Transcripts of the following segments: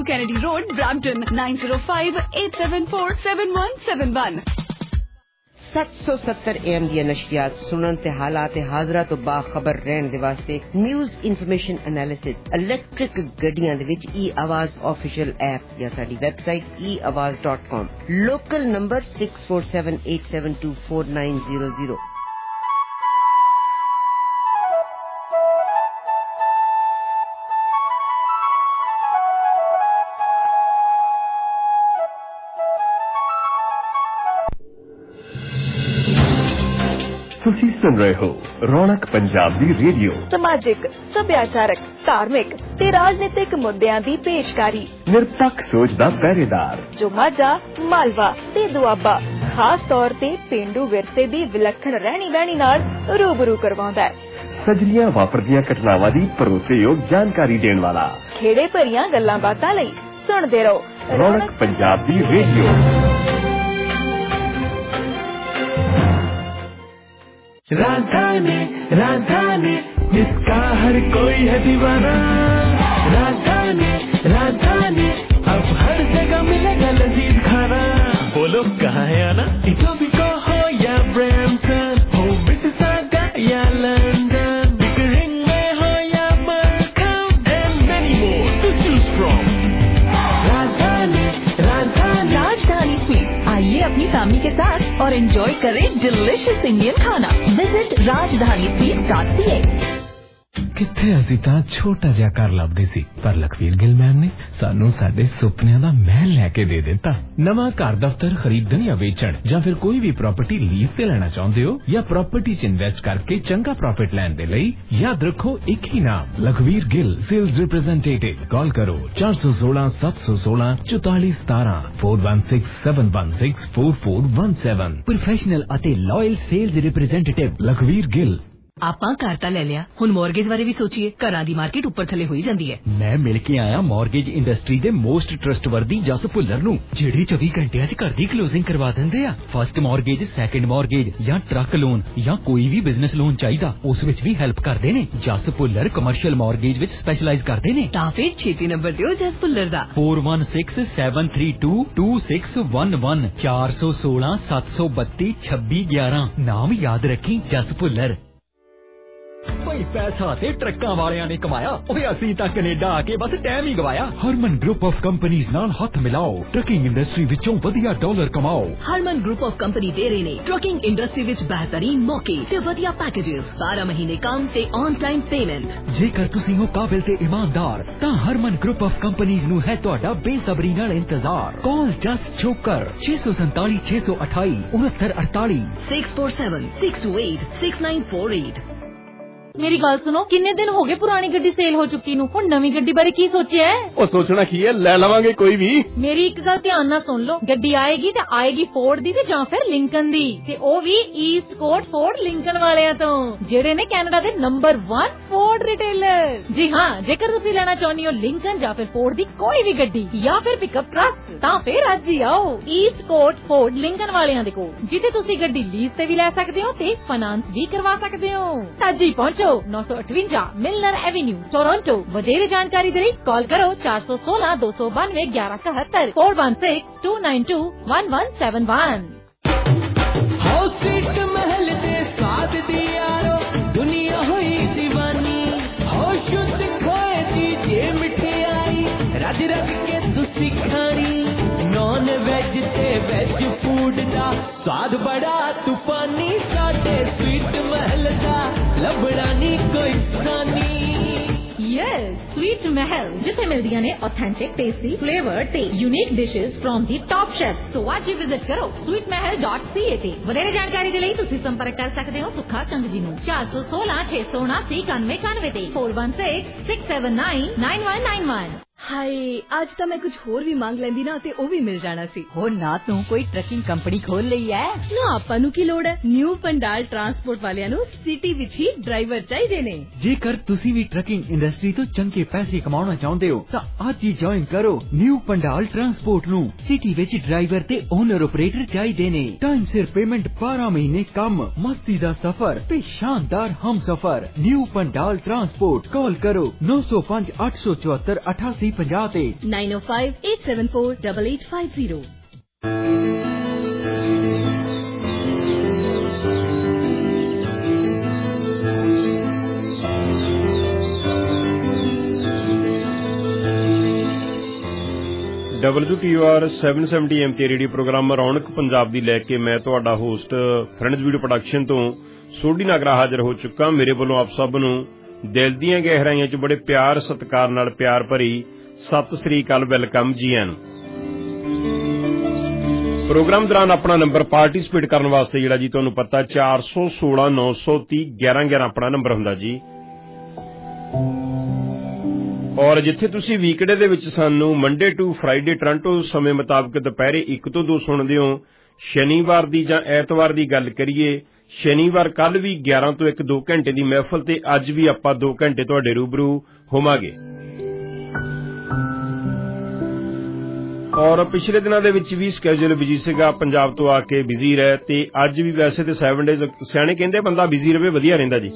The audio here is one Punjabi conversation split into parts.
Kennedy Road, Brampton, 9058747171. 770 AM ਦੀਆਂ ਨਸ਼ਰੀਆਤ ਸੁਣਨ ਤੇ ਹਾਲਾਤ ਹਾਜ਼ਰਾ ਤੋਂ ਬਾਖਬਰ ਰਹਿਣ ਦੇ ਵਾਸਤੇ ਨਿਊਜ਼ ਇਨਫੋਰਮੇਸ਼ਨ ਐਨਾਲਿਸਿਸ ਇਲੈਕਟ੍ਰਿਕ ਗੱਡੀਆਂ ਦੇ ਵਿੱਚ e-ਆਵਾਜ਼ ਆਫੀਸ਼ੀਅਲ ਐਪ ਜਾਂ ਸਾਡੀ ਵੈਬਸਾਈਟ eawaz.com ਲੋਕਲ ਨੰਬਰ 6478724900. ਤੁਸੀਂ ਸੁਣ ਰਹੇ ਹੋ ਰੌਣਕ ਪੰਜਾਬ ਦੀ ਰੇਡੀਓ। ਸਮਾਜਿਕ, ਸੱਭਿਆਚਾਰਕ, ਧਾਰਮਿਕ ਤੇ ਰਾਜਨੀਤਿਕ ਮੁੱਦਿਆਂ ਦੀ ਪੇਸ਼ਕਾਰੀ। ਨਿਰਪੱਖ ਸੋਚ ਦਾ ਪਹਿਰੇਦਾਰ ਜੋ ਮਾਝਾ, ਮਾਲਵਾ ਤੇ ਦੁਆਬਾ ਖਾਸ ਤੌਰ ਤੇ ਪੇਂਡੂ ਵਿਰਸੇ ਦੀ ਵਿਲੱਖਣ ਰਹਿਣੀ ਬਹਿਣੀ ਨਾਲ ਰੂਬਰੂ ਕਰਵਾਉਂਦਾ ਹੈ। ਸਜਲੀਆਂ ਵਾਪਰਦੀਆਂ ਘਟਨਾਵਾਂ ਦੀ ਭਰੋਸੇਯੋਗ ਜਾਣਕਾਰੀ ਦੇਣ ਵਾਲਾ। ਖੇੜੇ ਭਰੀਆਂ ਗੱਲਾਂ ਬਾਤਾਂ ਲਈ ਸੁਣਦੇ ਰਹੋ ਰੌਣਕ ਪੰਜਾਬ ਦੀ ਰੇਡੀਓ। राजधानी राजधानी जिसका हर कोई है दीवाना। राजधानी राजधानी अब हर जगह मिलेगा लजीज खाना। बोलो कहाँ है आना? इटोबिको हो या ब्रैम्पटन, हो मिसिसागा या लंदन, बिकरिंग में हो या बरकम, and many more to choose from। राजधानी राजधानी राजधानी स्वीट, आइए अपनी फैमिली के साथ और एंजॉय करें डिलिशियस इंडियन खाना। Visit rajdhanistweet.ca। ਕਿੱਥੇ ਅਸੀਂ ਤਾਂ ਛੋਟਾ ਜਿਹਾ ਘਰ ਲੱਭਦੇ ਸੀ, ਪਰ ਲਖਵੀਰ ਗਿੱਲ ਮੈਮ ਨੇ ਸਾਨੂੰ ਸਾਡੇ ਸੁਪਨਿਆਂ ਦਾ ਮਹਿਲ ਲੈ ਕੇ ਦੇ ਦਿੱਤਾ। ਨਵਾਂ ਘਰ ਦਫ਼ਤਰ ਖਰੀਦਣ ਜਾਂ ਵੇਚਣ ਜਾਂ ਫਿਰ ਕੋਈ ਵੀ ਪ੍ਰਾਪਰਟੀ ਲੀਜ਼ ਤੇ ਲੈਣਾ ਚਾਹੁੰਦੇ ਹੋ ਜਾਂ ਪ੍ਰਾਪਰਟੀ 'ਚ ਇਨਵੈਸਟ ਕਰਕੇ ਚੰਗਾ ਪ੍ਰੋਫਿਟ ਲੈਣ ਦੇ ਲਈ ਯਾਦ ਰੱਖੋ ਇੱਕ ਹੀ ਨਾਮ, Lakhvir Gill sales representative. Call ਕਰੋ 416 716 4417 4167164417। ਪ੍ਰੋਫੈਸ਼ਨਲ ਅਤੇ loyal sales representative Lakhvir Gill. ਆਪਾਂ ਘਰ ਤਾਂ ਲੈ ਲਿਆ, ਹੁਣ ਮੌਰਗੇਜ ਬਾਰੇ ਵੀ ਸੋਚੀਏ। ਘਰਾਂ ਦੀ ਮਾਰਕੀਟ ਉੱਪਰ ਥੱਲੇ ਹੋਈ ਜਾਂਦੀ ਹੈ। ਮੈਂ ਮਿਲ ਕੇ ਆਇਆ ਮੌਰਗੇਜ ਇੰਡਸਟਰੀ ਦੇ ਮੋਸਟ ਟਰਸਟਵਰਦੀ ਜਸ ਭੁੱਲਰ ਨੂੰ, ਜਿਹੜੇ 24 ਘੰਟਿਆਂ 'ਚ ਘਰ ਦੀ ਕਲੋਜ਼ਿੰਗ ਕਰਵਾ ਦਿੰਦੇ ਆ। ਫਸਟ ਮੌਰਗੇਜ, ਸੈਕੰਡ ਮੌਰਗੇਜ ਜਾਂ ਟਰੱਕ ਲੋਨ ਜਾਂ ਕੋਈ ਵੀ ਬਿਜ਼ਨਸ ਲੋਨ ਚਾਹੀਦਾ, ਉਸ ਵਿੱਚ ਵੀ ਹੈਲਪ ਕਰਦੇ ਨੇ। ਜਸ ਭੁੱਲਰ ਕਮਰਸ਼ੀਅਲ ਮੌਰਗੇਜ ਵਿੱਚ ਸਪੈਸ਼ਲਾਈਜ਼ ਕਰਦੇ ਨੇ। ਤਾਂ ਫਿਰ ਛੇਤੀ ਨੰਬਰ ਦਿਓ ਜਸ ਭੁੱਲਰ ਦਾ 4167322611 416 732 2611। ਨਾਮ ਯਾਦ ਰੱਖੀ, ਜਸ ਭੁੱਲਰ। ਕੋਈ ਪੈਸਾ ਤੇ ਟਰੱਕਾਂ ਵਾਲਿਆਂ ਨੇ ਕਮਾਇਆ, ਓਏ ਅਸੀਂ ਤਾਂ ਕੈਨੇਡਾ ਆ ਕੇ ਬਸ ਟਾਈਮ ਹੀ ਗਵਾਇਆ। ਹਰਮਨ ਗਰੁੱਪ ਆਫ ਕੰਪਨੀਆਂ ਨਾਲ ਹੱਥ ਮਿਲਾਓ, ਟਰੱਕਿੰਗ ਇੰਡਸਟਰੀ ਵਿੱਚੋਂ ਵਧੀਆ ਡਾਲਰ ਕਮਾਓ। ਹਰਮਨ ਗਰੁੱਪ ਆਫ ਕੰਪਨੀ ਦੇ ਰਹੇ ਨੇ ਟਰੱਕਿੰਗ ਇੰਡਸਟਰੀ ਵਿੱਚ ਬਿਹਤਰੀਨ ਮੌਕੇ ਤੇ ਵਧੀਆ ਪੈਕੇजेस, 12 ਮਹੀਨੇ ਕੰਮ ਤੇ ਔਨ ਟਾਈਮ ਪੇਮੈਂਟ। ਜੇਕਰ ਤੁਸੀਂ ਹੋ ਕਾਬਿਲ ਤੇ ਇਮਾਨਦਾਰ ਤਾਂ ਹਰਮਨ ਗਰੁੱਪ ਆਫ ਕੰਪਨੀਆਂ ਨੂੰ ਹੈ ਤੁਹਾਡਾ ਬੇਸਬਰੀ ਨਾਲ ਇੰਤਜ਼ਾਰ। ਕਾਲ ਜਸਟ ਛੋਕਰ 647 628 6948 647 628 6948। ਮੇਰੀ ਗੱਲ ਸੁਣੋ, ਕਿੰਨੇ ਦਿਨ ਹੋ ਗਏ ਪੁਰਾਣੀ ਗੱਡੀ ਸੇਲ ਹੋ ਚੁੱਕੀ ਨੂੰ, ਹੁਣ ਨਵੀਂ ਗੱਡੀ ਬਾਰੇ ਕੀ ਸੋਚਿਆ ਹੈ? ਉਹ ਸੋਚਣਾ ਕੀ ਹੈ, ਲੈ ਲਵਾਂਗੇ ਕੋਈ ਵੀ। ਮੇਰੀ ਇੱਕ ਗੱਲ ਧਿਆਨ ਨਾਲ ਸੁਣ ਲਓ, ਗੱਡੀ ਆਏਗੀ ਤੇ ਆਏਗੀ ਫੋਰਡ ਦੀ ਤੇ ਜਾਂ ਫਿਰ ਲਿੰਕਨ ਦੀ, ਤੇ ਉਹ ਵੀ ਈਸਟ ਕੋਟ ਫੋਰਡ ਲਿੰਕਨ ਵਾਲਿਆਂ ਤੋਂ, ਜਿਹੜੇ ਨੇ ਕੈਨੇਡਾ ਦੇ ਨੰਬਰ 1 ਫੋਰਡ ਰਿਟੇਲਰ। ਜੀ ਹਾਂ, ਜੇਕਰ ਤੁਸੀਂ ਲੈਣਾ ਚਾਹੁੰਦੇ ਹੋ ਲਿੰਕਨ ਜਾਂ ਫਿਰ ਫੋਰਡ ਦੀ ਕੋਈ ਵੀ ਗੱਡੀ ਜਾਂ ਫਿਰ ਪਿਕਅਪ ਟਰੱਕ, ਤਾਂ ਫਿਰ ਅੱਜ ਹੀ ਆਓ ਈਸਟ ਕੋਟ ਫੋਰਡ ਲਿੰਕਨ ਵਾਲਿਆਂ ਦੇ ਕੋਲ, ਜਿੱਥੇ ਤੁਸੀਂ ਗੱਡੀ ਲੀਜ਼ ਤੇ ਵੀ ਲੈ ਸਕਦੇ ਹੋ ਤੇ ਫਾਈਨਾਂਸ ਵੀ ਕਰਵਾ ਸਕਦੇ ਹੋ। ਅੱਜ ਹੀ ਪਹੁੰਚੋ 958 ਮਿਲਨਰ ਐਵੇਨਿਊ, ਟੋਰਾਂਟੋ। ਵਧੇਰੇ ਜਾਣਕਾਰੀ ਦੇ ਲਈ ਕਾਲ ਕਰੋ 416 292 1171 416 292 1171। ਹੋ ਸੀਟ महल दे स्वाद दी यारो दुनिया हुई दीवानी। हो शुद्ध खोए दी जे मिठाई रज रज के तुसी खानी। नॉन वेज ते वेज फूड दा स्वाद बड़ा तूफानी। साडे स्वीट महल दा लभड़ा नी कोई सानी। ਯੈਸ, ਸਵੀਟ ਮਹਿਲ, ਜਿੱਥੇ ਮਿਲਦੀਆਂ ਨੇ ਆਥੈਂਟਿਕ, ਟੇਸਟੀ, ਫਲੇਵਰ ਤੇ unique dishes from the top chef. So ਅੱਜ ਹੀ ਵਿਜ਼ਿਟ ਕਰੋ sweetmahal.ca ਤੇ। ਵਧੇਰੇ ਜਾਣਕਾਰੀ ਦੇ ਲਈ ਤੁਸੀਂ ਸੰਪਰਕ ਕਰ ਸਕਦੇ ਹੋ ਸੁੱਖਾ ਕੰਗ ਜੀ ਨੂੰ 416 679 9191 ਤੇ 416 679 9191। ਹਾਏ, ਅੱਜ ਤਾਂ ਮੈਂ ਕੁਝ ਹੋਰ ਵੀ ਮੰਗ ਲੈਂਦੀ ਨਾ ਤੇ ਉਹ ਵੀ ਮਿਲ ਜਾਣਾ ਸੀ। ਹੋ ਨਾ, ਤੂੰ ਕੋਈ ਟਰੱਕਿੰਗ ਕੰਪਨੀ ਖੋਲ ਲਈ ਐ ਨਾ, ਆਪਾਂ ਨੂੰ ਕੀ ਲੋੜ ਹੈ। ਨਿਊ ਪੰਡਾਲ ਟਰਾਂਸਪੋਰਟ ਵਾਲਿਆਂ ਨੂੰ ਸਿਟੀ ਵਿੱਚ ਹੀ ਡਰਾਈਵਰ ਚਾਹੀਦੇ ਨੇ। ਜੇਕਰ ਤੁਸੀਂ ਵੀ ਟਰੱਕਿੰਗ ਇੰਡਸਟਰੀ ਤੋਂ ਚੰਗੇ ਪੈਸੇ ਕਮਾਉਣਾ ਚਾਹੁੰਦੇ ਹੋ ਤਾਂ ਅੱਜ ਹੀ ਜੁਆਇਨ ਕਰੋ ਨਿਊ ਪੰਡਾਲ ਟਰਾਂਸਪੋਰਟ ਨੂੰ। ਸਿਟੀ ਵਿੱਚ ਡਰਾਈਵਰ ਤੇ ਓਨਰ ਆਪਰੇਟਰ ਚਾਹੀਦੇ ਨੇ। ਟਾਈਮ ਸਿਰ ਪੇਮੈਂਟ, 12 ਮਹੀਨੇ ਕੰਮ, ਮਸਤੀ ਦਾ ਸਫ਼ਰ ਤੇ ਸ਼ਾਨਦਾਰ ਹਮ ਸਫ਼ਰ। New Pandal transport. ਕਾਲ ਕਰੋ 905 874 88 8850 ਤੇ 9058748850। WTOR 770 MT ਰੇਡੀਓ ਪ੍ਰੋਗਰਾਮ ਰੌਣਕ ਪੰਜਾਬ ਦੀ ਲੈ ਕੇ ਮੈਂ ਤੁਹਾਡਾ ਹੋਸਟ ਫਰੈਂਡਜ਼ ਵੀਡੀਓ ਪ੍ਰੋਡਕਸ਼ਨ ਤੋਂ ਸੋਢੀ ਨਾਗਰਾ ਹਾਜ਼ਰ ਹੋ ਚੁੱਕਾ। ਮੇਰੇ ਵੱਲੋਂ ਆਪ ਸਭ ਨੂੰ ਦਿਲ ਦੀਆਂ ਗਹਿਰਾਈਆਂ 'ਚ ਬੜੇ ਪਿਆਰ ਸਤਿਕਾਰ ਨਾਲ ਪਿਆਰ ਭਰੀ ਸਤਿ ਸ੍ਰੀ ਅਕਾਲ, ਵੈਲਕਮ ਜੀ ਆਇਆਂ ਨੂੰ। ਪ੍ਰੋਗਰਾਮ ਦੌਰਾਨ ਆਪਣਾ ਨੰਬਰ ਪਾਰਟੀਸਪੇਟ ਕਰਨ ਵਾਸਤੇ ਜਿਹੜਾ ਜੀ ਤੁਹਾਨੂੰ ਪਤਾ 416 930 1111 ਆਪਣਾ ਨੰਬਰ ਹੁੰਦਾ ਜੀ। ਔਰ ਜਿੱਥੇ ਤੁਸੀਂ ਵੀਕਡੇ ਦੇ ਵਿੱਚ ਸਾਨੂੰ ਮੰਡੇ ਟੂ ਫਰਾਈਡੇ ਟੋਰਾਂਟੋ ਸਮੇਂ ਮੁਤਾਬਕ ਦੁਪਹਿਰੇ 1 ਤੋਂ 2 ਸੁਣਦੇ ਹੋ। ਸ਼ਨੀਵਾਰ ਦੀ ਜਾਂ ਐਤਵਾਰ ਦੀ ਗੱਲ ਕਰੀਏ, ਸ਼ਨੀਵਾਰ ਕੱਲ ਵੀ 11 ਤੋਂ 1 2 ਘੰਟੇ ਦੀ ਮਹਿਫਲ ਤੇ ਅੱਜ ਵੀ ਆਪਾਂ 2 ਘੰਟੇ ਤੁਹਾਡੇ ਰੂਬਰੂ ਹੋਵਾਂਗੇ। ਔਰ ਪਿਛਲੇ ਦਿਨਾਂ ਦੇ ਵਿੱਚ ਵੀ ਸਕੈਜੂਲ ਬਿਜੀ ਸੀਗਾ, ਪੰਜਾਬ ਤੋਂ ਆ ਕੇ ਬਿਜੀ ਰਹੇ ਤੇ ਅੱਜ ਵੀ ਵੈਸੇ ਤੇ 7 ਡੇਜ਼ ਸਿਆਣੇ ਕਹਿੰਦੇ ਬੰਦਾ ਬਿਜੀ ਰਵੇ ਵਧੀਆ ਰਹਿੰਦਾ ਜੀ।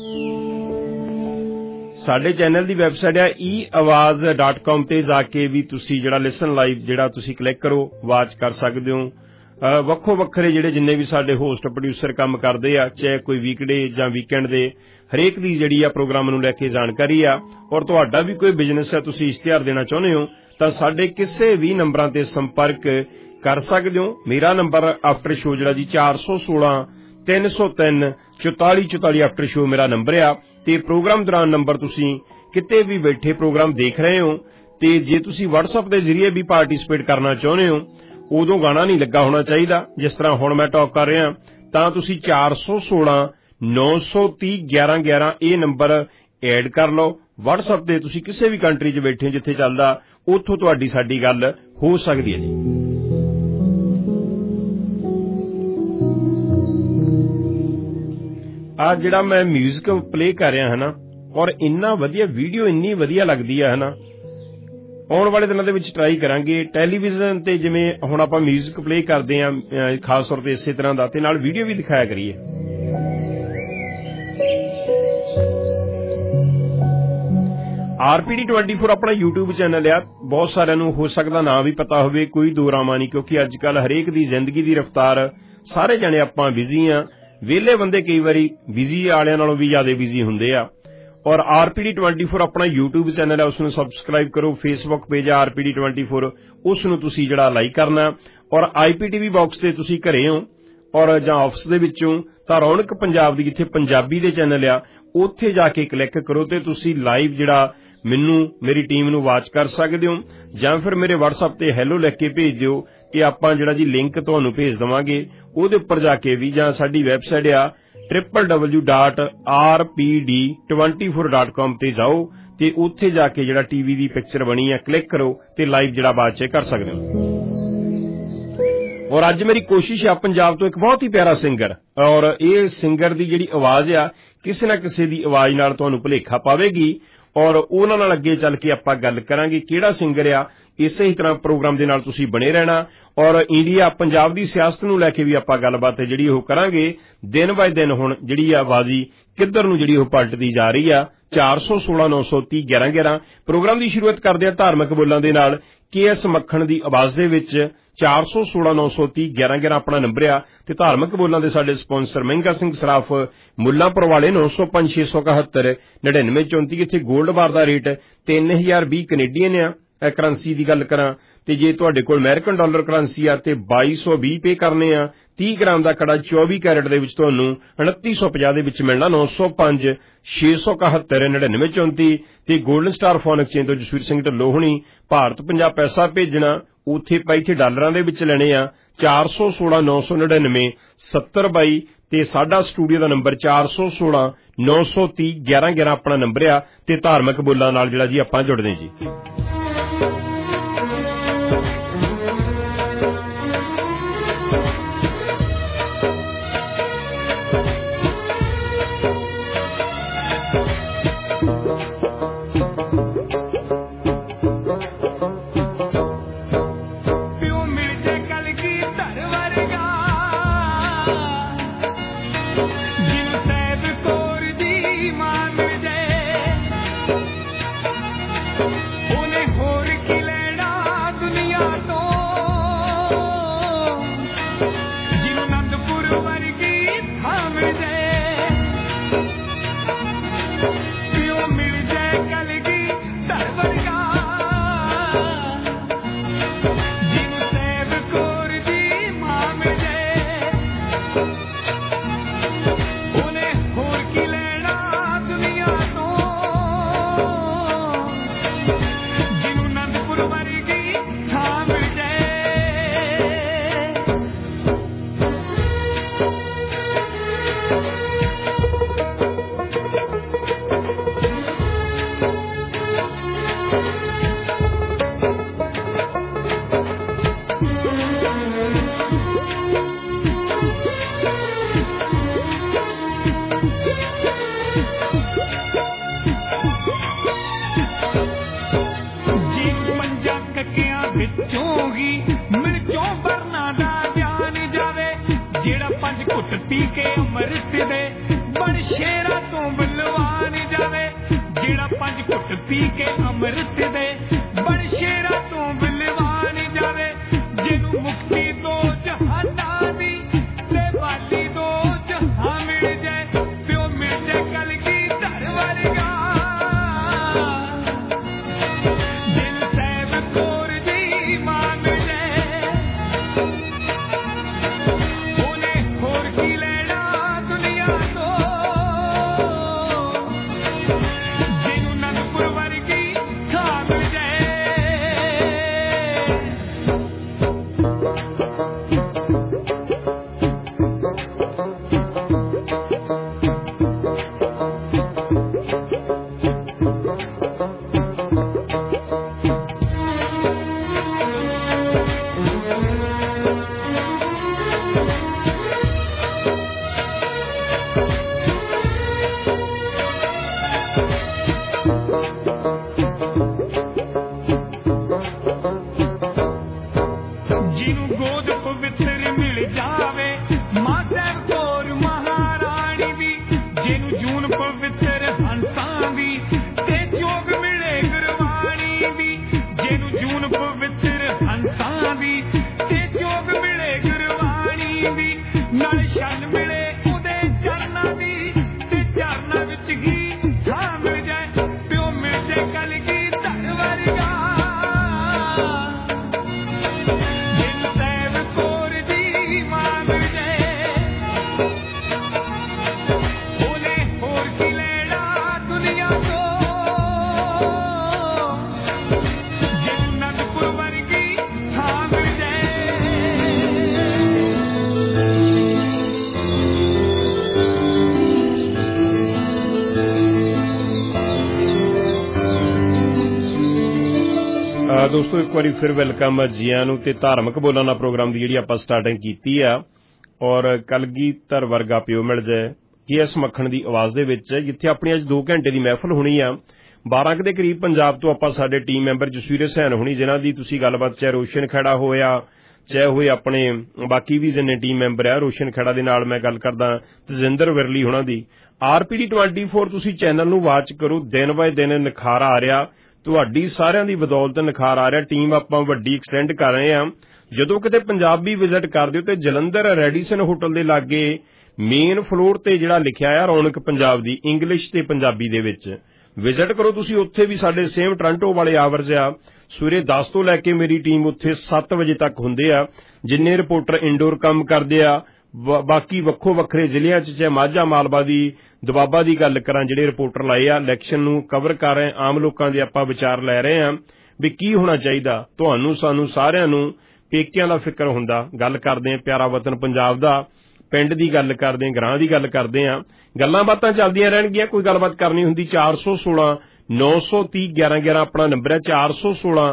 ਸਾਡੇ ਚੈਨਲ ਦੀ ਵੈਬਸਾਈਟ ਹੈ eawaz.com ਤੇ ਜਾ ਕੇ ਵੀ ਤੁਸੀਂ ਜਿਹੜਾ ਲਿਸਨ ਲਾਈਵ ਜਿਹੜਾ ਤੁਸੀਂ ਕਲਿੱਕ ਕਰੋ ਵਾਚ ਕਰ ਸਕਦੇ ਹੋ। ਵੱਖੋ ਵੱਖਰੇ ਜਿਹੜੇ ਜਿੰਨੇ ਵੀ ਸਾਡੇ ਹੋਸਟ ਪ੍ਰੋਡਿਊਸਰ ਕੰਮ ਕਰਦੇ ਆ, ਚਾਹੇ ਕੋਈ ਵੀਕਡੇ ਜਾਂ ਵੀਕਐਂਡ ਦੇ, ਹਰੇਕ ਦੀ ਜਿਹੜੀ ਆ ਪ੍ਰੋਗਰਾਮ ਨੂੰ ਲੈ ਕੇ ਜਾਣਕਾਰੀ ਆ। ਔਰ ਤੁਹਾਡਾ ਵੀ ਕੋਈ ਬਿਜ਼ਨਸ ਹੈ, ਤੁਸੀਂ ਇਸ਼ਤਿਹਾਰ ਦੇਣਾ ਚਾਹੁੰਦੇ ਹੋ ਤਾਂ ਸਾਡੇ ਕਿਸੇ ਵੀ ਨੰਬਰਾਂ ਤੇ ਸੰਪਰਕ ਕਰ ਸਕਦੇ ਹੋ। ਮੇਰਾ ਨੰਬਰ ਆਫਟਰ ਸ਼ੋ ਜਿਹੜਾ ਜੀ 416 303 4444 ਆਫਟਰ ਸ਼ੋ ਮੇਰਾ ਨੰਬਰ ਆ ਤੇ ਪ੍ਰੋਗਰਾਮ ਦੌਰਾਨ ਨੰਬਰ ਤੁਸੀਂ ਕਿਤੇ ਵੀ ਬੈਠੇ ਪ੍ਰੋਗਰਾਮ ਦੇਖ ਰਹੇ ਹੋ ਤੇ ਜੇ ਤੁਸੀਂ WhatsApp ਦੇ ਜ਼ਰੀਏ ਵੀ ਪਾਰਟੀਸਪੇਟ ਕਰਨਾ ਚਾਹੁੰਦੇ ਹੋ, ਉਦੋਂ ਗਾਣਾ ਨਹੀਂ ਲੱਗਾ ਹੋਣਾ ਚਾਹੀਦਾ। ਜਿਸ ਤਰ੍ਹਾਂ ਹੁਣ ਮੈਂ ਟਾਕ ਕਰ ਰਿਹਾ ਤਾਂ ਤੁਸੀਂ 416 930 1111 ਇਹ ਨੰਬਰ ਐਡ ਕਰ ਲਓ। WhatsApp ਤੇ ਤੁਸੀਂ ਕਿਸੇ ਵੀ ਕੰਟਰੀ 'ਚ ਬੈਠੇ ਜਿੱਥੇ ਚੱਲਦਾ ਉੱਥੋਂ ਤੁਹਾਡੀ ਸਾਡੀ ਗੱਲ ਹੋ ਸਕਦੀ ਹੈ ਜੀ। ਆ ਜਿਹੜਾ ਮੈਂ ਮਿਊਜ਼ਿਕ ਪਲੇ ਕਰ ਰਿਹਾ ਹਾਂ ਨਾ, ਔਰ ਇੰਨਾ ਵਧੀਆ ਵੀਡੀਓ ਇੰਨੀ ਵਧੀਆ ਲੱਗਦੀ ਹੈ ਨਾ, ਆਉਣ ਵਾਲੇ ਦਿਨਾਂ ਦੇ ਵਿੱਚ ਟਰਾਈ ਕਰਾਂਗੇ ਟੈਲੀਵਿਜ਼ਨ ਤੇ ਜਿਵੇਂ ਹੁਣ ਆਪਾਂ ਮਿਊਜ਼ਿਕ ਪਲੇ ਕਰਦੇ ਹਾਂ ਖਾਸ ਤੌਰ ਤੇ ਇਸੇ ਤਰ੍ਹਾਂ ਦਾ, ਤੇ ਨਾਲ ਵੀਡੀਓ ਵੀ ਦਿਖਾਇਆ ਕਰੀਏ। RPD 24 ਆਪਣਾ YouTube ਚੈਨਲ ਆ। ਬਹੁਤ ਸਾਰਿਆਂ ਨੂੰ ਹੋ ਸਕਦਾ ਨਾ ਵੀ ਪਤਾ ਹੋਵੇ, ਕੋਈ ਦੋਰਾਮਾ ਨਹੀਂ, ਕਿਉਂਕਿ ਅੱਜ ਕੱਲ ਹਰੇਕ ਦੀ ਜ਼ਿੰਦਗੀ ਦੀ ਰਫ਼ਤਾਰ, ਸਾਰੇ ਜਣੇ ਆਪਾਂ ਬਿਜ਼ੀ ਆ। ਵਿਹਲੇ ਬੰਦੇ ਕਈ ਵਾਰੀ ਬਿਜ਼ੀ ਵਾਲਿਆਂ ਨਾਲੋਂ ਵੀ ਜ਼ਿਆਦਾ ਬਿਜ਼ੀ ਹੁੰਦੇ ਆ। ਔਰ RPD 24 ਆਪਣਾ YouTube ਚੈਨਲ ਹੈ, ਉਸ ਨੂੰ ਸਬਸਕ੍ਰਾਈਬ ਕਰੋ। ਫੇਸਬੁੱਕ ਪੇਜ ਹੈ RPD 24, ਉਸ ਨੂੰ ਤੁਸੀਂ ਜਿਹੜਾ ਲਾਈਕ ਕਰਨਾ। ਔਰ IPTV ਬਾਕਸ ਤੇ ਤੁਸੀਂ ਘਰੇ ਹੋ ਔਰ ਜਾਂ ਆਫਿਸ ਦੇ ਵਿੱਚੋਂ ਤਾਂ ਰੌਣਕ ਪੰਜਾਬ ਦੀ ਜਿੱਥੇ ਪੰਜਾਬੀ ਦੇ ਚੈਨਲ ਆ ਉੱਥੇ ਜਾ ਕੇ ਕਲਿੱਕ ਕਰੋ ਤੇ ਤੁਸੀਂ ਲਾਈਵ ਜਿਹੜਾ ਮੈਨੂੰ ਮੇਰੀ ਟੀਮ ਨੂੰ ਵਾਚ ਕਰ ਸਕਦੇ ਹੋ, ਜਾਂ ਫਿਰ ਮੇਰੇ WhatsApp ਤੇ ਹੈਲੋ ਲਿਖ ਕੇ ਭੇਜ ਦਿਓ ਕਿ ਆਪਾਂ ਜਿਹੜਾ ਜੀ ਲਿੰਕ ਤੁਹਾਨੂੰ ਭੇਜ ਦੇਵਾਂਗੇ। ਉਹਦੇ ਉੱਪਰ ਜਾ ਕੇ ਵੀ, ਜਾਂ ਸਾਡੀ ਵੈਬਸਾਈਟ ਆ www.rpd24.com ਤੇ ਜਾਓ ਤੇ ਉੱਥੇ ਜਾ ਕੇ ਜਿਹੜਾ TV ਦੀ ਪਿਕਚਰ ਬਣੀ ਆ ਕਲਿੱਕ ਕਰੋ ਤੇ ਲਾਈਵ ਜਿਹੜਾ ਬਾਅਦ 'ਚ ਕਰ ਸਕਦੇ ਹੋ। ਔਰ ਅੱਜ ਮੇਰੀ ਕੋਸ਼ਿਸ਼ ਆ ਪੰਜਾਬ ਤੋਂ ਇੱਕ ਬਹੁਤ ਹੀ ਪਿਆਰਾ ਸਿੰਗਰ, ਔਰ ਇਹ ਸਿੰਗਰ ਦੀ ਜਿਹੜੀ ਆਵਾਜ਼ ਆ ਕਿਸੇ ਨਾ ਕਿਸੇ ਦੀ ਆਵਾਜ਼ ਨਾਲ ਤੁਹਾਨੂੰ ਭੁਲੇਖਾ ਪਾਵੇਗੀ ਔਰ ਉਹਨਾਂ ਨਾਲ ਅੱਗੇ ਚੱਲ ਕੇ ਆਪਾਂ ਗੱਲ ਕਰਾਂਗੇ ਕਿਹੜਾ ਸਿੰਗਰ ਆ। ਇਸੇ ਹੀ ਤਰ੍ਹਾਂ ਪ੍ਰੋਗਰਾਮ ਦੇ ਨਾਲ ਤੁਸੀਂ ਬਣੇ ਰਹਿਣਾ ਔਰ ਇੰਡੀਆ ਪੰਜਾਬ ਦੀ ਸਿਆਸਤ ਨੂੰ ਲੈ ਕੇ ਵੀ ਆਪਾਂ ਗੱਲਬਾਤ ਜਿਹੜੀ ਉਹ ਕਰਾਂਗੇ। ਦਿਨ ਬਾਏ ਦਿਨ ਹੁਣ ਜਿਹੜੀ ਆ ਬਾਜ਼ੀ ਕਿੱਧਰ ਨੂੰ ਜਿਹੜੀ ਉਹ ਪਲਟਦੀ ਜਾ ਰਹੀ ਆ। 416 930 1111 ਪ੍ਰੋਗਰਾਮ ਦੀ ਸ਼ੁਰੂਆਤ ਕਰਦੇ ਆ ਧਾਰਮਿਕ ਬੋਲਾਂ ਦੇ ਨਾਲ। KS ਮੱਖਣ ਦੀ ਆਵਾਜ਼ ਦੇ ਵਿੱਚ 416 930 1111 ਆਪਣਾ ਨੰਬਰ ਆ ਤੇ ਧਾਰਮਿਕ ਬੋਲਾਂ ਦੇ ਸਾਡੇ ਸਪਾਂਸਰ ਮਹਿੰਗਾ ਸਿੰਘ ਸਰਾਫ ਮੁੱਲਾਂਪੁਰ ਵਾਲੇ 905 671 9934। ਇੱਥੇ ਗੋਲਡ ਬਾਰ ਦਾ ਰੇਟ 3020 ਕੈਨੇਡੀਅਨ ਆ। ਕਰੰਸੀ ਦੀ ਗੱਲ ਕਰਾਂ ਤੇ ਜੇ ਤੁਹਾਡੇ ਕੋਲ ਅਮਰੀਕਨ ਡਾਲਰ ਕਰੰਸੀ ਆ ਤੇ 2220 ਪੇ ਕਰਨੇ ਆ। 30 ਗ੍ਰਾਮ ਦਾ ਕੜਾ 24 ਕੈਰਟ ਦੇ ਵਿੱਚ ਤੁਹਾਨੂੰ 2950 ਦੇ ਵਿੱਚ ਮਿਲਣਾ। 905 671 9934 ਤੇ ਗੋਲਡਨ ਸਟਾਰ ਫੋਨ ਐਕਸਚੇਂਜ ਤੋਂ ਜਸਵੀਰ ਸਿੰਘ ਢੱਲੋਂ ਹੋਣੀ ਭਾਰਤ ਪੰਜਾਬ ਪੈਸਾ ਭੇਜਣਾ ਉੱਥੇ ਇੱਥੇ ਡਾਲਰਾਂ ਦੇ ਵਿੱਚ ਲੈਣੇ ਆ। 416 999 7022 ਤੇ ਸਾਡਾ ਸਟੂਡੀਓ ਦਾ ਨੰਬਰ 416 930 1111 ਆਪਣਾ ਨੰਬਰ ਆ ਤੇ ਧਾਰਮਿਕ ਬੋਲਾਂ ਨਾਲ ਜਿਹੜਾ ਜੀ ਆਪਾਂ ਜੁੜਦੇ ਜੀ। ਉਹਨੇ ਹੋਰ ਕੀ ਵਿੱਚੋਂ ਹੀ ਮਿਰਚੋਂ ਵਰਨਾ ਦਾ ਜਾਨ ਜਾਵੇ ਜਿਹੜਾ 5 ਘੁੱਟ ਪੀ ਕੇ ਅੰਮ੍ਰਿਤ ਦੇ ਬਣ ਸ਼ੇਰਾਂ ਤੋਂ ਬਲਵਾਨ ਜਾਵੇ ਜਿਹੜਾ 5 ਘੁੱਟ ਪੀ ਕੇ ਅੰਮ੍ਰਿਤ ਦੇ ਬਣ ਸ਼ੇਰਾਂ ਤੋਂ ਬਲਵਾਨ ਜਾਵੇ ਜਿਹਨੂੰ ਮੁਕਤੀ ਤੋਂ ਜਹਾਨਾਂ ਦੀ ਤੇ ਵਾਲੀ ਤੋਂ ਜਹਾਂ ਮਿਲ ਜਾਏ ਪਿਓ ਮਿਲ ਜਾਏ ਕਲਗੀ ਧਰ ਵਰਗਾ ਦਿਲ ਸਹਿਬ ਕੋਰ ਦੀ ਮਾਂ ਮਿਲ ਜਾਏ ਉਹਨੇ ਹੋਰ ਕੀ ਲੈਣਾ ਦੁਨੀਆ ਤੋਂ ਜਿਹਨੂੰ ਨੰਦਪੁਰ ਵਰਗੀ ਥਾਂ ਮਿਲ ਜਾਏ ਜਿਹਨੂੰ ਗੋਦ ਪਵਿੱਤਰ ਮਿਲ ਜਾਵੇ ਮਾਂ ਸਾਹਿਬ ਕੌਰ ਮਹਾਰਾਣੀ ਦੀ ਜਿਹਨੂੰ ਜੂਨ ਪਵਿੱਤਰ ਹੰਸਾਂ ਦੀ ਤੇ ਜੋਗ ਮਿਲੇ ਗੁਰਬਾਣੀ ਦੀ ਜਿਹਨੂੰ ਜੂਨ ਪਵਿੱਤਰ ਹੰਸਾਂ ਦੀ ਤੇ ਜੋਗ ਮਿਲੇ ਗੁਰਬਾਣੀ ਦੀ ਨਾਲ ਛੰਨ ਮਿਲੇ ਉਹਦੇ ਚਰਨਾਂ ਦੀ ਤੇ ਚਰਨਾਂ ਵਿੱਚ ਹੀ ਥਾਂ ਮਿਲ ਜਾਏ ਪਿਓ ਮਿਲ ਜਾਏ ਕਲਗੀ ਧਰ ਵਰਗਾ ਦੋਸਤੋ ਇੱਕ ਵਾਰੀ ਫਿਰ ਵੈਲਕਮ ਜੀਆਂ ਨੂੰ ਤੇ ਧਾਰਮਿਕ ਬੋਲਣਾ ਪ੍ਰੋਗਰਾਮ ਦੀ ਜਿਹੜੀ ਆਪਾਂ ਸਟਾਰਟਿੰਗ ਕੀਤੀ ਆ ਔਰ ਕਲਗੀਧਰ ਵਰਗਾ ਪਿਓ ਮਿਲ ਜਾਏ KS ਮੱਖਣ ਦੀ ਆਵਾਜ਼ ਦੇ ਵਿੱਚ ਜਿੱਥੇ ਆਪਣੀ ਅੱਜ 2 ਘੰਟੇ ਦੀ ਮਹਿਫਲ ਹੋਣੀ ਆ 12 ਦੇ ਕਰੀਬ ਪੰਜਾਬ ਤੋਂ ਆਪਾਂ ਸਾਡੇ ਟੀਮ ਮੈਂਬਰ ਜਸਵੀਰ ਹੁਸੈਨ ਹੋਣੀ ਜਿਨ੍ਹਾਂ ਦੀ ਤੁਸੀਂ ਗੱਲਬਾਤ ਚਾਹੇ ਰੋਸ਼ਨ ਖੇੜਾ ਹੋਇਆ ਚਾਹੇ ਹੋਏ ਆਪਣੇ ਬਾਕੀ ਵੀ ਜਿੰਨੇ ਟੀਮ ਮੈਂਬਰ ਆ ਰੋਸ਼ਨ ਖੇੜਾ ਦੇ ਨਾਲ ਮੈਂ ਗੱਲ ਕਰਦਾ ਤਜਿੰਦਰ ਵਿਰਲੀ ਹੋਣਾ ਦੀ RPD 24 ਤੁਸੀਂ ਚੈਨਲ ਨੂੰ ਵਾਚ ਕਰੋ ਦਿਨ ਬਾਏ ਦਿਨ ਨਿਖਾਰ ਆ ਰਿਹਾ ਤੁਹਾਡੀ ਸਾਰਿਆਂ ਦੀ ਬਦੌਲਤ ਨਿਖਾਰ ਆ ਰਿਹਾ ਟੀਮ ਆਪਾਂ ਵੱਡੀ ਐਕਸਟੈਂਡ ਕਰ ਰਹੇ ਹਾਂ ਜਦੋਂ ਕਿਤੇ ਪੰਜਾਬੀ ਵਿਜ਼ਿਟ ਕਰਦੇ ਹੋ ਤੇ ਜਲੰਧਰ ਰੈਡੀਸਨ ਹੋਟਲ ਦੇ ਲਾਗੇ ਮੇਨ ਫਲੋਰ ਤੇ ਜਿਹੜਾ ਲਿਖਿਆ ਆ ਰੌਣਕ ਪੰਜਾਬ ਦੀ ਇੰਗਲਿਸ਼ ਤੇ ਪੰਜਾਬੀ ਦੇ ਵਿੱਚ ਵਿਜ਼ਿਟ ਕਰੋ ਤੁਸੀਂ ਉੱਥੇ ਵੀ ਸਾਡੇ ਸੇਮ ਟੋਰਾਂਟੋ ਵਾਲੇ ਆਵਰਜ਼ ਆ ਸਵੇਰੇ 10 ਤੋਂ ਲੈ ਕੇ ਮੇਰੀ ਟੀਮ ਉੱਥੇ 7 ਵਜੇ ਤੱਕ ਹੁੰਦੇ ਆ ਜਿੰਨੇ ਰਿਪੋਰਟਰ ਇੰਡੋਰ ਕੰਮ ਕਰਦੇ ਆ ਬਾਕੀ ਵੱਖੋ ਵੱਖਰੇ ਜ਼ਿਲ੍ਹਿਆਂ 'ਚ ਚਾਹੇ ਮਾਝਾ ਮਾਲਵਾ ਦੀ ਦੁਆਬਾ ਦੀ ਗੱਲ ਕਰਾਂ ਜਿਹੜੇ ਰਿਪੋਰਟਰ ਲਾਏ ਆ ਇਲੈਕਸ਼ਨ ਨੂੰ ਕਵਰ ਕਰ ਰਹੇ ਆਮ ਲੋਕਾਂ ਦੇ ਆਪਾਂ ਵਿਚਾਰ ਲੈ ਰਹੇ ਹਾਂ ਵੀ ਕੀ ਹੋਣਾ ਚਾਹੀਦਾ ਤੁਹਾਨੂੰ ਸਾਨੂੰ ਸਾਰਿਆਂ ਨੂੰ ਪੇਕਿਆਂ ਦਾ ਫਿਕਰ ਹੁੰਦਾ ਗੱਲ ਕਰਦੇ ਆ ਪਿਆਰਾ ਵਤਨ ਪੰਜਾਬ ਦਾ ਪਿੰਡ ਦੀ ਗੱਲ ਕਰਦੇ ਆ ਗ੍ਰਾਂ ਦੀ ਗੱਲ ਕਰਦੇ ਆ ਗੱਲਾਂ ਬਾਤਾਂ ਚੱਲਦੀਆਂ ਰਹਿਣਗੀਆਂ ਕੋਈ ਗੱਲਬਾਤ ਕਰਨੀ ਹੁੰਦੀ 416 930 1111 ਆਪਣਾ ਨੰਬਰ ਹੈ 416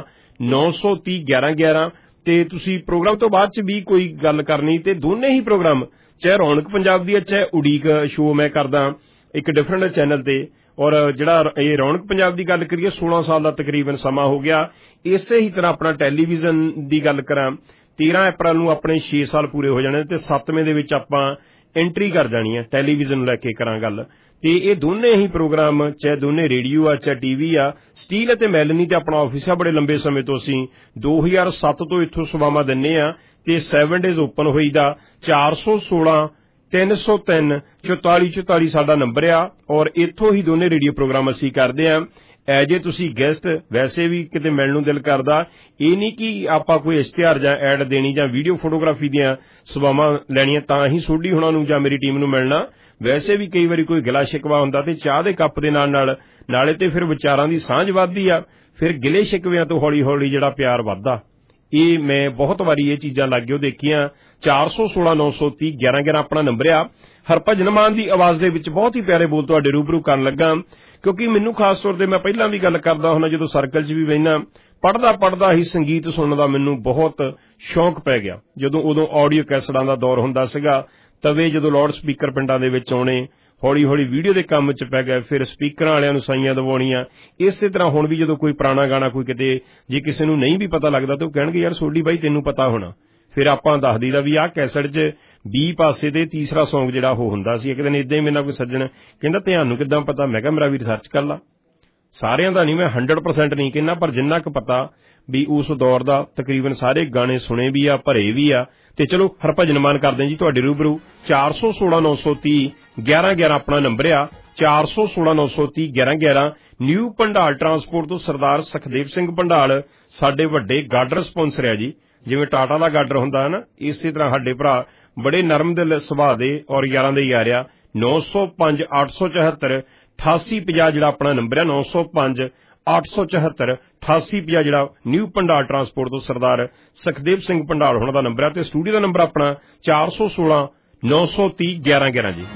930 1111 ਤੇ ਤੁਸੀਂ ਪ੍ਰੋਗਰਾਮ ਤੋਂ ਬਾਅਦ 'ਚ ਵੀ ਕੋਈ ਗੱਲ ਕਰਨੀ ਤੇ ਦੋਨੇ ਹੀ ਪ੍ਰੋਗਰਾਮ ਚਾਹੇ ਰੌਣਕ ਪੰਜਾਬ ਦੀ ਹੈ ਚਾਹੇ ਉਡੀਕ ਸ਼ੋਅ ਮੈਂ ਕਰਦਾ ਇੱਕ ਡਿਫਰੈਂਟ ਚੈਨਲ ਤੇ ਔਰ ਜਿਹੜਾ ਇਹ ਰੌਣਕ ਪੰਜਾਬ ਦੀ ਗੱਲ ਕਰੀਏ 16 ਸਾਲ ਦਾ ਤਕਰੀਬਨ ਸਮਾਂ ਹੋ ਗਿਆ ਇਸੇ ਹੀ ਤਰ੍ਹਾਂ ਆਪਣਾ ਟੈਲੀਵਿਜ਼ਨ ਦੀ ਗੱਲ ਕਰਾਂ 13 ਅਪ੍ਰੈਲ ਨੂੰ ਆਪਣੇ 6 ਸਾਲ ਪੂਰੇ ਹੋ ਜਾਣੇ ਤੇ 7ਵੇਂ ਦੇ ਵਿੱਚ ਆਪਾਂ ਐਂਟਰੀ ਕਰ ਜਾਣੀ ਹੈ ਟੈਲੀਵਿਜ਼ਨ ਨੂੰ ਲੈ ਕੇ ਕਰਾਂ ਗੱਲ ਤੇ ਇਹ ਦੋਨੇ ਹੀ ਪ੍ਰੋਗਰਾਮ ਚਾਹੇ ਦੋਨੇ ਰੇਡੀਓ ਆ ਚਾਹੇ TV ਆ ਸਟੀਲ ਅਤੇ ਮੈਲਨੀ ਤੇ ਆਪਣਾ ਆਫਿਸ ਆ ਬੜੇ ਲੰਬੇ ਸਮੇਂ ਤੋਂ ਅਸੀਂ 2007 ਤੋਂ ਇੱਥੋਂ ਸੇਵਾਵਾਂ ਦਿੰਨੇ ਆ ਤੇ 7 ਡੇਜ਼ ਓਪਨ ਹੋਈਦਾ 416 303 4444 ਸਾਡਾ ਨੰਬਰ ਆ ਔਰ ਇੱਥੋਂ ਹੀ ਦੋਨੇ ਰੇਡੀਓ ਪ੍ਰੋਗਰਾਮ ਅਸੀਂ ਕਰਦੇ ਆ ਐਜ ਏ ਤੁਸੀਂ ਗੈਸਟ ਵੈਸੇ ਵੀ ਕਿਤੇ ਮਿਲਣ ਨੂੰ ਦਿਲ ਕਰਦਾ ਇਹ ਨਹੀਂ ਕਿ ਆਪਾਂ ਕੋਈ ਇਸ਼ਤਿਹਾਰ ਜਾਂ ਐਡ ਦੇਣੀ ਜਾਂ ਵੀਡੀਓ ਫੋਟੋਗ੍ਰਾਫੀ ਦੀਆਂ ਸੇਵਾਵਾਂ ਲੈਣੀਆਂ ਤਾਂ ਹੀ ਸੋਢੀ ਹੋਣਾ ਨੂੰ ਜਾਂ ਮੇਰੀ ਟੀਮ ਨੂੰ ਮਿਲਣਾ ਵੈਸੇ ਵੀ ਕਈ ਵਾਰੀ ਕੋਈ ਗਿਲਾ ਸ਼ਿਕਵਾ ਹੁੰਦਾ ਤੇ ਚਾਹ ਦੇ ਕੱਪ ਦੇ ਨਾਲੇ ਤੇ ਫਿਰ ਵਿਚਾਰਾਂ ਦੀ ਸਾਂਝ ਵੱਧਦੀ ਆ ਫਿਰ ਗਿਲੇ ਸ਼ਿਕਵਿਆਂ ਤੋਂ ਹੌਲੀ ਹੌਲੀ ਜਿਹੜਾ ਪਿਆਰ ਵੱਧਦਾ ਇਹ ਮੈਂ ਬਹੁਤ ਵਾਰੀ ਇਹ ਚੀਜ਼ਾਂ ਲਾਗਿਓ ਦੇਖੀਆਂ 416 930 1111 ਆਪਣਾ ਨੰਬਰ ਆ ਹਰਭਜਨ ਮਾਨ ਦੀ ਆਵਾਜ਼ ਦੇ ਵਿੱਚ ਬਹੁਤ ਹੀ ਪਿਆਰੇ ਬੋਲ ਤੁਹਾਡੇ ਰੂਬਰੂ ਕਰਨ ਲੱਗਾ ਕਿਉਂਕਿ ਮੈਨੂੰ ਖਾਸ ਤੌਰ ਤੇ ਮੈਂ ਪਹਿਲਾਂ ਵੀ ਗੱਲ ਕਰਦਾ ਹੁੰਦਾ ਜਦੋਂ ਸਰਕਲ 'ਚ ਵੀ ਬਹਿਣਾ ਪੜ੍ਹਦਾ ਹੀ ਸੰਗੀਤ ਸੁਣਨ ਦਾ ਮੈਨੂੰ ਬਹੁਤ ਸ਼ੌਂਕ ਪੈ ਗਿਆ ਜਦੋਂ ਉਦੋਂ ਆਡੀਓ ਕੈਸਟਾਂ ਦਾ ਦੌਰ ਹੁੰਦਾ ਸੀਗਾ ਤਵੇ ਜਦੋਂ ਲਾਊਡ ਸਪੀਕਰ ਪਿੰਡਾਂ ਦੇ ਵਿੱਚ ਆਉਣੇ ਹੌਲੀ ਹੌਲੀ ਵੀਡੀਓ ਦੇ ਕੰਮ 'ਚ ਪੈ ਗਏ, ਫਿਰ ਸਪੀਕਰਾਂ ਵਾਲਿਆਂ ਨੂੰ ਸਾਈਆਂ ਦਵਾਉਣੀਆਂ। ਇਸੇ ਤਰ੍ਹਾਂ ਹੁਣ ਵੀ ਜਦੋਂ ਕੋਈ ਪੁਰਾਣਾ ਗਾਣਾ ਕੋਈ ਕਿਤੇ ਜੇ ਕਿਸੇ ਨੂੰ ਨਹੀਂ ਵੀ ਪਤਾ ਲੱਗਦਾ ਤਾਂ ਉਹ ਕਹਿਣਗੇ ਯਾਰ ਸੋਢੀ ਬਾਈ ਤੈਨੂੰ ਪਤਾ ਹੋਣਾ। ਫਿਰ ਆਪਾਂ ਦੱਸ ਦਈਦਾ ਵੀ ਆਹ ਕੈਸਟ 'ਚ 20 ਪਾਸੇ ਦੇ ਤੀਸਰਾ ਸੌਂਗ ਜਿਹੜਾ ਉਹ ਹੁੰਦਾ ਸੀ। ਇੱਕ ਦਿਨ ਏਦਾਂ ਹੀ ਮੇਰੇ ਨਾਲ ਕੋਈ ਸੱਜਣ ਕਹਿੰਦਾ ਤੁਹਾਨੂੰ ਕਿੱਦਾਂ ਪਤਾ? ਮੈਂ ਕਿਹਾ ਮੇਰਾ ਵੀ ਰਿਸਰਚ ਕਰ ਲਾ। ਸਾਰਿਆਂ ਦਾ ਨਹੀਂ, ਮੈਂ 100% ਨਹੀਂ ਕਹਿੰਦਾ, ਪਰ ਜਿੰਨਾ ਕੁ ਪਤਾ ਵੀ ਉਸ ਦੌਰ ਦਾ ਤਕਰੀਬਨ ਸਾਰੇ ਗਾਣੇ ਸੁਣੇ ਵੀ ਆ, ਭਰੇ ਵੀ ਆ। ਤੇ ਚਲੋ ਹਰਭਜਨ ਮਾਨ ਕਰਦੇ ਜੀ ਤੁਹਾਡੇ ਰੂਬਰੂ। 416 930 1111 ਆਪਣਾ ਨੰਬਰ ਆ, 416 930 1111। ਨਿਊ ਭੰਡਾਲ ਟਰਾਂਸਪੋਰਟ ਤੋਂ ਸਰਦਾਰ ਸੁਖਦੇਵ ਸਿੰਘ ਭੰਡਾਲ ਸਾਡੇ ਵੱਡੇ ਗਾਰਡਰ ਸਪਾਂਸਰ ਆ ਜੀ। ਜਿਵੇਂ ਟਾਟਾ ਦਾ ਗਾਰਡਰ ਹੁੰਦਾ ਹੈ ਨਾ, ਇਸੇ ਤਰ੍ਹਾਂ ਸਾਡੇ ਭਰਾ ਬੜੇ ਨਰਮ ਦਿਲ ਸੁਭਾਅ ਦੇ ਔਰ ਯਾਰਾਂ ਦੇ ਯਾਰ ਆ। 905 874 8850 ਜਿਹੜਾ ਆਪਣਾ ਨੰਬਰ ਹੈ, 905 874 8850 ਜਿਹੜਾ ਨਿਊ ਭੰਡਾਲ ਟਰਾਂਸਪੋਰਟ ਤੋਂ ਸਰਦਾਰ ਸੁਖਦੇਵ ਸਿੰਘ ਭੰਡਾਲ ਹੋਣਾ ਦਾ ਨੰਬਰ ਹੈ। ਤੇ ਸਟੂਡੀਓ ਦਾ ਨੰਬਰ ਆਪਣਾ 416 930 1111 ਜੀ।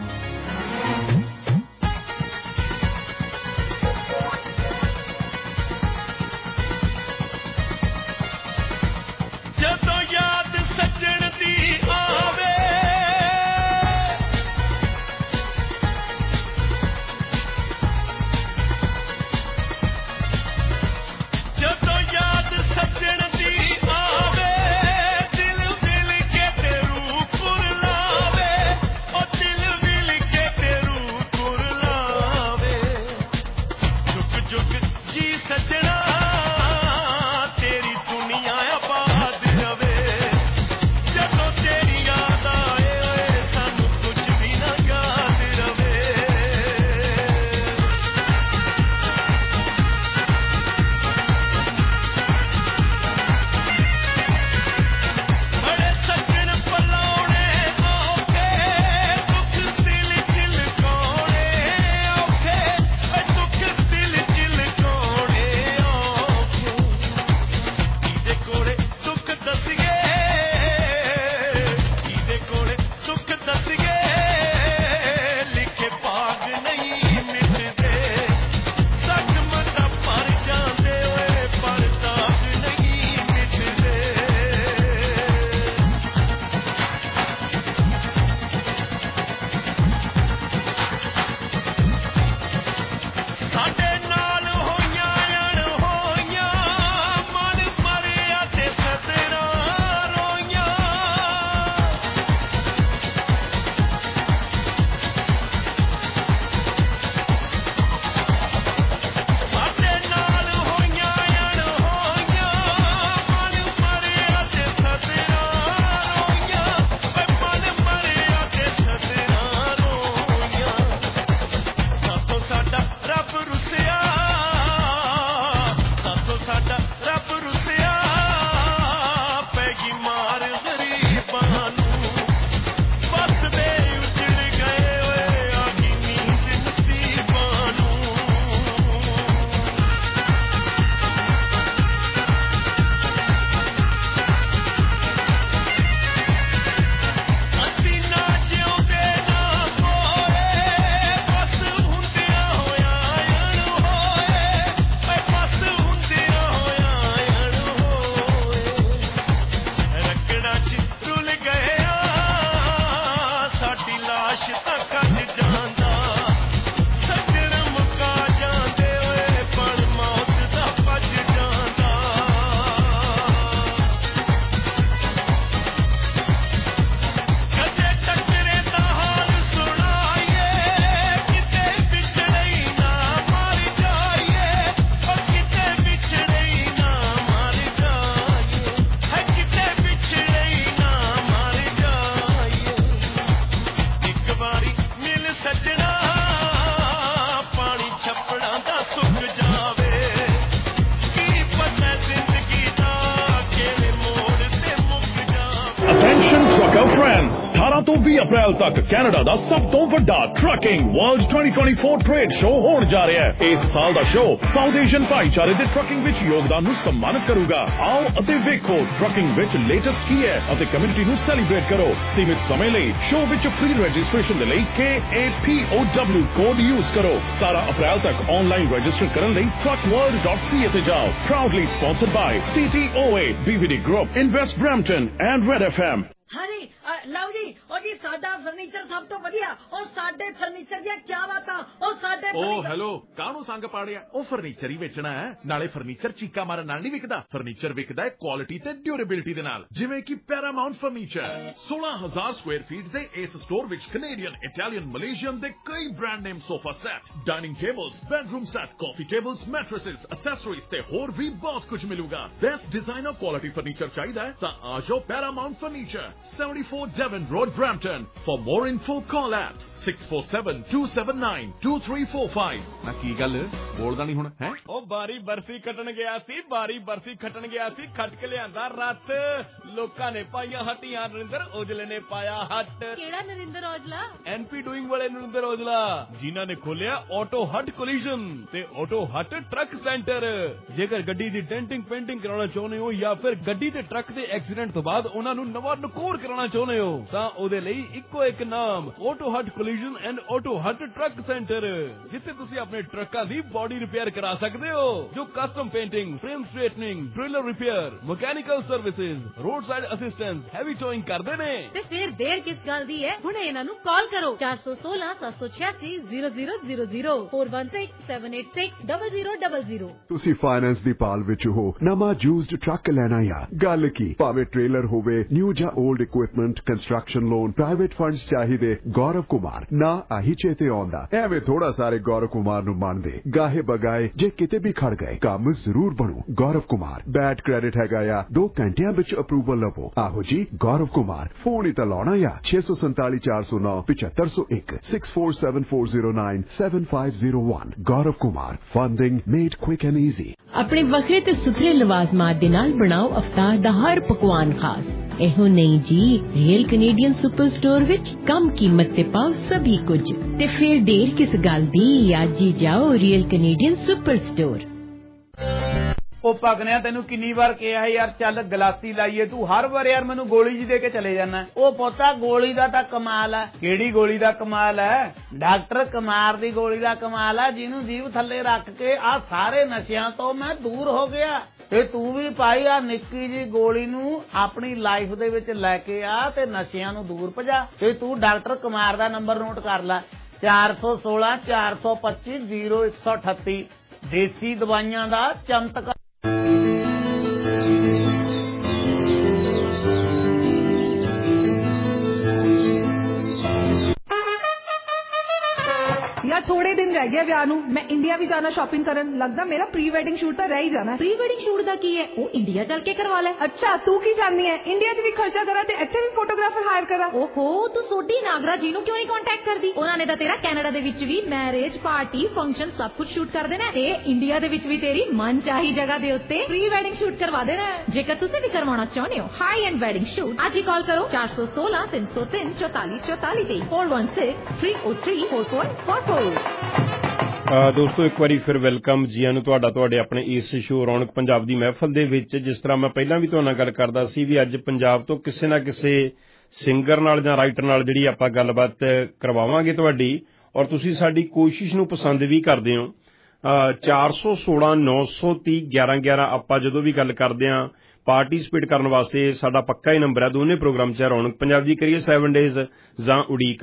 ਤੋਂ 20 ਅਪ੍ਰੈਲ ਤੱਕ ਕੈਨੇਡਾ ਦਾ ਸਭ ਤੋਂ ਵੱਡਾ ਟਰੱਕਿੰਗ ਵਰਲਡ 2024 ਟ੍ਰੇਡ ਸ਼ੋਅ ਹੋਣ ਜਾ ਰਿਹਾ ਹੈ। ਇਸ ਸਾਲ ਦਾ ਸ਼ੋਅ ਸਾਊਥ ਏਸ਼ੀਅਨ ਭਾਈਚਾਰੇ ਦੇ ਟਰੱਕਿੰਗ ਵਿੱਚ ਯੋਗਦਾਨ ਨੂੰ ਸਨਮਾਨਿਤ ਕਰੂਗਾ। ਆਓ ਅਤੇ ਵੇਖੋ ਟਰੱਕਿੰਗ ਵਿੱਚ ਲੇਟੈਸਟ ਕੀ ਹੈ ਅਤੇ ਕਮਿਊਨਿਟੀ ਨੂੰ ਸੈਲੀਬ੍ਰੇਟ ਕਰੋ। ਸੀਮਿਤ ਸਮੇਂ ਲਈ ਸ਼ੋਅ ਵਿੱਚ ਫ੍ਰੀ ਰਜਿਸਟ੍ਰੇਸ਼ਨ ਦੇ ਲਈ KAPOW ਕੋਡ ਯੂਜ਼ ਕਰੋ। 17 ਅਪ੍ਰੈਲ ਤੱਕ ਆਨਲਾਈਨ ਰਜਿਸਟਰ ਕਰਨ ਲਈ truckworld.ca ਤੇ ਜਾਓ। Proudly sponsored by TTOA, BVD Group, Invest Brampton and Red FM। ਹਾਂਜੀ ਲਓ ਜੀ ਉਹ ਜੀ ਸਾਡਾ फर्नीचर सब तो वधिया और साडे फर्नीचर दी क्या बातां और साडे ओ हेलो काहनू संग पाड़िया ओ फर्नीचर ही बेचना है नाले फर्नीचर चीका मारन नाल नहीं विकदा फर्नीचर विकदा है क्वालिटी ते ड्यूरेबिलिटी दे नाल जिवें कि पैरामाउंट फर्नीचर 16,000 स्क्वायर फीट दे इस स्टोर विच कैनेडियन इटालियन मलेशियन दे कई brand name sofa set dining tables bedroom set coffee tables mattresses accessories ते होर भी बहुत कुछ मिलूगा बेस्ट डिजाइनर क्वालिटी फर्नीचर चाहिए है तां आ जाओ Paramount furniture 74 Devon Road Brampton for more info call at 647-279-2345 ना की गल बोलदा नहीं हुण है ओ बारी बर्फी खटन गया सी खट के लियांदा रत लोकां ने पाईया हट्टियां नरिंदर औजले ने पाया हट केड़ा नरिंदर औजला एनपी डूइंग वाले नरिंदर औजला जिन्हां ने खोलिया ऑटो हट कोलिजन ते ऑटो हट ट्रक सेंटर जेकर गड्डी दी डेंटिंग पेंटिंग कराना चाहुंदे हो या फिर गड्डी ते ट्रक दे एक्सीडेंट तो बाद उन्हां नूं नवां नकोर कराना चाहुंदे हो तां ओदे लई इक्को एक नाम auto hut collision and auto hut truck centre जिथे तुसी अपने ट्रकां दी बॉडी रिपेयर करा सकदे हो जो custom painting frame straightening trailer repair mechanical services road side assistance heavy towing करदे ने ते फिर देर किस गल दी है हुणे इन्हां नूं कॉल करो 416-786-0000 416-786-0000 ਤੁਸੀਂ ਫਾਈਨੈਂਸ ਦੀ ਭਾਲ ਵਿੱਚ ਹੋ ਨਵਾਂ ਯੂਜ਼ਡ ਟਰੱਕ ਲੈਣਾ ਆ ਗੱਲ ਕੀ ਭਾਵੇਂ ਟ੍ਰੇਲਰ ਹੋਵੇ ਨਿਊ ਜਾਂ old equipment construction loan private funds ਚਾਹੀਦੇ ਗੌਰਵ ਕੁਮਾਰ ਨਾ ਆਹੀ ਚੇਤੇ ਆਉਂਦਾ ਐਵੇਂ ਥੋੜਾ ਸਾਰੇ ਗੌਰਵ ਕੁਮਾਰ ਨੂੰ ਮੰਨਦੇ ਗਾਹੇ ਬਗਾਏ ਜੇ ਕਿਤੇ ਵੀ ਖੜ ਗਏ ਕੰਮ ਜ਼ਰੂਰ ਬਣੂ ਗੌਰਵ ਕੁਮਾਰ ਬੈਡ ਕ੍ਰੈਡਿਟ ਹੈਗਾ ਆ 2 ਘੰਟਿਆਂ ਵਿੱਚ ਅਪਰੂਵਲ ਲਵੋ ਆਹੋ ਜੀ ਗੌਰਵ ਕੁਮਾਰ ਫੋਨ ਹੀ ਤਾਂ ਲਾਉਣਾ ਆ 647-409-7501 6474097501 Gaurav Kumar funding made quick and easy ਆਪਣੇ ਵੱਖਰੇ ਤੇ ਸੁਥਰੇ ਲਵਾਜ਼ਮਾਤ ਦੇ ਨਾਲ ਬਣਾਓ ਅਫਤਾਰ ਦਾ ਹਰ ਪਕਵਾਨ ਖਾਸ ਇਹੋ ਨਹੀਂ ਜੀ ਰੀਅਲ ਕੈਨੇਡੀਅਨ ਸੁਪਰ ਸਟੋਰ ਵਿੱਚ ਕਮ ਕੀਮਤ ਤੇ ਪਾਓ ਸਭੀ ਕੁਝ ਤੇ ਫਿਰ ਦੇਰ ਕਿਸ ਗੱਲ ਦੀ ਅੱਜ ਹੀ ਜਾਓ ਰੀਅਲ ਕੈਨੇਡੀਅਨ ਸੁਪਰ ਸਟੋਰ ਉਹ ਪਗਨਿਆ ਤੈਨੂੰ ਕਿੰਨੀ ਵਾਰ ਕਿਹਾ ਯਾਰ ਚੱਲ ਗਲਾਸੀ ਲਾਈਏ ਤੂੰ ਹਰ ਵਾਰ ਯਾਰ ਮੈਨੂੰ ਗੋਲੀ ਜੀ ਦੇ ਕੇ ਚਲੇ ਜਾਣਾ ਉਹ ਪੋਤਾ ਗੋਲੀ ਦਾ ਤਾਂ ਕਮਾਲ ਹੈ ਕਿਹੜੀ ਗੋਲੀ ਦਾ ਕਮਾਲ ਹੈ ਡਾਕਟਰ ਕੁਮਾਰ ਦੀ ਗੋਲੀ ਦਾ ਕਮਾਲ ਹੈ ਜਿਹਨੂੰ ਜੀਭ ਥੱਲੇ ਰੱਖ ਕੇ ਆ ਸਾਰੇ ਨਸ਼ਿਆਂ ਤੋਂ ਮੈਂ ਦੂਰ ਹੋ ਗਿਆ ਤੇ ਤੂੰ ਵੀ ਭਾਈ ਆ ਨਿੱਕੀ ਜੀ ਗੋਲੀ ਨੂੰ ਆਪਣੀ ਲਾਈਫ ਦੇ ਵਿੱਚ ਲੈ ਕੇ ਆ ਤੇ ਨਸ਼ਿਆਂ ਨੂੰ ਦੂਰ ਭਜਾ ਤੇ ਤੂੰ ਡਾਕਟਰ ਕੁਮਾਰ ਦਾ ਨੰਬਰ ਨੋਟ ਕਰ ਲੈ 416-425-0138 ਦੇਸੀ ਦਵਾਈਆਂ ਦਾ ਚਮਤਕਾਰ यार थोड़े दिन रह गए विआह नूं मैं इंडिया भी जाना शॉपिंग करन लगदा मेरा प्री वेडिंग शूट तो रह ही जाना प्री वेडिंग शूट दा की है वो इंडिया चल के करवा ले अच्छा तू की जाननी है इंडिया च भी खर्चा करा ते इत्थे भी फोटोग्राफर हायर करा ओहो तू सोडी नागरा जी नूं क्यों नहीं कांटेक्ट करदी उन्हां ने तां तेरा कनाडा दे विच भी मैरिज पार्टी फंक्शन सब कुछ शूट कर देना ते इंडिया दे विच भी तेरी मन चाही जगह दे उत्ते प्री वेडिंग शूट करवा देना जेकर तुसीं भी करवाना चाहुंदे हो हाई एंड वेडिंग शूट आज ही कॉल करो 416-303-4444 416-303-4444 ਦੋਸਤੋ ਇੱਕ ਵਾਰੀ ਫਿਰ ਵੈਲਕਮ ਜੀ ਆਨੂੰ ਤੁਹਾਡੇ ਆਪਣੇ ਇਸ ਸ਼ੋਅ ਰੌਣਕ ਪੰਜਾਬ ਦੀ ਮਹਿਫਲ ਦੇ ਵਿੱਚ ਜਿਸ ਤਰ੍ਹਾਂ ਮੈਂ ਪਹਿਲਾਂ ਵੀ ਤੁਹਾਡੇ ਨਾਲ ਗੱਲ ਕਰਦਾ ਸੀ ਵੀ ਅੱਜ ਪੰਜਾਬ ਤੋਂ ਕਿਸੇ ਨਾ ਕਿਸੇ ਸਿੰਗਰ ਨਾਲ ਜਾਂ ਰਾਈਟਰ ਨਾਲ ਜਿਹੜੀ ਆਪਾਂ ਗੱਲਬਾਤ ਕਰਵਾਵਾਂਗੇ ਤੁਹਾਡੀ ਔਰ ਤੁਸੀਂ ਸਾਡੀ ਕੋਸ਼ਿਸ਼ ਨੂੰ ਪਸੰਦ ਵੀ ਕਰਦੇ ਹੋ 416-930-1111 ਆਪਾਂ ਜਦੋਂ ਵੀ ਗੱਲ ਕਰਦੇ ਹਾਂ ਪਾਰਟੀਸਪੇਟ ਕਰਨ ਵਾਸਤੇ ਸਾਡਾ ਪੱਕਾ ਹੀ ਨੰਬਰ ਹੈ ਦੋਨੇ ਪ੍ਰੋਗਰਾਮ 'ਚ ਰੌਣਕ ਪੰਜਾਬ ਦੀ ਕਰੀਏ 7 ਡੇਜ਼ ਜਾਂ ਉਡੀਕ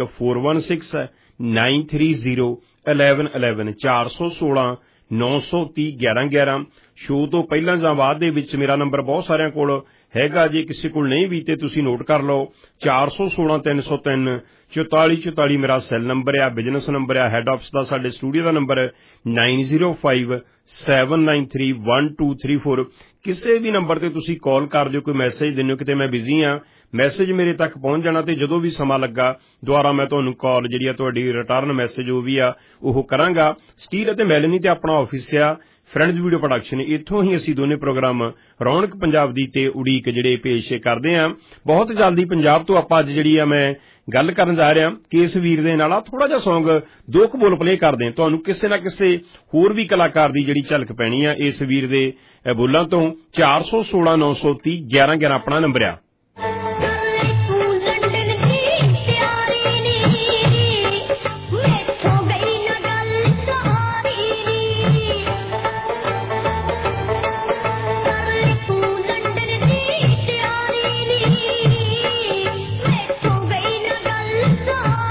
416-930-1111 416-930-1111 ਸ਼ੋਅ ਤੋਂ ਪਹਿਲਾਂ ਜਾਂ ਬਾਅਦ ਦੇ ਵਿੱਚ ਮੇਰਾ ਨੰਬਰ ਬਹੁਤ ਸਾਰਿਆਂ ਕੋਲ ਹੈਗਾ ਜੇ ਕਿਸੇ ਕੋਲ ਨਹੀਂ ਵੀ ਤੇ ਤੁਸੀਂ ਨੋਟ ਕਰ ਲਓ 416-303-4444 ਮੇਰਾ ਸੈੱਲ ਨੰਬਰ ਆ ਬਿਜ਼ਨਸ ਨੰਬਰ ਆ ਹੈੱਡ ਆਫਿਸ ਦਾ ਸਾਡੇ ਸਟੂਡੀਓ ਦਾ ਨੰਬਰ 9057931234 ਕਿਸੇ ਵੀ ਨੰਬਰ ਤੇ ਤੁਸੀਂ ਕਾਲ ਕਰ ਦਿਓ ਕੋਈ ਮੈਸੇਜ ਦਿੰਦੇ ਹੋ ਕਿਤੇ ਮੈਂ ਬਿਜ਼ੀ ਹਾਂ ਮੈਸੇਜ ਮੇਰੇ ਤੱਕ ਪਹੁੰਚ ਜਾਣਾ ਤੇ ਜਦੋਂ ਵੀ ਸਮਾਂ ਲੱਗਾ ਦੁਬਾਰਾ ਮੈਂ ਤੁਹਾਨੂੰ ਕਾਲ ਜਿਹੜੀ ਆ ਤੁਹਾਡੀ ਰਿਟਰਨ ਮੈਸੇਜ ਉਹ ਵੀ ਆ ਉਹ ਕਰਾਂਗਾ ਸਟੀਲ ਅਤੇ ਮੈਲਨੀ ਤੇ ਆਪਣਾ ਆਫਿਸ ਆ ਫਰੈਂਡਸ ਵੀਡੀਓ ਪ੍ਰੋਡਕਸ਼ਨ ਇੱਥੋਂ ਹੀ ਅਸੀਂ ਦੋਨੇ ਪ੍ਰੋਗਰਾਮ ਰੌਣਕ ਪੰਜਾਬ ਦੀ ਤੇ ਉਡੀਕ ਜਿਹੜੇ ਪੇਸ਼ ਕਰਦੇ ਹਾਂ ਬਹੁਤ ਜਲਦੀ ਪੰਜਾਬ ਤੋਂ ਆਪਾਂ ਅੱਜ ਜਿਹੜੀ ਆ ਮੈਂ ਗੱਲ ਕਰਨ ਜਾ ਰਿਹਾ ਕਿ ਇਸ ਵੀਰ ਦੇ ਨਾਲ ਥੋੜਾ ਜਿਹਾ ਸੌਂਗ ਦੋ ਕੁ ਬੋਲ ਪਲੇ ਕਰਦੇ ਹਾਂ ਤੁਹਾਨੂੰ ਕਿਸੇ ਨਾ ਕਿਸੇ ਹੋਰ ਵੀ ਕਲਾਕਾਰ ਦੀ ਜਿਹੜੀ ਝਲਕ ਪੈਣੀ ਆ ਇਸ ਵੀਰ ਦੇ ਬੋਲਾਂ ਤੋਂ 416-930-1111 ਆਪਣਾ ਨੰਬਰ ਆ Oh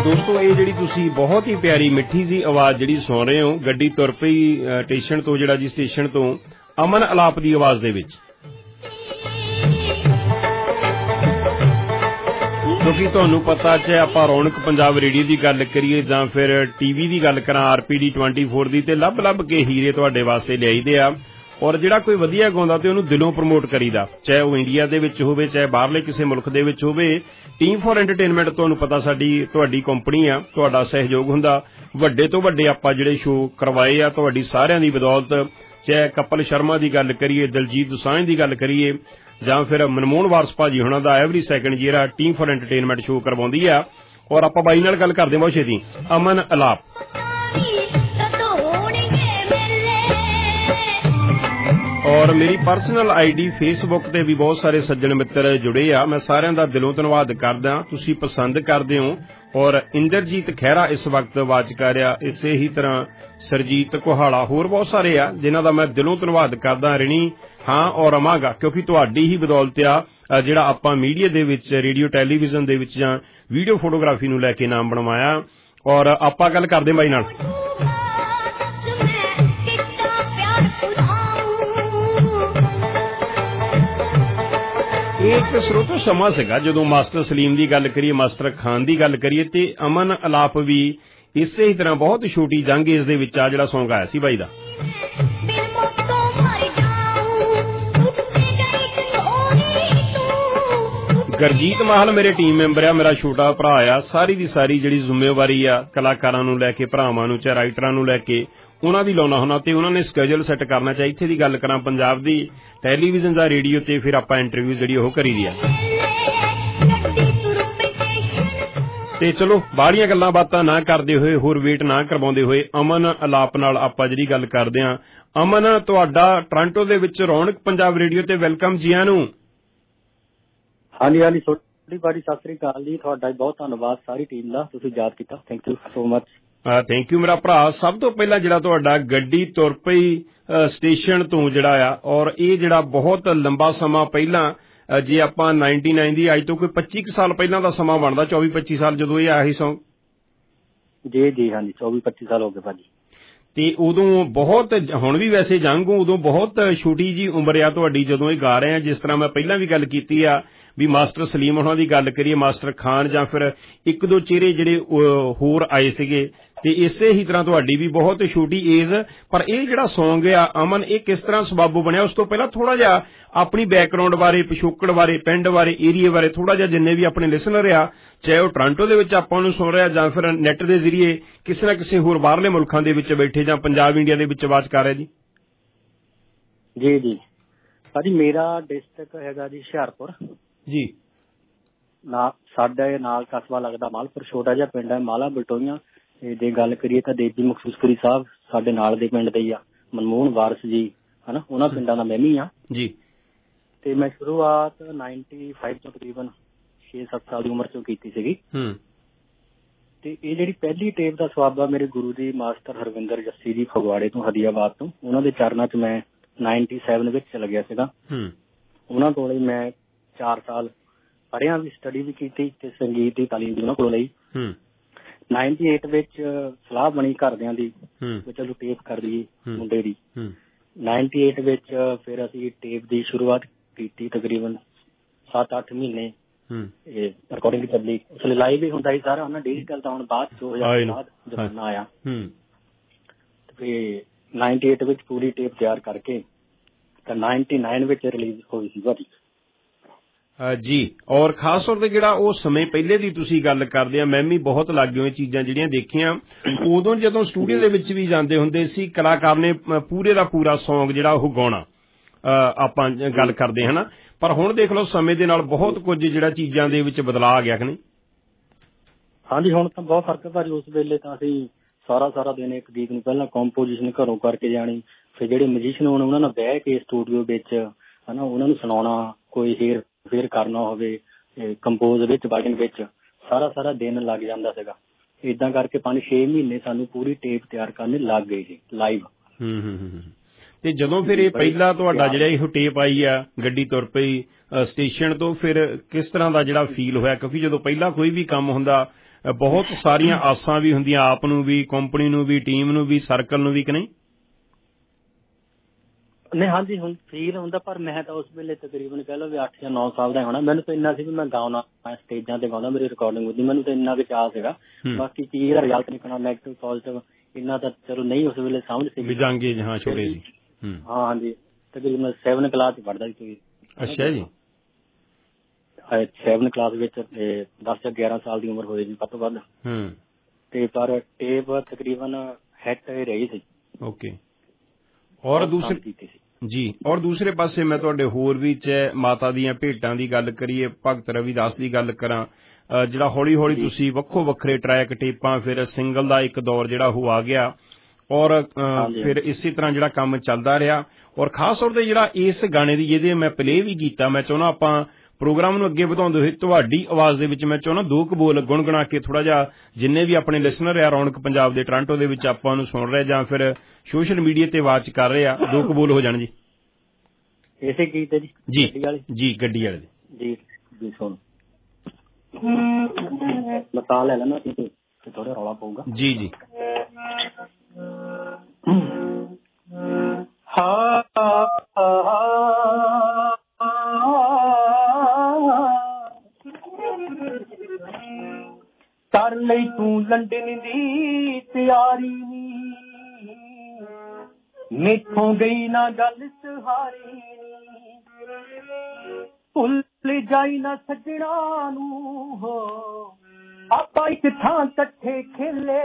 ਦੋਸਤੋ ਇਹ ਜਿਹੜੀ ਤੁਸੀਂ ਬਹੁਤ ਹੀ ਪਿਆਰੀ ਮਿੱਠੀ ਜੀ ਆਵਾਜ਼ ਜਿਹੜੀ ਸੁਣ ਰਹੇ ਹੋ ਗੱਡੀ ਤੁਰ ਪਈ ਸਟੇਸ਼ਨ ਤੋਂ ਜਿਹੜਾ ਜੀ ਸਟੇਸ਼ਨ ਤੋਂ ਅਮਨ ਅਲਾਪ ਦੀ ਆਵਾਜ਼ ਦੇ ਵਿੱਚ ਕਿਉਂਕਿ ਤੁਹਾਨੂੰ ਪਤਾ ਚਾਹੇ ਆਪਾਂ ਰੌਣਕ ਪੰਜਾਬ ਰੇਡੀਓ ਦੀ ਗੱਲ ਕਰੀਏ ਜਾਂ ਫਿਰ ਟੀਵੀ ਦੀ ਗੱਲ ਕਰਾਂ RPD 24 ਦੀ ਤੇ ਲੱਭ ਕੇ ਹੀਰੇ ਤੁਹਾਡੇ ਵਾਸਤੇ ਲਿਆਈਦੇ ਆ ਔਰ ਜਿਹੜਾ ਕੋਈ ਵਧੀਆ ਗਾਉਂਦਾ ਤੇ ਉਹਨੂੰ ਦਿਲੋਂ ਪ੍ਰਮੋਟ ਕਰੀਦਾ ਚਾਹੇ ਉਹ ਇੰਡੀਆ ਦੇ ਵਿੱਚ ਹੋਵੇ ਚਾਹੇ ਬਾਹਰਲੇ ਕਿਸੇ ਮੁਲਕ ਦੇ ਵਿੱਚ ਹੋਵੇ ਟੀਮ ਫॉर ਐਂਟਰਟੇਨਮੈਂਟ ਤੁਹਾਨੂੰ ਪਤਾ ਤੁਹਾਡੀ ਕੰਪਨੀ ਆ ਤੁਹਾਡਾ ਸਹਿਯੋਗ ਹੁੰਦਾ ਵੱਡੇ ਤੋਂ ਵੱਡੇ ਆਪਾਂ ਜਿਹੜੇ ਸ਼ੋਅ ਕਰਵਾਏ ਆ ਤੁਹਾਡੀ ਸਾਰਿਆਂ ਦੀ ਬਦੌਲਤ ਚਾਹੇ ਕਪਲ ਸ਼ਰਮਾ ਦੀ ਗੱਲ ਕਰੀਏ ਦਲਜੀਤ ਦੋਸਾਂਝ ਦੀ ਗੱਲ ਕਰੀਏ ਜਾਂ ਫਿਰ ਮਨਮੋਹਨ ਵਾਰਸ ਭਾਜੀ ਹੁਣਾਂ ਦਾ ਐਵਰੀ ਸੈਕਿੰਡ ਜਿਹੜਾ ਟੀਮ ਫॉर ਐਂਟਰਟੇਨਮੈਂਟ ਸ਼ੋਅ ਕਰਵਾਉਂਦੀ ਆ ਔਰ ਆਪਾਂ ਬਾਈ ਨਾਲ ਗੱਲ ਕਰਦੇ ਬਹੁਤ ਛੇਤੀ ਅਮਨ ਅਲਾਪ ਔਰ ਮੇਰੀ ਪਰਸਨਲ ID ਫੇਸਬੁੱਕ ਤੇ ਵੀ ਬਹੁਤ ਸਾਰੇ ਸੱਜਣ ਮਿੱਤਰ ਜੁੜੇ ਆ ਮੈਂ ਸਾਰਿਆਂ ਦਾ ਦਿਲੋਂ ਧੰਨਵਾਦ ਕਰਦਾ ਤੁਸੀਂ ਪਸੰਦ ਕਰਦੇ ਹੋ ਔਰ ਇੰਦਰਜੀਤ ਖਹਿਰਾ ਇਸ ਵਕਤ ਆਵਾਜ਼ ਕਰ ਰਿਹਾ ਇਸੇ ਹੀ ਤਰ੍ਹਾਂ ਸਰਜੀਤ ਕੁਹਾੜਾ ਹੋਰ ਬਹੁਤ ਸਾਰੇ ਆ ਜਿਨ੍ਹਾਂ ਦਾ ਮੈਂ ਦਿਲੋਂ ਧੰਨਵਾਦ ਕਰਦਾ ਰਿਣੀ ਹਾਂ ਔਰ ਰਵਾਂਗਾ ਕਿਉਂਕਿ ਤੁਹਾਡੀ ਹੀ ਬਦੌਲਤ ਆ ਜਿਹੜਾ ਆਪਾਂ ਮੀਡੀਆ ਦੇ ਵਿੱਚ ਰੇਡੀਓ ਟੈਲੀਵਿਜ਼ਨ ਦੇ ਵਿੱਚ ਜਾਂ ਵੀਡੀਓ ਫੋਟੋਗ੍ਰਾਫੀ ਨੂੰ ਲੈ ਕੇ ਨਾਮ ਬਣਵਾਇਆ ਔਰ ਆਪਾਂ ਗੱਲ ਕਰਦੇ ਬਾਈ ਨਾਲ ਇਹ ਇੱਕ ਸਰੋਤੋ ਸਮਾਂ ਸੀਗਾ ਜਦੋਂ ਮਾਸਟਰ ਸਲੀਮ ਦੀ ਗੱਲ ਕਰੀਏ ਮਾਸਟਰ ਖਾਨ ਦੀ ਗੱਲ ਕਰੀਏ ਤੇ ਅਮਨ ਅਲਾਪ ਵੀ ਇਸੇ ਹੀ ਤਰ੍ਹਾਂ ਬਹੁਤ ਛੋਟੀ ਜੰਗ ਇਸ ਦੇ ਵਿੱਚ ਆ ਜਿਹੜਾ ਸੌਂਗ ਆਇਆ ਸੀ ਬਾਈ ਦਾ ਗਰਜੀਤ ਮਾਹਲ ਮੇਰੇ ਟੀਮ ਮੈਂਬਰ ਆ ਮੇਰਾ ਛੋਟਾ ਭਰਾ ਆ ਸਾਰੀ ਦੀ ਸਾਰੀ ਜਿਹੜੀ ਜ਼ਿੰਮੇਵਾਰੀ ਆ ਕਲਾਕਾਰਾਂ ਨੂੰ ਲੈ ਕੇ ਭਰਾਵਾਂ ਨੂੰ ਚਾਹੇ ਰਾਈਟਰਾਂ ਨੂੰ ਲੈ ਕੇ ਉਹਨਾਂ ਦੀ ਲਾਉਣਾ ਹੋਣਾ ਤੇ ਉਹਨਾਂ ਨੇ ਸਕੇਜੂਲ ਸੈੱਟ ਕਰਨਾ ਚਾਹੀਦਾ ਇੱਥੇ ਦੀ ਗੱਲ ਕਰਾਂ ਪੰਜਾਬ ਦੀ ਟੈਲੀਵਿਜ਼ਨ ਦਾ ਰੇਡੀਓ ਤੇ ਫਿਰ ਆਪਾਂ ਇੰਟਰਵਿਊ ਜਿਹੜੀ ਉਹ ਕਰੀਦੀ ਆ ਤੇ ਚਲੋ ਬਾਹਲੀਆਂ ਗੱਲਾਂ ਬਾਤਾਂ ਨਾ ਕਰਦੇ ਹੋਏ ਹੋਰ ਵੇਟ ਨਾ ਕਰਵਾਉਂਦੇ ਹੋਏ ਅਮਨ ਅਲਾਪ ਨਾਲ ਆਪਾਂ ਜਿਹੜੀ ਗੱਲ ਕਰਦੇ ਆਂ ਅਮਨ ਤੁਹਾਡਾ ਟੋਰਾਂਟੋ ਦੇ ਵਿੱਚ ਰੌਣਕ ਪੰਜਾਬ ਰੇਡੀਓ ਤੇ ਵੈਲਕਮ ਜੀ ਆਇਆਂ ਨੂੰ ਹਾਂਜੀ ਤੁਹਾਡੀ ਬੜੀ ਸਤਿ ਸ੍ਰੀ ਅਕਾਲ ਜੀ ਤੁਹਾਡਾ ਬਹੁਤ ਧੰਨਵਾਦ ਸਾਰੀ ਟੀਮ ਦਾ ਤੁਸੀਂ ਯਾਦ ਕੀਤਾ thank you so much thank you ਮੇਰਾ ਭਰਾ ਸਭ ਤੋਂ ਪਹਿਲਾਂ ਜਿਹੜਾ ਤੁਹਾਡਾ ਗੱਡੀ ਤੁਰ ਪਈ ਸਟੇਸ਼ਨ ਤੋਂ ਜਿਹੜਾ ਆ ਔਰ ਇਹ ਜਿਹੜਾ ਬਹੁਤ ਲੰਬਾ ਸਮਾਂ ਪਹਿਲਾਂ ਜੇ ਆਪਾਂ 99 ਦੀ ਅੱਜ ਤੋਂ ਕੋਈ 25 ਸਾਲ ਪਹਿਲਾਂ ਦਾ ਸਮਾਂ ਬਣਦਾ 24-25 ਸਾਲ ਜਦੋਂ ਇਹ ਆਇਆ ਸੀ ਸੌਂਗ ਜੀ ਹਾਂਜੀ 24-25 ਸਾਲ ਹੋ ਗਏ ਭਾਜੀ ਤੇ ਉਦੋਂ ਬਹੁਤ ਹੁਣ ਵੀ ਵੈਸੇ ਜੰਗੂ ਉਦੋਂ ਬਹੁਤ ਛੋਟੀ ਜੀ ਉਮਰ ਆ ਤੁਹਾਡੀ ਜਦੋਂ ਇਹ ਗਾ ਰਹੇ ਆ ਜਿਸ ਤਰ੍ਹਾਂ ਮੈਂ ਪਹਿਲਾਂ ਵੀ ਗੱਲ ਕੀਤੀ ਆ ਵੀ ਮਾਸਟਰ ਸਲੀਮ ਉਹਨਾਂ ਦੀ ਗੱਲ ਕਰੀਏ ਮਾਸਟਰ ਖਾਨ ਜਾਂ ਫਿਰ ਇੱਕ ਦੋ ਚਿਹਰੇ ਜਿਹੜੇ ਹੋਰ ਆਏ ਸੀਗੇ ਤੇ ਇਸੇ ਹੀ ਤਰ੍ਹਾਂ ਤੁਹਾਡੀ ਵੀ ਬਹੁਤ ਛੋਟੀ ਏਜ ਪਰ ਇਹ ਜਿਹੜਾ ਸੌਂਗ ਆ ਅਮਨ ਇਹ ਕਿਸ ਤਰ੍ਹਾਂ ਸਬਾਬੂ ਬਣਿਆ ਉਸ ਤੋਂ ਪਹਿਲਾਂ ਥੋੜਾ ਜਿਹਾ ਆਪਣੀ ਬੈਕਗ੍ਰਾਉਂਡ ਬਾਰੇ ਪਿਛੋਕੜ ਬਾਰੇ ਪਿੰਡ ਬਾਰੇ ਏਰੀਏ ਬਾਰੇ ਥੋੜਾ ਜਿਹਾ ਜਿੰਨੇ ਵੀ ਆਪਣੇ ਲਿਸਨਰ ਆ ਚਾਹੇ ਉਹ ਟੋਰਾਂਟੋ ਦੇ ਵਿੱਚ ਆਪਾਂ ਨੂੰ ਸੁਣ ਰਿਹਾ ਜਾਂ ਫਿਰ ਨੈੱਟ ਦੇ ਜ਼ਰੀਏ ਕਿਸੇ ਨਾ ਕਿਸੇ ਹੋਰ ਬਾਹਰਲੇ ਮੁਲਕਾਂ ਦੇ ਵਿੱਚ ਬੈਠੇ ਜਾਂ ਪੰਜਾਬ ਇੰਡੀਆ ਦੇ ਵਿੱਚ ਆਵਾਜ਼ ਕਰ ਰਿਹਾ ਜੀ ਭਾਜੀ ਮੇਰਾ ਡਿਸਟ੍ਰਿਕਟ ਹੈਗਾ ਜੀ ਹੁਸ਼ਿਆਰਪੁਰ ਜੀ ਸਾਡੇ ਨਾਲ ਕਸਬਾ ਲੱਗਦਾ ਮਾਲਪੁਰ ਛੋਟਾ ਜਿਹਾ ਪਿੰਡ ਹੈ ਮਾਲਾ ਬਲਟੋਈਆਂ ਤੇ ਜੇ ਗੱਲ ਕਰੀਏ ਤਾਂ ਦੇਵੀ ਮੁਖਤਿਆਰ ਸਾਹਿਬ ਸਾਡੇ ਨਾਲ ਦੇ ਪਿੰਡ ਦੇ ਹੀ ਆ ਮਨਮੋਹਨ ਵਾਰਸ ਜੀ ਹਨਾ ਉਹਨਾਂ ਪਿੰਡਾਂ ਦਾ ਮੈਂ ਵੀ ਆ ਜੀ ਤੇ ਮੈਂ ਸ਼ੁਰੂਆਤ 95 ਤੋਂ ਤਕਰੀਬਨ 6-7 ਸਾਲ ਦੀ ਉਮਰ ਚੋਂ ਕੀਤੀ ਸੀਗੀ ਤੇ ਇਹ ਜਿਹੜੀ ਪਹਿਲੀ ਟੇਪ ਦਾ ਸਵਾਬ ਆ ਮੇਰੇ ਗੁਰੂ ਜੀ ਮਾਸਟਰ ਹਰਵਿੰਦਰ ਜੱਸੀ ਜੀ ਫਗਵਾੜੇ ਤੋਂ ਹਦੀਆਬਾਦ ਤੋਂ ਉਹਨਾਂ ਦੇ ਚਰਨਾਂ 'ਚ ਮੈਂ 97 ਵਿੱਚ ਚਲਾ ਗਿਆ ਸੀਗਾ ਉਹਨਾਂ ਕੋਲ ਮੈਂ 4 ਸਾਲ ਪੜ੍ਹਿਆ ਵੀ ਸਟੱਡੀ ਵੀ ਕੀਤੀ ਤੇ ਸੰਗੀਤ ਦੀ ਤਾਲੀਮ ਵੀ ਉਹਨਾਂ ਕੋਲੋਂ ਲਈ 98 ਵਿੱਚ ਸਲਾਹ ਬਣੀ ਘਰਦਿਆਂ ਦੀ ਵੀ ਚਲੋ ਟੇਪ ਕਰ ਲਈਏ ਮੁੰਡੇ ਦੀ 98 ਵਿੱਚ ਫਿਰ ਅਸੀਂ ਟੇਪ ਦੀ ਸ਼ੁਰੂਆਤ ਕੀਤੀ ਤਕਰੀਬਨ 7-8 ਮਹੀਨੇ ਰਿਕਾਰਡਿੰਗ ਚੱਲੀ ਉਸ ਲਈ ਲਾਈਵ ਵੀ ਹੁੰਦਾ ਸੀ ਸਾਰਾ ਉਹਨਾਂ ਡਿਜੀਟਲ ਤਾਂ ਹੁਣ ਬਾਅਦ 2000 ਬਾਅਦ ਜ਼ਮਾਨਾ ਆਇਆ ਤੇ 98 ਵਿੱਚ ਪੂਰੀ ਟੇਪ ਤਿਆਰ ਕਰਕੇ ਤਾਂ 99 ਵਿੱਚ ਰਿਲੀਜ਼ ਹੋਈ ਸੀ ਭਾਜੀ ਜੀ ਔਰ ਖਾਸ ਤੌਰ ਤੇ ਜਿਹੜਾ ਉਹ ਸਮੇਂ ਪਹਿਲੇ ਦੀ ਤੁਸੀਂ ਗੱਲ ਕਰਦੇ ਆ ਮੈਂ ਵੀ ਬਹੁਤ ਲੱਗ ਗਏ ਚੀਜ਼ਾਂ ਜਿਹੜੀਆਂ ਦੇਖੀਆਂ ਉਦੋਂ ਜਦੋਂ ਸਟੂਡੀਓ ਦੇ ਵਿੱਚ ਵੀ ਜਾਂਦੇ ਹੁੰਦੇ ਸੀ ਕਲਾਕਾਰ ਨੇ ਪੂਰੇ ਦਾ ਪੂਰਾ ਸੌਂਗ ਜਿਹੜਾ ਉਹ ਗਾਉਣਾ ਆਪਾਂ ਗੱਲ ਕਰਦੇ ਹਨਾ ਪਰ ਹੁਣ ਦੇਖ ਲਓ ਸਮੇਂ ਦੇ ਨਾਲ ਬਹੁਤ ਕੁਝ ਜਿਹੜਾ ਚੀਜ਼ਾਂ ਦੇ ਵਿੱਚ ਬਦਲਾਅ ਆ ਗਿਆ ਕਿ ਨਹੀਂ ਹਾਂਜੀ ਹੁਣ ਤਾਂ ਬਹੁਤ ਫਰਕ ਹੈ ਭਾਜੀ ਉਸ ਵੇਲੇ ਤਾਂ ਅਸੀਂ ਸਾਰਾ ਦਿਨ ਇੱਕ ਗੀਤ ਨੂੰ ਪਹਿਲਾਂ ਕੰਪੋਜੀਸ਼ਨ ਘਰੋਂ ਕਰਕੇ ਜਾਣੀ ਫਿਰ ਜਿਹੜੇ ਮਿਊਜ਼ੀਸ਼ੀਅਨ ਹੋਣ ਉਹਨਾਂ ਨਾਲ ਬਹਿ ਕੇ ਸਟੂਡੀਓ ਵਿੱਚ ਹਨਾ ਉਹਨਾਂ ਨੂੰ ਸੁਣਾਉਣਾ ਕੋਈ ਫੇਰ ਕਰਨਾ ਹੋਵੇ ਕੰਪੋਜ਼ ਵਿੱਚ ਵਾਇਨ ਵਿੱਚ ਸਾਰਾ ਦਿਨ ਲੱਗ ਜਾਂਦਾ ਸੀਗਾ ਏਦਾਂ ਕਰਕੇ 5-6 ਮਹੀਨੇ ਸਾਨੂੰ ਪੂਰੀ ਟੇਪ ਤਿਆਰ ਕਰਨ ਲੱਗ ਗਏ ਜੀ ਲਾਈਵ ਤੇ ਜਦੋਂ ਫਿਰ ਇਹ ਪਹਿਲਾ ਤੁਹਾਡਾ ਜਿਹੜਾ ਇਹ ਟੇਪ ਆਈ ਆ ਗੱਡੀ ਤੁਰ ਪਈ ਸਟੇਸ਼ਨ ਤੋਂ ਫਿਰ ਕਿਸ ਤਰ੍ਹਾਂ ਦਾ ਜਿਹੜਾ ਫੀਲ ਹੋਇਆ ਕਿਉਂਕਿ ਜਦੋਂ ਪਹਿਲਾਂ ਕੋਈ ਵੀ ਕੰਮ ਹੁੰਦਾ ਬਹੁਤ ਸਾਰੀਆਂ ਆਸਾਂ ਵੀ ਹੁੰਦੀਆਂ, ਆਪ ਨੂੰ ਵੀ, ਕੰਪਨੀ ਨੂੰ ਵੀ, ਟੀਮ ਨੂੰ ਵੀ, ਸਰਕਲ ਨੂੰ ਵੀ, ਕਿ ਨਹੀਂ? ਨਹੀਂ, ਹਾਂਜੀ, ਹੁਣ ਫੀਲ ਹੁੰਦਾ, ਪਰ ਮੈਂ ਤਾਂ ਉਸ ਵੇਲੇ ਤਕਰੀਬਨ ਕਹਿ ਲਓ ਵੀ 8 ਜਾਂ 9 ਸਾਲ ਦਾ ਹੋਣਾ। ਮੈਨੂੰ ਤਾਂ ਇੰਨਾ ਸੀ ਵੀ ਮੈਂ ਗਾਉਣਾ, ਮੈਂ ਸਟੇਜਾਂ ਤੇ ਗਾਉਂਦਾ, ਮੇਰੀ ਰਿਕਾਰਡਿੰਗ ਹੁੰਦੀ, ਮੈਨੂੰ ਤਾਂ ਇੰਨਾ ਕੁ ਚਾਅ ਸੀਗਾ। ਬਾਕੀ ਕੀ ਇਹਦਾ ਰਿਜ਼ਲਟ ਨਿਕਲਣਾ, ਨੈਗੇਟਿਵ ਪੋਜ਼ਿਟਿਵ, ਇੰਨਾ ਤਾਂ ਚਲੋ ਨਹੀਂ ਉਸ ਵੇਲੇ ਸਮਝ ਸੀ। ਜਾਂਗੇ ਹਾਂ, ਛੋਟੇ ਸੀ। ਹਾਂ, ਹਾਂਜੀ, ਤਕਰੀਬਨ 7 ਕਲਾਸ ਚ ਪੜ੍ਹਦਾ ਸੀ। ਅੱਛਾ ਜੀ। 7 ਕਲਾਸ ਵਿੱਚ 10 ਜਾਂ 11 ਸਾਲ ਦੀ ਉਮਰ ਹੋਈ ਜੀ ਵੱਧ ਤੋਂ ਵੱਧ। ਤੇ ਪਰ ਟੇਪ ਤਕਰੀਬਨ ਹਿੱਟ ਰਹੀ ਸੀ। ਓਕੇ। ਔਰ ਦੂਸਰੇ ਪਾਸੇ ਮੈਂ ਤੁਹਾਡੇ ਹੋਰ ਵੀ ਮਾਤਾ ਦੀਆਂ ਭੇਟਾਂ ਦੀ ਗੱਲ ਕਰੀਏ, ਭਗਤ ਰਵਿਦਾਸ ਦੀ ਗੱਲ ਕਰਾਂ, ਜਿਹੜਾ ਹੌਲੀ ਹੌਲੀ ਤੁਸੀਂ ਵੱਖੋ ਵੱਖਰੇ ਟਰੈਕ, ਟੇਪਾਂ, ਫਿਰ ਸਿੰਗਲ ਦਾ ਇੱਕ ਦੌਰ ਜਿਹੜਾ ਉਹ ਆ ਗਿਆ, ਔਰ ਫਿਰ ਇਸੇ ਤਰ੍ਹਾਂ ਜਿਹੜਾ ਕੰਮ ਚੱਲਦਾ ਰਿਹਾ। ਔਰ ਖਾਸ ਤੌਰ ਤੇ ਜਿਹੜਾ ਇਸ ਗਾਣੇ ਦੀ ਜਿਹਦੇ ਮੈਂ ਪਲੇ ਵੀ ਕੀਤਾ, ਮੈਂ ਚਾਹੁੰਦਾ ਆਪਾਂ ਪ੍ਰੋਗਰਾਮ ਨੂੰ ਅੱਗੇ ਵਧਾਉਂਦੇ ਹੋਏ ਤੁਹਾਡੀ ਆਵਾਜ਼ ਦੇ ਵਿੱਚ ਮੈਂ ਚਾਹੁੰਦਾ 2 ਕੁ ਬੋਲ ਗੁਣਗੁਣਾ ਕੇ ਥੋੜਾ ਜਿਹਾ ਜਿੰਨੇ ਵੀ ਆਪਣੇ ਲਿਸਨਰ ਆ ਰੌਣਕ ਪੰਜਾਬ ਦੇ ਟੋਰਾਂਟੋ ਦੇ ਵਿੱਚ ਆਪਾਂ ਨੂੰ ਸੁਣ ਰਹੇ ਜਾਂ ਫਿਰ ਸੋਸ਼ਲ ਮੀਡੀਆ ਤੇ ਵਾਚ ਕਰ ਰਹੇ ਆ, 2 ਕੁ ਬੋਲ ਹੋ ਜਾਣ ਜੀ। ਇਸੇ ਗੀਤ ਜੀ? ਜੀ, ਗੱਡੀ ਵਾਲੇ ਜੀ ਜੀ। ਸੁਣ ਮਤਾ ਲੈ ਲੈਣਾ, ਥੋੜਾ ਰੌਲਾ ਪਊਗਾ। ਜੀ ਜੀ। ਕਰ ਲਈ ਤੂੰ ਲੰਡਨ ਦੀ ਤਿਆਰੀ ਨੀ, ਮੈਥੋਂ ਗਈ ਨਾ ਗੱਲ ਸਹਾਰੀ ਨੀ, ਭੁੱਲ ਜਾਈ ਨਾ ਸੱਜਣਾ ਨੂੰ ਹੋ, ਆਪਾਂ ਇੱਕ ਥਾਂ ਇਕੱਠੇ ਖੇਲੇ,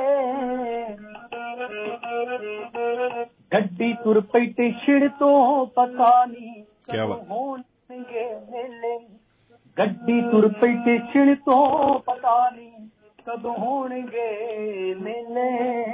ਗੱਡੀ ਤੁਰ ਪਈ ਟੇਸ਼ਣ ਤੋਂ ਪਤਾ ਨਹੀਂ ਕਦੋਂ ਹੋਣਗੇ ਮੇਲੇ, ਗੱਡੀ ਤੁਰ ਪਈ ਟੇਸ਼ਣ ਤੋਂ ਪਤਾ ਨਹੀਂ ਕਦੋਂ ਹੋਣਗੇ ਮੇਲੇ।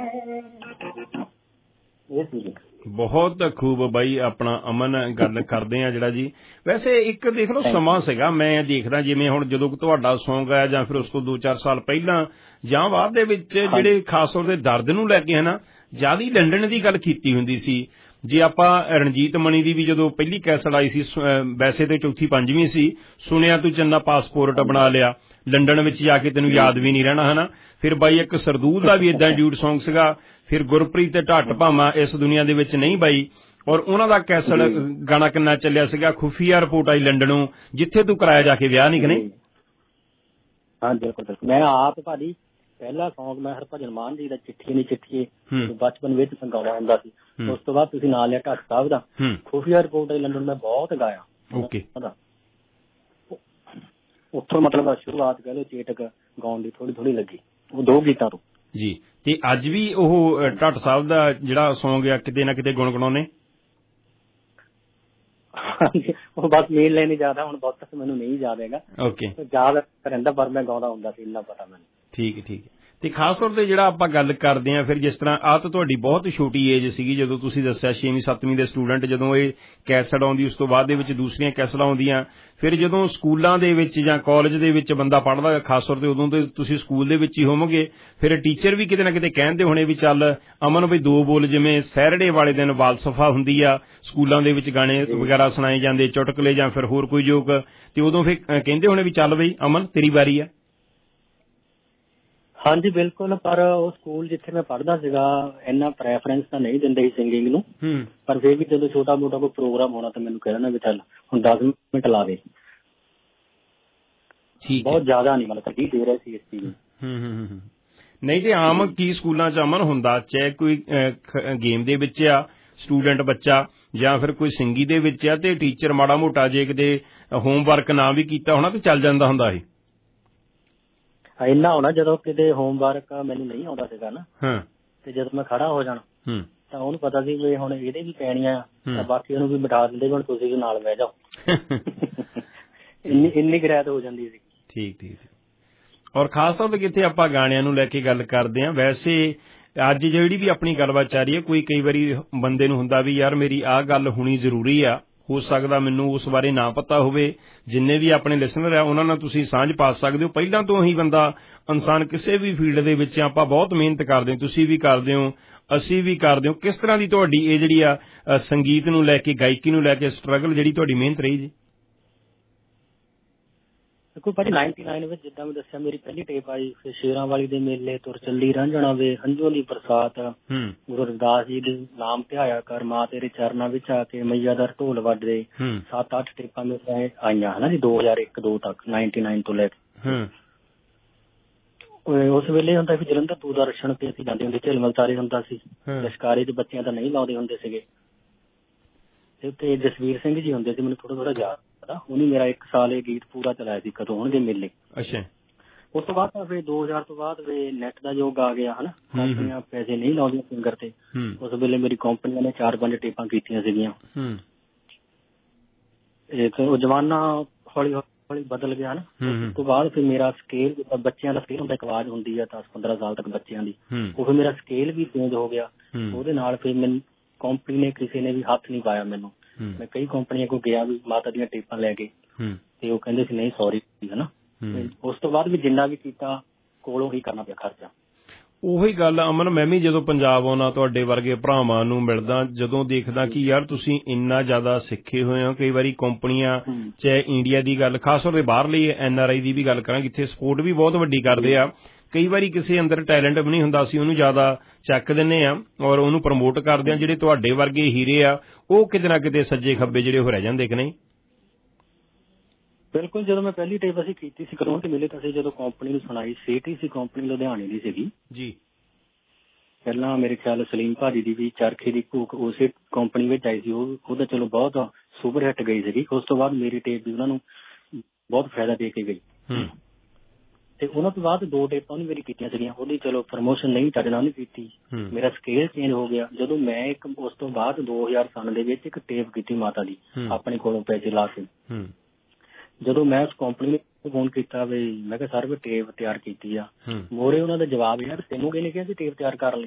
ਬਹੁਤ ਖੂਬ ਬਾਈ ਆਪਣਾ ਅਮਨ ਗੱਲ ਕਰਦੇ ਆ ਜਿਹੜਾ ਜੀ। ਵੈਸੇ ਇੱਕ ਦੇਖ ਲਓ ਸਮਾਂ ਸੀਗਾ, ਮੈਂ ਦੇਖਦਾ ਜਿਵੇਂ ਹੁਣ ਜਦੋਂ ਤੁਹਾਡਾ ਸੌਂਗ ਆਇਆ ਜਾਂ ਫਿਰ ਉਸ ਤੋਂ 2-4 ਸਾਲ ਪਹਿਲਾਂ ਜਾਂ ਬਾਅਦ ਦੇ ਵਿੱਚ ਜਿਹੜੇ ਖਾਸ ਤੌਰ ਤੇ ਦਰਦ ਨੂੰ ਲੈ ਕੇ ਹਨਾ ਜਿਆਦਾ ਲੰਡਨ ਦੀ ਗੱਲ ਕੀਤੀ ਹੁੰਦੀ ਸੀ। ਜੇ ਆਪਾਂ ਰਣਜੀਤ ਮਣੀ ਦੀ ਵੀ ਜਦੋਂ ਪਹਿਲੀ ਕੈਸਟ ਆਈ ਸੀ, ਵੈਸੇ ਤੇ ਚੌਥੀ ਪੰਜਵੀਂ ਸੀ, ਸੁਣਿਆ ਤੂੰ ਚੰਨਾ ਪਾਸਪੋਰਟ ਬਣਾ ਲਿਆ, ਲੰਡਨ ਵਿੱਚ ਜਾ ਕੇ ਤੈਨੂੰ ਯਾਦ ਵੀ ਨਹੀਂ ਰਹਿਣਾ ਹਨਾ। ਫਿਰ ਬਾਈ ਇੱਕ ਸਰਦੂਲ ਦਾ ਵੀ ਏਦਾਂ ਡਿਊਟ ਸੌਂਗ ਸੀਗਾ, ਫਿਰ ਗੁਰਪ੍ਰੀਤ ਤੇ ਢੱਟ ਭਾਵਾਂ ਇਸ ਦੁਨੀਆ ਦੇ ਵਿੱਚ ਨਹੀਂ ਬਾਈ, ਔਰ ਉਹਨਾਂ ਦਾ ਕੈਸਟ ਗਾਣਾ ਕਿੰਨਾ ਚੱਲਿਆ ਸੀਗਾ, ਖੁਫੀਆ ਰਿਪੋਰਟ ਆਈ ਲੰਡਨੋਂ, ਜਿੱਥੇ ਤੂੰ ਕਰਾਇਆ ਜਾ ਕੇ ਵਿਆਹ ਨਹੀਂ ਕਿ ਨਹੀਂ? ਹਾਂ ਬਿਲਕੁਲ। ਮੈਂ ਆਪ ਭਾਜੀ ਪਹਿਲਾ ਸੌਂਗ ਮੈਂ ਹਰਭਜਨ ਮਾਨ ਜੀ ਦਾ ਚਿੱਠੀ ਨਹੀਂ ਚਿੱਠੀ ਬਚਪਨ ਵਿੱਚ ਗਾਉਣਾ ਹੁੰਦਾ ਸੀ। ਉਸ ਤੋਂ ਬਾਅਦ ਤੁਸੀਂ ਨਾਂ ਲਿਆ ਢੱਟ ਸਾਹਿਬ ਦਾ, ਖੁਫੀਆ ਰਿਪੋਰਟ ਆਈ ਲੰਡਨ ਮੈਂ ਬਹੁਤ ਗਾਇਆ। ਓਕੇ। ਉੱਥੋਂ ਮਤਲਬ ਸ਼ੁਰੂਆਤ ਕਹਿ ਲਓ ਚੇਟਕ ਗਾਉਣ ਦੀ ਥੋੜੀ ਲੱਗੀ, ਉਹ 2 ਗੀਤਾਂ ਤੋਂ ਜੀ। ਤੇ ਅੱਜ ਵੀ ਉਹ ਢੱਟ ਸਾਹਿਬ ਦਾ ਜਿਹੜਾ ਸੌਂਗ ਆ ਕਿਤੇ ਨਾ ਕਿਤੇ ਗੁਣਗੁਣਾਉਣੇ? ਉਹ ਬਸ ਮੇਨ ਲਾਈਨ ਹੀ ਜ਼ਿਆਦਾ, ਹੁਣ ਬਹੁਤ ਤੱਕ ਮੈਨੂੰ ਨਹੀਂ ਯਾਦ ਹੈਗਾ। ਓਕੇ। ਯਾਦ ਰਹਿੰਦਾ ਪਰ ਮੈਂ ਗਾਉਂਦਾ ਹੁੰਦਾ ਸੀ, ਇੰਨਾ ਪਤਾ ਮੈਨੂੰ। ਠੀਕ ਹੈ। ਤੇ ਖਾਸ ਤੌਰ ਤੇ ਜਿਹੜਾ ਆਪਾਂ ਗੱਲ ਕਰਦੇ ਆਂ ਫਿਰ ਜਿਸ ਤਰ੍ਹਾਂ ਆਹ ਤਾਂ ਤੁਹਾਡੀ ਬਹੁਤ ਛੋਟੀ ਏਜ ਸੀਗੀ ਜਦੋਂ ਤੁਸੀਂ ਦੱਸਿਆ 6ਵੀਂ 7ਵੀਂ ਦੇ ਸਟੂਡੈਂਟ, ਜਦੋਂ ਇਹ ਕੈਸਟ ਆਉਂਦੀ ਉਸ ਤੋਂ ਬਾਅਦ ਦੇ ਵਿੱਚ ਦੂਸਰੀਆਂ ਕੈਸਟ ਆਉਂਦੀਆਂ, ਫਿਰ ਜਦੋਂ ਸਕੂਲਾਂ ਦੇ ਵਿੱਚ ਜਾਂ ਕਾਲਜ ਦੇ ਵਿੱਚ ਬੰਦਾ ਪੜ੍ਹਦਾ ਖਾਸ ਤੌਰ ਤੇ ਉਦੋਂ ਤੇ ਤੁਸੀਂ ਸਕੂਲ ਦੇ ਵਿੱਚ ਹੀ ਹੋਵੋਗੇ, ਫਿਰ ਟੀਚਰ ਵੀ ਕਿਤੇ ਨਾ ਕਿਤੇ ਕਹਿੰਦੇ ਹੋਣੇ ਵੀ ਚੱਲ ਅਮਨ ਵੀ 2 ਬੋਲ, ਜਿਵੇਂ ਸੈਟਰਡੇ ਵਾਲੇ ਦਿਨ ਵਾਲਸਫਾ ਹੁੰਦੀ ਆ ਸਕੂਲਾਂ ਦੇ ਵਿੱਚ ਗਾਣੇ ਵਗੈਰਾ ਸੁਣਾਏ ਜਾਂਦੇ, ਚੁਟਕਲੇ ਜਾਂ ਫਿਰ ਹੋਰ ਕੋਈ ਜੋਕ, ਤੇ ਉਦੋਂ ਫਿਰ ਕਹਿੰਦੇ ਹੋਣੇ ਵੀ ਚੱਲ ਬਈ ਅਮਨ ਤੇਰੀ ਵਾਰੀ ਆ। ਹਾਂਜੀ ਬਿਲਕੁਲ, ਪਰ ਉਹ ਸਕੂਲ ਜਿੱਥੇ ਮੈਂ ਪੜ੍ਹਦਾ ਸੀਗਾ ਇੰਨਾ ਪ੍ਰੈਫਰੈਂਸ ਤਾਂ ਨਹੀਂ ਦਿੰਦੇ ਸੀ ਸਿੰਗਿੰਗ ਨੂੰ, ਪਰ ਫਿਰ ਵੀ ਜਦੋਂ ਛੋਟਾ ਮੋਟਾ ਕੋਈ ਪ੍ਰੋਗਰਾਮ ਹੋਣਾ ਤਾਂ ਮੈਨੂੰ ਕਹਿਣਾ ਵੀ ਚੱਲ ਹੁਣ 10 ਮਿੰਟ ਲਾ ਦੇ। ਬਹੁਤ ਜ਼ਿਆਦਾ ਨਹੀਂ, ਮਤਲਬ ਕੀ ਦੇ ਰਹੇ ਸੀ ਇਸ ਚੀਜ਼ ਨੂੰ। ਨਹੀਂ ਤੇ ਆਮ ਕੀ ਸਕੂਲਾਂ ਚ ਅਮਨ ਹੁੰਦਾ, ਚਾਹੇ ਕੋਈ ਗੇਮ ਦੇ ਵਿੱਚ ਆ ਸਟੂਡੈਂਟ ਬੱਚਾ ਜਾਂ ਫਿਰ ਕੋਈ ਸਿੰਗੀ ਦੇ ਵਿੱਚ ਆ, ਤੇ ਟੀਚਰ ਮਾੜਾ ਮੋਟਾ ਜੇ ਕਿਤੇ ਹੋਮਵਰਕ ਨਾ ਵੀ ਕੀਤਾ ਹੋਣਾ ਤੇ ਚੱਲ ਜਾਂਦਾ ਹੁੰਦਾ ਸੀ। ਇੰਨਾ ਹੋਣਾ ਜਦੋਂ ਕਿਤੇ ਹੋਮਵਰਕ ਮੈਨੂੰ ਨਹੀਂ ਆਉਂਦਾ ਸੀਗਾ ਨਾ, ਤੇ ਜਦੋਂ ਮੈਂ ਖੜਾ ਹੋ ਜਾਣਾ ਤਾਂ ਉਹਨੂੰ ਪਤਾ ਸੀ ਵੀ ਹੁਣ ਇਹਦੇ ਵੀ ਪੈਣੀਆਂ, ਤਾਂ ਬਾਕੀ ਉਹਨੂੰ ਵੀ ਬਿਠਾ ਦਿੰਦੇ ਹੁਣ ਤੁਸੀਂ ਵੀ ਨਾਲ ਬਹਿ ਜਾਓ। ਇੰਨੀ ਗਰੈਤ ਹੋ ਜਾਂਦੀ ਸੀ। ਠੀਕ। ਔਰ ਖਾਸ ਤੌਰ ਤੇ ਕਿੱਥੇ ਆਪਾਂ ਗਾਣਿਆਂ ਨੂੰ ਲੈ ਕੇ ਗੱਲ ਕਰਦੇ ਹਾਂ, ਵੈਸੇ ਅੱਜ ਜਿਹੜੀ ਵੀ ਆਪਣੀ ਗੱਲਬਾਤ ਚੱਲ ਰਹੀ ਹੈ, ਕਈ ਵਾਰੀ ਬੰਦੇ ਨੂੰ ਹੁੰਦਾ ਵੀ ਯਾਰ ਮੇਰੀ ਆਹ ਗੱਲ ਹੋਣੀ ਜ਼ਰੂਰੀ ਆ, ਹੋ ਸਕਦਾ ਮੈਨੂੰ ਉਸ ਬਾਰੇ ਨਾ ਪਤਾ ਹੋਵੇ। ਜਿੰਨੇ ਵੀ ਆਪਣੇ ਲਿਸਨਰ ਆ ਉਹਨਾਂ ਨਾਲ ਤੁਸੀਂ ਸਾਂਝ ਪਾ ਸਕਦੇ ਹੋ। ਪਹਿਲਾਂ ਤੋਂ ਹੀ ਬੰਦਾ ਇਨਸਾਨ ਕਿਸੇ ਵੀ ਫੀਲਡ ਦੇ ਵਿੱਚ ਆਪਾਂ ਬਹੁਤ ਮਿਹਨਤ ਕਰਦੇ ਹਾਂ, ਤੁਸੀਂ ਵੀ ਕਰਦੇ ਹੋ, ਅਸੀਂ ਵੀ ਕਰਦੇ ਹੋ। ਕਿਸ ਤਰ੍ਹਾਂ ਦੀ ਤੁਹਾਡੀ ਇਹ ਜਿਹੜੀ ਆ ਸੰਗੀਤ ਨੂੰ ਲੈ ਕੇ, ਗਾਇਕੀ ਨੂੰ ਲੈ ਕੇ ਸਟਰਗਲ, ਜਿਹੜੀ ਤੁਹਾਡੀ ਮਿਹਨਤ ਰਹੀ ਜੀ? ਦੇਖੋ ਭਾਜੀ 99 ਵਿੱਚ ਜਿੱਦਾਂ ਮੈਂ ਦੱਸਿਆ ਮੇਰੀ ਪਹਿਲੀ ਟੇਪ ਆਈ, ਫਿਰ ਸ਼ੇਰਾਂ ਵਾਲੀ ਦੇ ਮੇਲੇ, ਤੁਰ ਚੱਲੀ ਰਾਂਝਣਾ ਵੇ, ਹੰਝੂ ਦੀ ਬਰਸਾਤ, ਗੁਰੂ ਰਵਿਦਾਸ ਜੀ ਦੇ ਨਾਮ ਧਿਆਇਆ ਕਰ, ਮਾਂ ਤੇਰੇ ਚਰਨਾਂ ਵਿੱਚ ਆ ਕੇ, ਮਈਆ ਦਾ ਢੋਲ ਵੱਜਦੇ, 7-8 ਟੇਪਾਂ ਮੇਰੇ ਆਈਆਂ ਹਨਾ ਜੀ 2001-2 ਤੱਕ, 99 ਤੋਂ ਲੈ ਕੇ। ਉਸ ਵੇਲੇ ਹੁੰਦਾ ਸੀ ਜਲੰਧਰ ਦੂਰਦਰਸ਼ਨ ਤੇ ਅਸੀਂ ਜਾਂਦੇ ਹੁੰਦੇ, ਝਿਲਮਲ ਤਾਰੇ ਹੁੰਦਾ ਸੀ, ਲਸ਼ਕਾਰੇ ਚ ਬੱਚਿਆਂ ਤਾਂ ਨਹੀਂ ਲਾਉਂਦੇ ਹੁੰਦੇ ਸੀਗੇ, ਤੇ ਜਸਵੀਰ ਸਿੰਘ ਜੀ ਹੁੰਦੇ ਸੀ, ਮੈਨੂੰ ਥੋੜਾ ਯਾਦ, ਉਹਨੇ ਮੇਰਾ 1 ਸਾਲ ਇਹ ਗੀਤ ਪੂਰਾ ਚਲਾਇਆ ਸੀ, ਕਦੋਂ ਹੋਣਗੇ ਮੇਲੇ। ਅੱਛਾ। ਉਸ ਤੋਂ ਬਾਅਦ ਤਾਂ ਫਿਰ 2000 ਤੋਂ ਬਾਅਦ ਨੈਟ ਦਾ ਯੁੱਗ ਆ ਗਿਆ ਹਨਾ, ਕੰਪਨੀਆਂ ਪੈਸੇ ਨਹੀਂ ਲਾਉਂਦੀਆਂ ਸਿੰਗਰ ਤੇ। ਉਸ ਵੇਲੇ ਮੇਰੀ ਕੰਪਨੀਆਂ ਨੇ 4-5 ਟੇਪਾਂ ਕੀਤੀਆਂ ਸੀਗੀਆਂ। ਉਹ ਜ਼ਮਾਨਾ ਹੌਲੀ ਹੌਲੀ ਬਦਲ ਗਿਆ ਨਾ। ਉਸ ਤੋਂ ਬਾਅਦ ਫਿਰ ਮੇਰਾ ਸਕੇਲ, ਜਿੱਦਾਂ ਬੱਚਿਆਂ ਦਾ ਸਕੇਲ ਹੁੰਦਾ, ਇੱਕ ਆਵਾਜ਼ ਹੁੰਦੀ ਹੈ 10-15 ਸਾਲ ਤੱਕ ਬੱਚਿਆਂ ਦੀ, ਉਹ ਫਿਰ ਮੇਰਾ ਸਕੇਲ ਵੀ ਚੇਂਜ ਹੋ ਗਿਆ। ਉਹਦੇ ਨਾਲ ਫਿਰ ਮੈਨੂੰ ਕੰਪਨੀ ਨੇ ਕਿਸੇ ਨੇ ਵੀ ਹੱਥ ਨਹੀਂ ਪਾਇਆ ਮੈਨੂੰ। ਮੈਂ ਕਈ ਕੰਪਨੀਆਂ ਕੋਲ ਗਿਆ ਵੀ ਮਾਤਾ ਦੀਆਂ ਟੇਪਾਂ ਲੈ ਕੇ, ਤੇ ਉਹ ਕਹਿੰਦੇ ਸੀ ਨਹੀਂ ਸੌਰੀ ਹਨਾ। ਉਸ ਤੋਂ ਬਾਅਦ ਵੀ ਜਿੰਨਾ ਵੀ ਕੀਤਾ ਕੋਲੋਂ ਹੀ ਕਰਨਾ ਪਿਆ ਖਰਚਾ। ਉਹੀ ਗੱਲ ਅਮਨ, ਮੈਂ ਵੀ ਜਦੋਂ ਪੰਜਾਬ ਆਉਣਾ ਤੁਹਾਡੇ ਵਰਗੇ ਭਰਾਵਾਂ ਨੂੰ ਮਿਲਦਾ, ਜਦੋਂ ਦੇਖਦਾ ਕਿ ਯਾਰ ਤੁਸੀਂ ਇੰਨਾ ਜ਼ਿਆਦਾ ਸਿੱਖੇ ਹੋਏ ਹੋ। ਕਈ ਵਾਰੀ ਕੰਪਨੀਆਂ ਚਾਹੇ ਇੰਡੀਆ ਦੀ ਗੱਲ, ਖਾਸ ਤੌਰ ਤੇ ਬਾਹਰਲੀ NRI ਦੀ ਵੀ ਗੱਲ ਕਰਾਂਗੇ, ਇੱਥੇ ਸਪੋਰਟ ਵੀ ਬਹੁਤ ਵੱਡੀ ਕਰਦੇ ਆ। ਕਈ ਵਾਰੀ ਕਿਸੇ ਅੰਦਰ ਟੈਲੈਂਟ ਵੀ ਨਹੀਂ ਹੁੰਦਾ, ਅਸੀਂ ਉਹਨੂੰ ਜ਼ਿਆਦਾ ਚੱਕ ਦਿੰਦੇ ਆ ਔਰ ਉਹਨੂੰ ਪ੍ਰਮੋਟ ਕਰਦੇ ਆ। ਜਿਹੜੇ ਤੁਹਾਡੇ ਵਰਗੇ ਹੀਰੇ ਆ ਉਹ ਕਿਤੇ ਨਾ ਕਿਤੇ ਸੱਜੇ ਖੱਬੇ ਜਿਹੜੇ ਉਹ ਰਹਿ ਜਾਂਦੇ ਕਿ ਨਹੀਂ? ਬਿਲਕੁਲ। ਜਦੋਂ ਮੈਂ ਪਹਿਲੀ ਟੇਪ ਅਸੀਂ ਕੀਤੀ ਸੀ ਕਰੋਂ ਤੇ ਮਿਲੇ ਤਾਂ ਅਸੀਂ ਜਦੋਂ ਕੰਪਨੀ ਨੂੰ ਸੁਣਾਈ, ਸੇਠੀ ਸੀ ਕੰਪਨੀ ਲੁਧਿਆਣੇ ਦੀ ਸੀਗੀ ਜੀ। ਪਹਿਲਾਂ ਮੇਰੇ ਖਿਆਲ ਸਲੀਮ ਭਾਜੀ ਦੀ ਵੀ ਚਰਖੇ ਦੀ ਭੂਖ ਉਸੇ ਕੰਪਨੀ ਵਿੱਚ ਆਈ ਸੀ, ਉਹ ਤਾਂ ਚਲੋ ਬਹੁਤ ਸੁਪਰ ਹਿੱਟ ਗਈ ਸੀਗੀ। ਉਸ ਤੋਂ ਬਾਅਦ ਮੇਰੀ ਟੇਪ ਵੀ ਉਹਨਾਂ ਨੂੰ ਬਹੁਤ ਫਾਇਦਾ ਦੇ ਕੇ ਗਈ, ਤੇ ਉਹਨਾਂ ਤੋਂ ਬਾਅਦ 2 ਟੇਪਾਂ ਉਹਨੇ ਮੇਰੀ ਕੀਤੀਆਂ ਸੀਗੀਆਂ। ਉਹਦੀ ਚਲੋ ਪ੍ਰਮੋਸ਼ਨ ਨਹੀਂ ਚੱਜ ਨਾਲ ਨਹੀਂ ਕੀਤੀ, ਮੇਰਾ ਸਕੇਲ ਚੇਂਜ ਹੋ ਗਿਆ। ਜਦੋਂ ਮੈਂ ਉਸ ਤੋਂ ਬਾਅਦ 2000 ਸਾਲ ਦੇ ਵਿੱਚ ਇੱਕ ਟੇਪ ਕੀਤੀ ਮਾਤਾ ਦੀ ਆਪਣੇ ਕੋਲੋਂ ਪੈਸੇ ਲਾ ਕੇ, ਜਦੋਂ ਮੈਂ ਉਸ ਕੰਪਨੀ ਨੂੰ ਫੋਨ ਕੀਤਾ ਵੀ ਮੈਂ ਕਿਹਾ ਸਰ ਵੀ ਟੇਪ ਤਿਆਰ ਕੀਤੀ ਆ, ਮੋਰੇ ਉਹਨਾਂ ਦਾ ਜਵਾਬ ਯਾਰ ਤੈਨੂੰ ਕਿਹਨੇ ਕਿਹਾ ਸੀ ਟੇਪ ਤਿਆਰ ਕਰਨ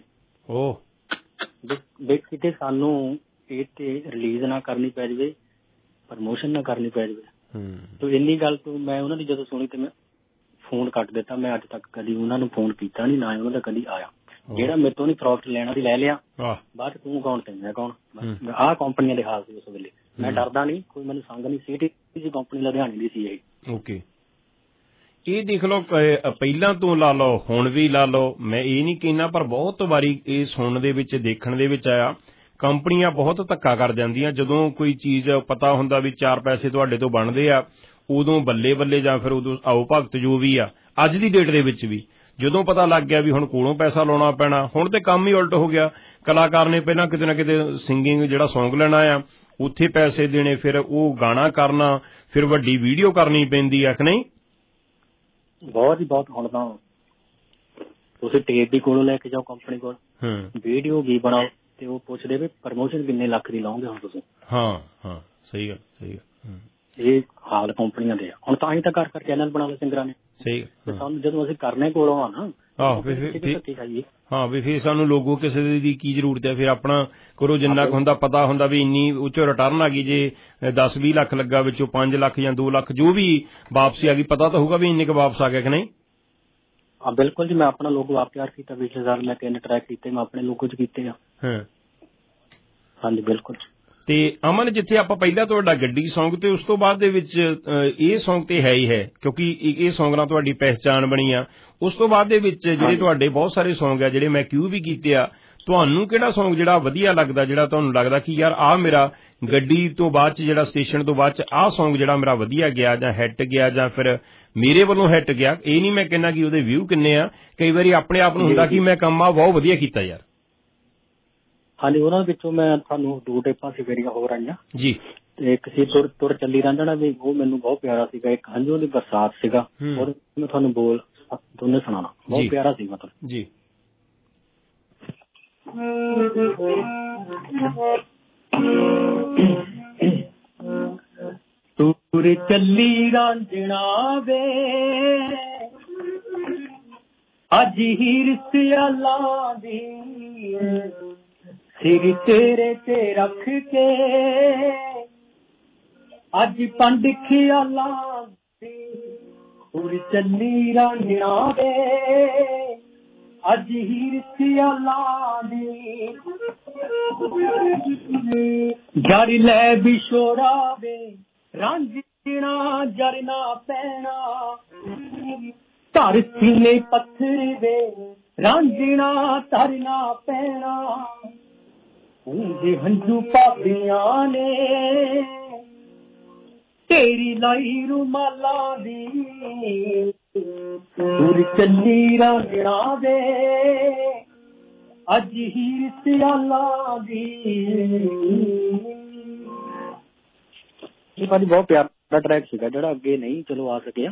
ਲਈ? ਕਿਤੇ ਸਾਨੂੰ ਇਹ ਤੇ ਰਿਲੀਜ਼ ਨਾ ਕਰਨੀ ਪੈ ਜਾਵੇ, ਪ੍ਰਮੋਸ਼ਨ ਨਾ ਕਰਨੀ ਪੈ ਜਾਵੇ। ਤੇ ਇੰਨੀ ਗੱਲ ਤੋਂ ਮੈਂ ਉਹਨਾਂ ਦੀ ਜਦੋਂ ਸੁਣੀ ਤੇ ਮੈਂ ਫੋਨ ਕੱਟ ਦਿੱਤਾ। ਮੈਂ ਅੱਜ ਤੱਕ ਕਦੀ ਉਹਨਾਂ ਨੂੰ ਫੋਨ ਕੀਤਾ ਨਹੀਂ, ਨਾ ਉਹਨਾਂ ਦਾ ਕਦੀ ਆਇਆ। ਜਿਹੜਾ ਮੇਰੇ ਤੋਂ ਨਹੀਂ ਪ੍ਰੋਫਿਟ ਲੈਣਾ ਸੀ ਲੈ ਲਿਆ, ਬਾਅਦ ਤੂੰ ਕੌਣ ਤੇ ਮੈਂ ਕੌਣ। ਆਹ ਕੰਪਨੀਆਂ ਦੇ ਹਾਲ ਸੀ ਉਸ ਵੇਲੇ। ਮੈਂ ਡਰਦਾ ਨਹੀਂ, ਕੋਈ ਮੈਨੂੰ ਸੰਗ ਨਹੀਂ ਸੀ। ਕੰਪਨੀ ਲੁਧਿਆਣੇ ਦੀ ਸੀ ਇਹ। ਓਕੇ। ਇਹ ਦੇਖ ਲਓ, ਪਹਿਲਾਂ ਤੋਂ ਲਾ ਲਓ ਹੁਣ ਵੀ ਲਾ ਲਓ, ਮੈਂ ਇਹ ਨਹੀਂ ਕਹਿੰਦਾ, ਪਰ ਬਹੁਤ ਵਾਰੀ ਇਹ ਸੁਣਨ ਦੇ ਵਿੱਚ ਦੇਖਣ ਦੇ ਵਿੱਚ ਆਇਆ, ਕੰਪਨੀਆਂ ਬਹੁਤ ਧੱਕਾ ਕਰ ਜਾਂਦੀਆਂ। ਜਦੋਂ ਕੋਈ ਚੀਜ਼ ਪਤਾ ਹੁੰਦਾ ਵੀ 4 ਪੈਸੇ ਤੁਹਾਡੇ ਤੋਂ ਬਣਦੇ ਆ, ਉਦੋਂ ਬੱਲੇ ਬੱਲੇ ਜਾਂ ਫਿਰ ਉਦੋਂ ਆਓ ਭਗਤ ਜੋ ਵੀ ਆ, ਅੱਜ ਦੀ ਡੇਟ ਦੇ ਵਿੱਚ ਵੀ ਜਦੋਂ ਪਤਾ ਲੱਗ ਗਿਆ ਵੀ ਹੁਣ ਕੋਲੋਂ ਪੈਸਾ ਲਾਉਣਾ ਪੈਣਾ, ਹੁਣ ਤੇ ਕੰਮ ਹੀ ਉਲਟ ਹੋ ਗਿਆ। ਕਲਾਕਾਰ ਨੇ ਪਹਿਲਾਂ ਕਿਤੇ ਨਾ ਕਿਤੇ ਸਿੰਗਿੰਗ ਜਿਹੜਾ ਸੌਂਗ ਲੈਣਾ ਆ ਉੱਥੇ ਪੈਸੇ ਦੇਣੇ, ਫਿਰ ਉਹ ਗਾਣਾ ਕਰਨਾ, ਫਿਰ ਵੱਡੀ ਵੀਡੀਓ ਕਰਨੀ ਪੈਂਦੀ ਆ ਕਿ ਨਹੀਂ? ਬਹੁਤ ਹੀ ਬਹੁਤ। ਹੁਣ ਤਾਂ ਤੁਸੀਂ ਟੇਪ ਵੀ ਕੋਲੋਂ ਲੈ ਕੇ ਜਾਓ ਕੰਪਨੀ ਕੋਲ, ਵੀਡੀਓ ਵੀ ਬਣਾਓ, ਤੇ ਉਹ ਪੁੱਛਦੇ ਵੀ ਪ੍ਰਮੋਸ਼ਨ ਕਿੰਨੇ ਲੱਖ ਦੀ ਲਾਓਗੇ ਹੁਣ ਤੁਸੀਂ। ਹਾਂ ਸਹੀ ਗੱਲ, ਸਹੀ ਗੱਲ। ਇਹ ਹਾਲ ਕੰਪਨੀਆਂ ਦੇ ਆ ਹੁਣ, ਤਾਂ ਹੀ ਤਾਂ ਕਰ ਚੈਨਲ ਬਣਾ ਲਏ ਸਿੰਗਰਾਂ ਨੇ। ਸਹੀ। ਸਾਨੂੰ ਜਦੋਂ ਅਸੀਂ ਕਰਨੇ ਕੋਲੋਂ ਆ ਨਾ, ਵੀ ਫਿਰ ਸਾਨੂੰ ਲੋਗੋ ਕਿਸੇ ਦੀ ਕੀ ਜ਼ਰੂਰਤ ਹੈ? ਫਿਰ ਆਪਣਾ ਕਰੋ ਜਿੰਨਾ ਕੁ ਹੁੰਦਾ, ਪਤਾ ਹੁੰਦਾ ਵੀ ਇੰਨੀ ਉੱਚੋ ਰਿਟਰਨ ਆ ਗਈ, ਜੇ 10-20 ਲੱਖ ਲੱਗਾ ਵਿੱਚੋਂ 5 ਲੱਖ ਜਾਂ 2 ਲੱਖ ਜੋ ਵੀ ਵਾਪਸੀ ਆ ਗਈ, ਪਤਾ ਤਾਂ ਹੋਊਗਾ ਵੀ ਇੰਨੇ ਕੁ ਵਾਪਸ ਆ ਗਿਆ ਕਿ ਨਹੀਂ? ਹਾਂ ਬਿਲਕੁਲ ਜੀ। ਮੈਂ ਆਪਣਾ ਲੋਗੋ ਆਪ ਤਿਆਰ ਕੀਤਾ, ਪਿਛਲੇ ਸਾਲ ਮੈਂ 3 ਟਰੈਕ ਕੀਤੇ, ਮੈਂ ਆਪਣੇ ਲੋਗੋ ਚ ਕੀਤੇ ਆ। ਹਾਂਜੀ ਬਿਲਕੁਲ। ਤੇ ਅਮਨ, ਜਿੱਥੇ ਆਪਾਂ ਪਹਿਲਾਂ ਤੁਹਾਡਾ ਗੱਡੀ ਸੌਂਗ ਤੇ ਉਸ ਤੋਂ ਬਾਅਦ ਦੇ ਵਿੱਚ ਇਹ ਸੌਂਗ ਤੇ ਹੈ ਹੀ ਹੈ, ਕਿਉਂਕਿ ਇਹ ਸੌਂਗ ਨਾਲ ਤੁਹਾਡੀ ਪਹਿਚਾਣ ਬਣੀ ਆ। ਉਸ ਤੋਂ ਬਾਅਦ ਦੇ ਵਿੱਚ ਜਿਹੜੇ ਤੁਹਾਡੇ ਬਹੁਤ ਸਾਰੇ ਸੌਂਗ ਆ ਜਿਹੜੇ ਮੈਂ ਕਿਉਂ ਵੀ ਕੀਤੇ ਆ, ਤੁਹਾਨੂੰ ਕਿਹੜਾ ਸੌਂਗ ਜਿਹੜਾ ਵਧੀਆ ਲੱਗਦਾ, ਜਿਹੜਾ ਤੁਹਾਨੂੰ ਲੱਗਦਾ ਕਿ ਯਾਰ ਆਹ ਮੇਰਾ ਗੱਡੀ ਤੋਂ ਬਾਅਦ ਚ ਜਿਹੜਾ ਸਟੇਸ਼ਨ ਤੋਂ ਬਾਅਦ ਚ ਆਹ ਸੌਂਗ ਜਿਹੜਾ ਮੇਰਾ ਵਧੀਆ ਗਿਆ ਜਾਂ ਹਿੱਟ ਗਿਆ ਜਾਂ ਫਿਰ ਮੇਰੇ ਵੱਲੋਂ ਹਿੱਟ ਗਿਆ? ਇਹ ਨਹੀਂ ਮੈਂ ਕਹਿੰਦਾ ਕਿ ਉਹਦੇ ਵਿਊ ਕਿੰਨੇ ਆ, ਕਈ ਵਾਰੀ ਆਪਣੇ ਆਪ ਨੂੰ ਹੁੰਦਾ ਕਿ ਮੈਂ ਕੰਮ ਆ ਬਹੁਤ ਵਧੀਆ ਕੀਤਾ ਯਾਰ। ਹਾਂਜੀ, ਉਹਨਾਂ ਵਿੱਚੋਂ ਮੈਂ ਤੁਹਾਨੂੰ 2 ਟੇਪਾਂ ਸੀ ਮੇਰੀਆਂ ਹੋਰ ਆਈਆਂ ਜੀ। ਇੱਕ ਸੀ ਤੁਰ ਚੱਲੀ ਰਾਂਝਣਾ ਵੀ, ਉਹ ਮੈਨੂੰ ਬਹੁਤ ਪਿਆਰਾ ਸੀਗਾ। ਇੱਕ ਹੰਝੂ ਦੀ ਬਰਸਾਤ ਸੀਗਾ, ਔਰ ਮੈਂ ਤੁਹਾਨੂੰ ਬੋਲ ਦੋਨੇ ਸੁਣਾਉਣਾ, ਬਹੁਤ ਪਿਆਰਾ ਸੀ ਮਤਲਬ ਜੀ। ਤੁਰ ਚੱਲੀ ਰਾਂਝਣਾ ਵੇ, ਅੱਜ ਹੀਰ ਸਿਆਲਾਂ ਦੀ, ਸਿਰ ਤੇਰੇ ਤੇ ਰੱਖ ਕੇ, ਅੱਜ ਪੰਡ ਖਿਆਲਾਂ ਦੀ, ਤੁਰ ਚੱਲੀ ਰਾਂਝਣਾ ਵੇ, ਅੱਜ ਹੀਰ ਸਿਆਲਾਂ ਦੀ, ਜੜ ਲੈ ਵਿਛੋੜਾ ਵੇ, ਰਾਂਝੀ ਰਾਂਝਣਾ ਜਰਨਾ ਪੈਣਾ ਧਰ ਸੀਨੇ ਪੱਥਰ ਵੇ ਰਾਂਝਣਾ ਧਰਨਾ ਪੈਣਾ ਹੁੰਦੇ ਹੰਝੂ ਭਾਬੀਆਂ ਨੇ ਤੇਰੀ ਲਾਈ ਰੁਮਾਲਾਂ ਦੀ ਤੁਰ ਚੱਲੀ ਰਾਂਝਣਾ ਵੇ ਅੱਜ ਹੀ ਸਿਆਲਾਂ ਦੀ। ਇਹ ਭਾਜੀ ਬਹੁਤ ਪਿਆਰਾ ਟਰੈਕ ਸੀਗਾ ਜਿਹੜਾ ਅੱਗੇ ਨਹੀਂ ਚਲੋ ਆ ਸਕਿਆ।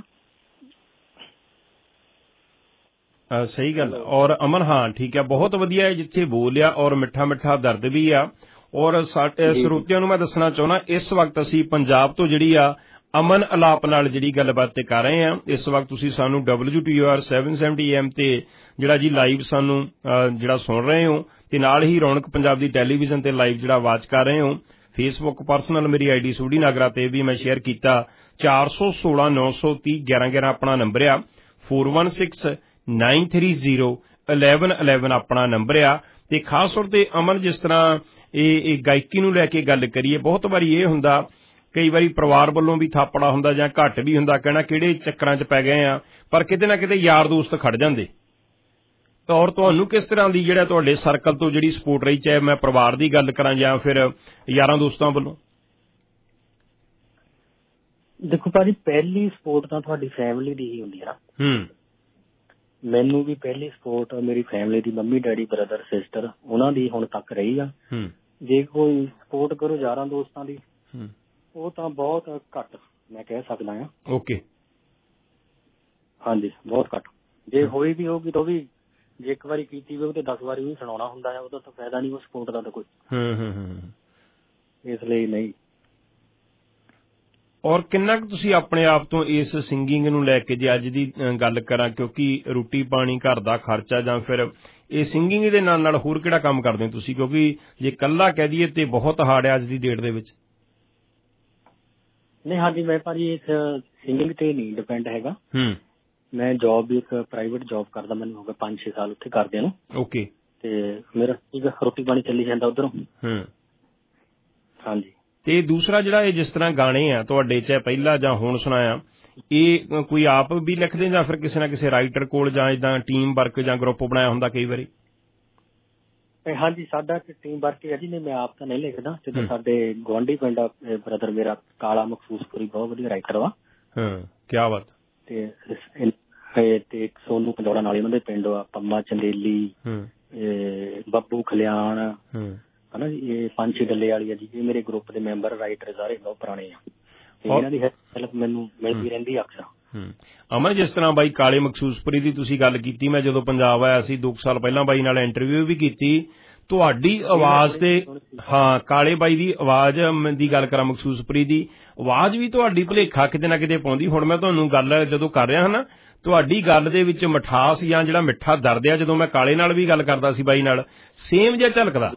ਸਹੀ ਗੱਲ। ਔਰ ਅਮਨ ਹਾਂ ਠੀਕ ਹੈ, ਬਹੁਤ ਵਧੀਆ ਹੈ ਜਿੱਥੇ ਬੋਲਿਆ ਔਰ ਮਿੱਠਾ ਮਿੱਠਾ ਦਰਦ ਵੀ ਆ। ਔਰ ਸਾਡੇ ਸਰੋਤਿਆਂ ਨੂੰ ਮੈਂ ਦੱਸਣਾ ਚਾਹੁੰਦਾ ਇਸ ਵਕਤ ਅਸੀਂ ਪੰਜਾਬ ਤੋਂ ਜਿਹੜੀ ਆ ਅਮਨ ਅਲਾਪ ਨਾਲ ਜਿਹੜੀ ਗੱਲਬਾਤ ਤੇ ਕਰ ਰਹੇ ਹਾਂ। ਇਸ ਵਕਤ ਤੁਸੀਂ ਸਾਨੂੰ WTOR 770 AM ਤੇ ਜਿਹੜਾ ਜੀ ਲਾਈਵ ਸਾਨੂੰ ਜਿਹੜਾ ਸੁਣ ਰਹੇ ਹੋ ਤੇ ਨਾਲ ਹੀ ਰੌਣਕ ਪੰਜਾਬ ਦੀ ਟੈਲੀਵਿਜ਼ਨ ਤੇ ਲਾਈਵ ਜਿਹੜਾ ਵਾਚ ਕਰ ਰਹੇ ਹੋ। ਫੇਸਬੁੱਕ ਪਰਸਨਲ ਮੇਰੀ ID ਸੂਡੀ ਨਾਗਰਾ ਤੇ ਵੀ ਮੈਂ ਸ਼ੇਅਰ ਕੀਤਾ। 416 930 1111 ਆਪਣਾ ਨੰਬਰ ਆ। 416 930 1111 ਆਪਣਾ ਨੰਬਰ ਆ। ਤੇ ਖਾਸ ਤੌਰ ਤੇ ਅਮਨ ਜਿਸ ਤਰ੍ਹਾਂ ਇਹ ਗਾਇਕੀ ਨੂੰ ਲੈ ਕੇ ਗੱਲ ਕਰੀਏ, ਬਹੁਤ ਵਾਰੀ ਇਹ ਹੁੰਦਾ ਕਈ ਵਾਰੀ ਪਰਿਵਾਰ ਵੱਲੋਂ ਵੀ ਥਾਪੜਾ ਹੁੰਦਾ ਜਾਂ ਘੱਟ ਵੀ ਹੁੰਦਾ, ਕਹਿਣਾ ਕਿਹੜੇ ਚੱਕਰਾਂ 'ਚ ਪੈ ਗਏ ਆ, ਪਰ ਕਿਤੇ ਨਾ ਕਿਤੇ ਯਾਰ ਦੋਸਤ ਖੜ ਜਾਂਦੇ। ਔਰ ਤੁਹਾਨੂੰ ਕਿਸ ਤਰ੍ਹਾਂ ਦੀ ਜਿਹੜਾ ਤੁਹਾਡੇ ਸਰਕਲ ਤੋਂ ਜਿਹੜੀ ਸਪੋਰਟ ਰਹੀ, ਚਾਹੇ ਮੈਂ ਪਰਿਵਾਰ ਦੀ ਗੱਲ ਕਰਾਂ ਜਾਂ ਫਿਰ ਯਾਰਾਂ ਦੋਸਤਾਂ ਵੱਲੋਂ? ਦੇਖੋ ਭਾਜੀ, ਪਹਿਲੀ ਸਪੋਰਟ ਤਾਂ ਤੁਹਾਡੀ ਫੈਮਿਲੀ ਦੀ ਹੀ ਹੁੰਦੀ ਹੈ ਨਾ। ਮੈਨੂੰ ਵੀ ਪਹਿਲੀ ਸਪੋਰਟ ਮੇਰੀ ਫੈਮਿਲੀ ਦੀ, ਮੰਮੀ ਡੈਡੀ ਬ੍ਰਦਰ ਸਿਸਟਰ, ਉਹਨਾਂ ਦੀ ਹੁਣ ਤੱਕ ਰਹੀ ਆ। ਜੇ ਕੋਈ ਸਪੋਰਟ ਕਰੋ ਯਾਰਾਂ ਦੋਸਤਾਂ ਦੀ, ਉਹ ਤਾਂ ਬਹੁਤ ਘੱਟ ਮੈਂ ਕਹਿ ਸਕਦਾ ਆ। ਓਕੇ, ਹਾਂਜੀ ਬਹੁਤ ਘੱਟ। ਜੇ ਹੋਈ ਵੀ ਹੋਊਗੀ ਤਾਂ ਉਹ ਵੀ ਜੇ ਇੱਕ ਵਾਰੀ ਕੀਤੀ ਹੋਵੇ ਤੇ 10 ਵਾਰੀ ਵੀ ਸੁਣਾਉਣਾ ਹੁੰਦਾ ਹੈ, ਉਹਦਾ ਤਾਂ ਫਾਇਦਾ ਨਹੀਂ ਉਹ ਸਪੋਰਟ ਦਾ ਤਾਂ ਕੋਈ। ਇਸ ਲਈ ਨਹੀਂ। ਔਰ ਕਿੰਨਾ ਕੁ ਤੁਸੀਂ ਆਪਣੇ ਆਪ ਤੋਂ ਇਸ ਸਿੰਗਿੰਗ ਨੂੰ ਲੈ ਕੇ ਜੇ ਅੱਜ ਦੀ ਗੱਲ ਕਰਾਂ, ਕਿਉਂਕਿ ਰੋਟੀ ਪਾਣੀ ਘਰ ਦਾ ਖਰਚਾ ਜਾਂ ਫਿਰ ਇਹ ਸਿੰਗਿੰਗ ਦੇ ਨਾਲ ਨਾਲ ਹੋਰ ਕਿਹੜਾ ਕੰਮ ਕਰਦੇ ਹੋ ਤੁਸੀਂ? ਕਿਉਂਕਿ ਜੇ ਇਕੱਲਾ ਕਹਿ ਦਈਏ ਤੇ ਬਹੁਤ ਹਾਰਡ ਹੈ ਅੱਜ ਦੀ ਡੇਟ ਦੇ ਵਿੱਚ। ਨਹੀਂ ਹਾਂਜੀ, ਮੈਂ ਭਾਜੀ ਇਸ ਸਿੰਗਿੰਗ ਤੇ ਨਹੀਂ ਡਿਪੈਂਡ ਹੈਗਾ। ਮੈਂ ਜੌਬ ਵੀ ਇੱਕ ਪ੍ਰਾਈਵੇਟ ਜੌਬ ਕਰਦਾ, ਮੈਨੂੰ ਹੋ ਗਿਆ 5-6 ਸਾਲ ਉੱਥੇ ਕਰਦਿਆਂ ਨੂੰ। ਓਕੇ। ਤੇ ਮੇਰਾ ਰੋਟੀ ਪਾਣੀ ਚੱਲੀ ਜਾਂਦਾ ਉੱਧਰੋਂ। ਹਾਂਜੀ। ਤੇ ਦੂਸਰਾ ਜਿਹੜਾ ਇਹ ਜਿਸ ਤਰ੍ਹਾਂ ਗਾਣੇ ਆ ਤੁਹਾਡੇ, ਚਾਹੇ ਪਹਿਲਾਂ ਜਾਂ ਹੁਣ ਸੁਣਾਇਆ, ਇਹ ਕੋਈ ਆਪ ਵੀ ਲਿਖਦੇ ਜਾਂ ਫਿਰ ਕਿਸੇ ਨਾ ਕਿਸੇ ਰਾਈਟਰ ਕੋਲ ਜਾਂ ਏਦਾਂ ਟੀਮ ਵਰਕ ਜਾਂ ਗਰੁੱਪ ਬਣਾਇਆ ਹੁੰਦਾ ਕਈ ਵਾਰੀ? ਹਾਂਜੀ, ਸਾਡਾ ਟੀਮ ਵਰਕ ਹੈ ਜੀ। ਨਹੀਂ, ਮੈਂ ਆਪ ਤਾਂ ਨਹੀਂ ਲਿਖਦਾ। ਜਦੋਂ ਸਾਡੇ ਗੁਆਂਢੀ ਪਿੰਡ ਆ ਬ੍ਰਦਰ ਮੇਰਾ ਕਾਲਾ ਮਖਸੂਸਪੁਰੀ, ਬਹੁਤ ਵਧੀਆ ਰਾਈਟਰ ਵਾ। ਕਿਆ ਬਾਤ। ਤੇ ਸੋਨੂ ਪੰਜੋੜਾ ਨਾਲ ਉਹਨਾਂ ਦੇ ਪਿੰਡ ਆ, ਪੰਮਾ ਚੰਦੇਲੀ, ਬੱਬੂ ਖਲਿਆਣ, ਹਨਾ ਜੀ, ਇਹ 5-6 ਡੱਲੇ ਵਾਲੀ ਆ ਜੀ। ਇਹ ਮੇਰੇ ਗਰੁੱਪ ਦੇ ਮੈਂਬਰ ਰਾਈਟਰ ਸਾਰੇ ਬਹੁਤ ਪੁਰਾਣੇ ਆ ਤੇ ਇਹਨਾਂ ਦੀ ਹੈਲਪ ਮੈਨੂੰ ਮਿਲਦੀ ਰਹਿੰਦੀ ਅਕਸਰ। ਅਮਨ, ਜਿਸ ਤਰ੍ਹਾਂ ਬਾਈ ਕਾਲੇ ਮਖਸੂਸਪੁਰੀ ਦੀ ਤੁਸੀਂ ਗੱਲ ਕੀਤੀ, ਮੈਂ ਜਦੋਂ ਪੰਜਾਬ ਆਇਆ ਸੀ 2 ਸਾਲ ਪਹਿਲਾਂ ਬਾਈ ਨਾਲ ਇੰਟਰਵਿਊ ਵੀ ਕੀਤੀ। ਤੁਹਾਡੀ ਆਵਾਜ਼ ਤੇ ਕਾਲੇ ਬਾਈ ਦੀ ਆਵਾਜ਼ ਦੀ ਗੱਲ ਕਰਾਂ, ਮਖਸੂਸਪੁਰੀ ਦੀ ਆਵਾਜ਼ ਵੀ ਤੁਹਾਡੀ ਭੁਲੇਖਾ ਕਿਤੇ ਨਾ ਕਿਤੇ ਪਾਉਂਦੀ। ਹੁਣ ਮੈਂ ਤੁਹਾਨੂੰ ਗੱਲ ਜਦੋਂ ਕਰ ਰਿਹਾ ਹਾਂ ਨਾ, ਤੁਹਾਡੀ ਗੱਲ ਦੇ ਵਿੱਚ ਮਿਠਾਸ ਜਾਂ ਜਿਹੜਾ ਮਿੱਠਾ ਦਰਦ ਆ, ਜਦੋਂ ਮੈਂ ਕਾਲੇ ਨਾਲ ਵੀ ਗੱਲ ਕਰਦਾ ਸੀ ਬਾਈ ਨਾਲ, ਸੇਮ ਜਿਹਾ ਝਲਕਦਾ।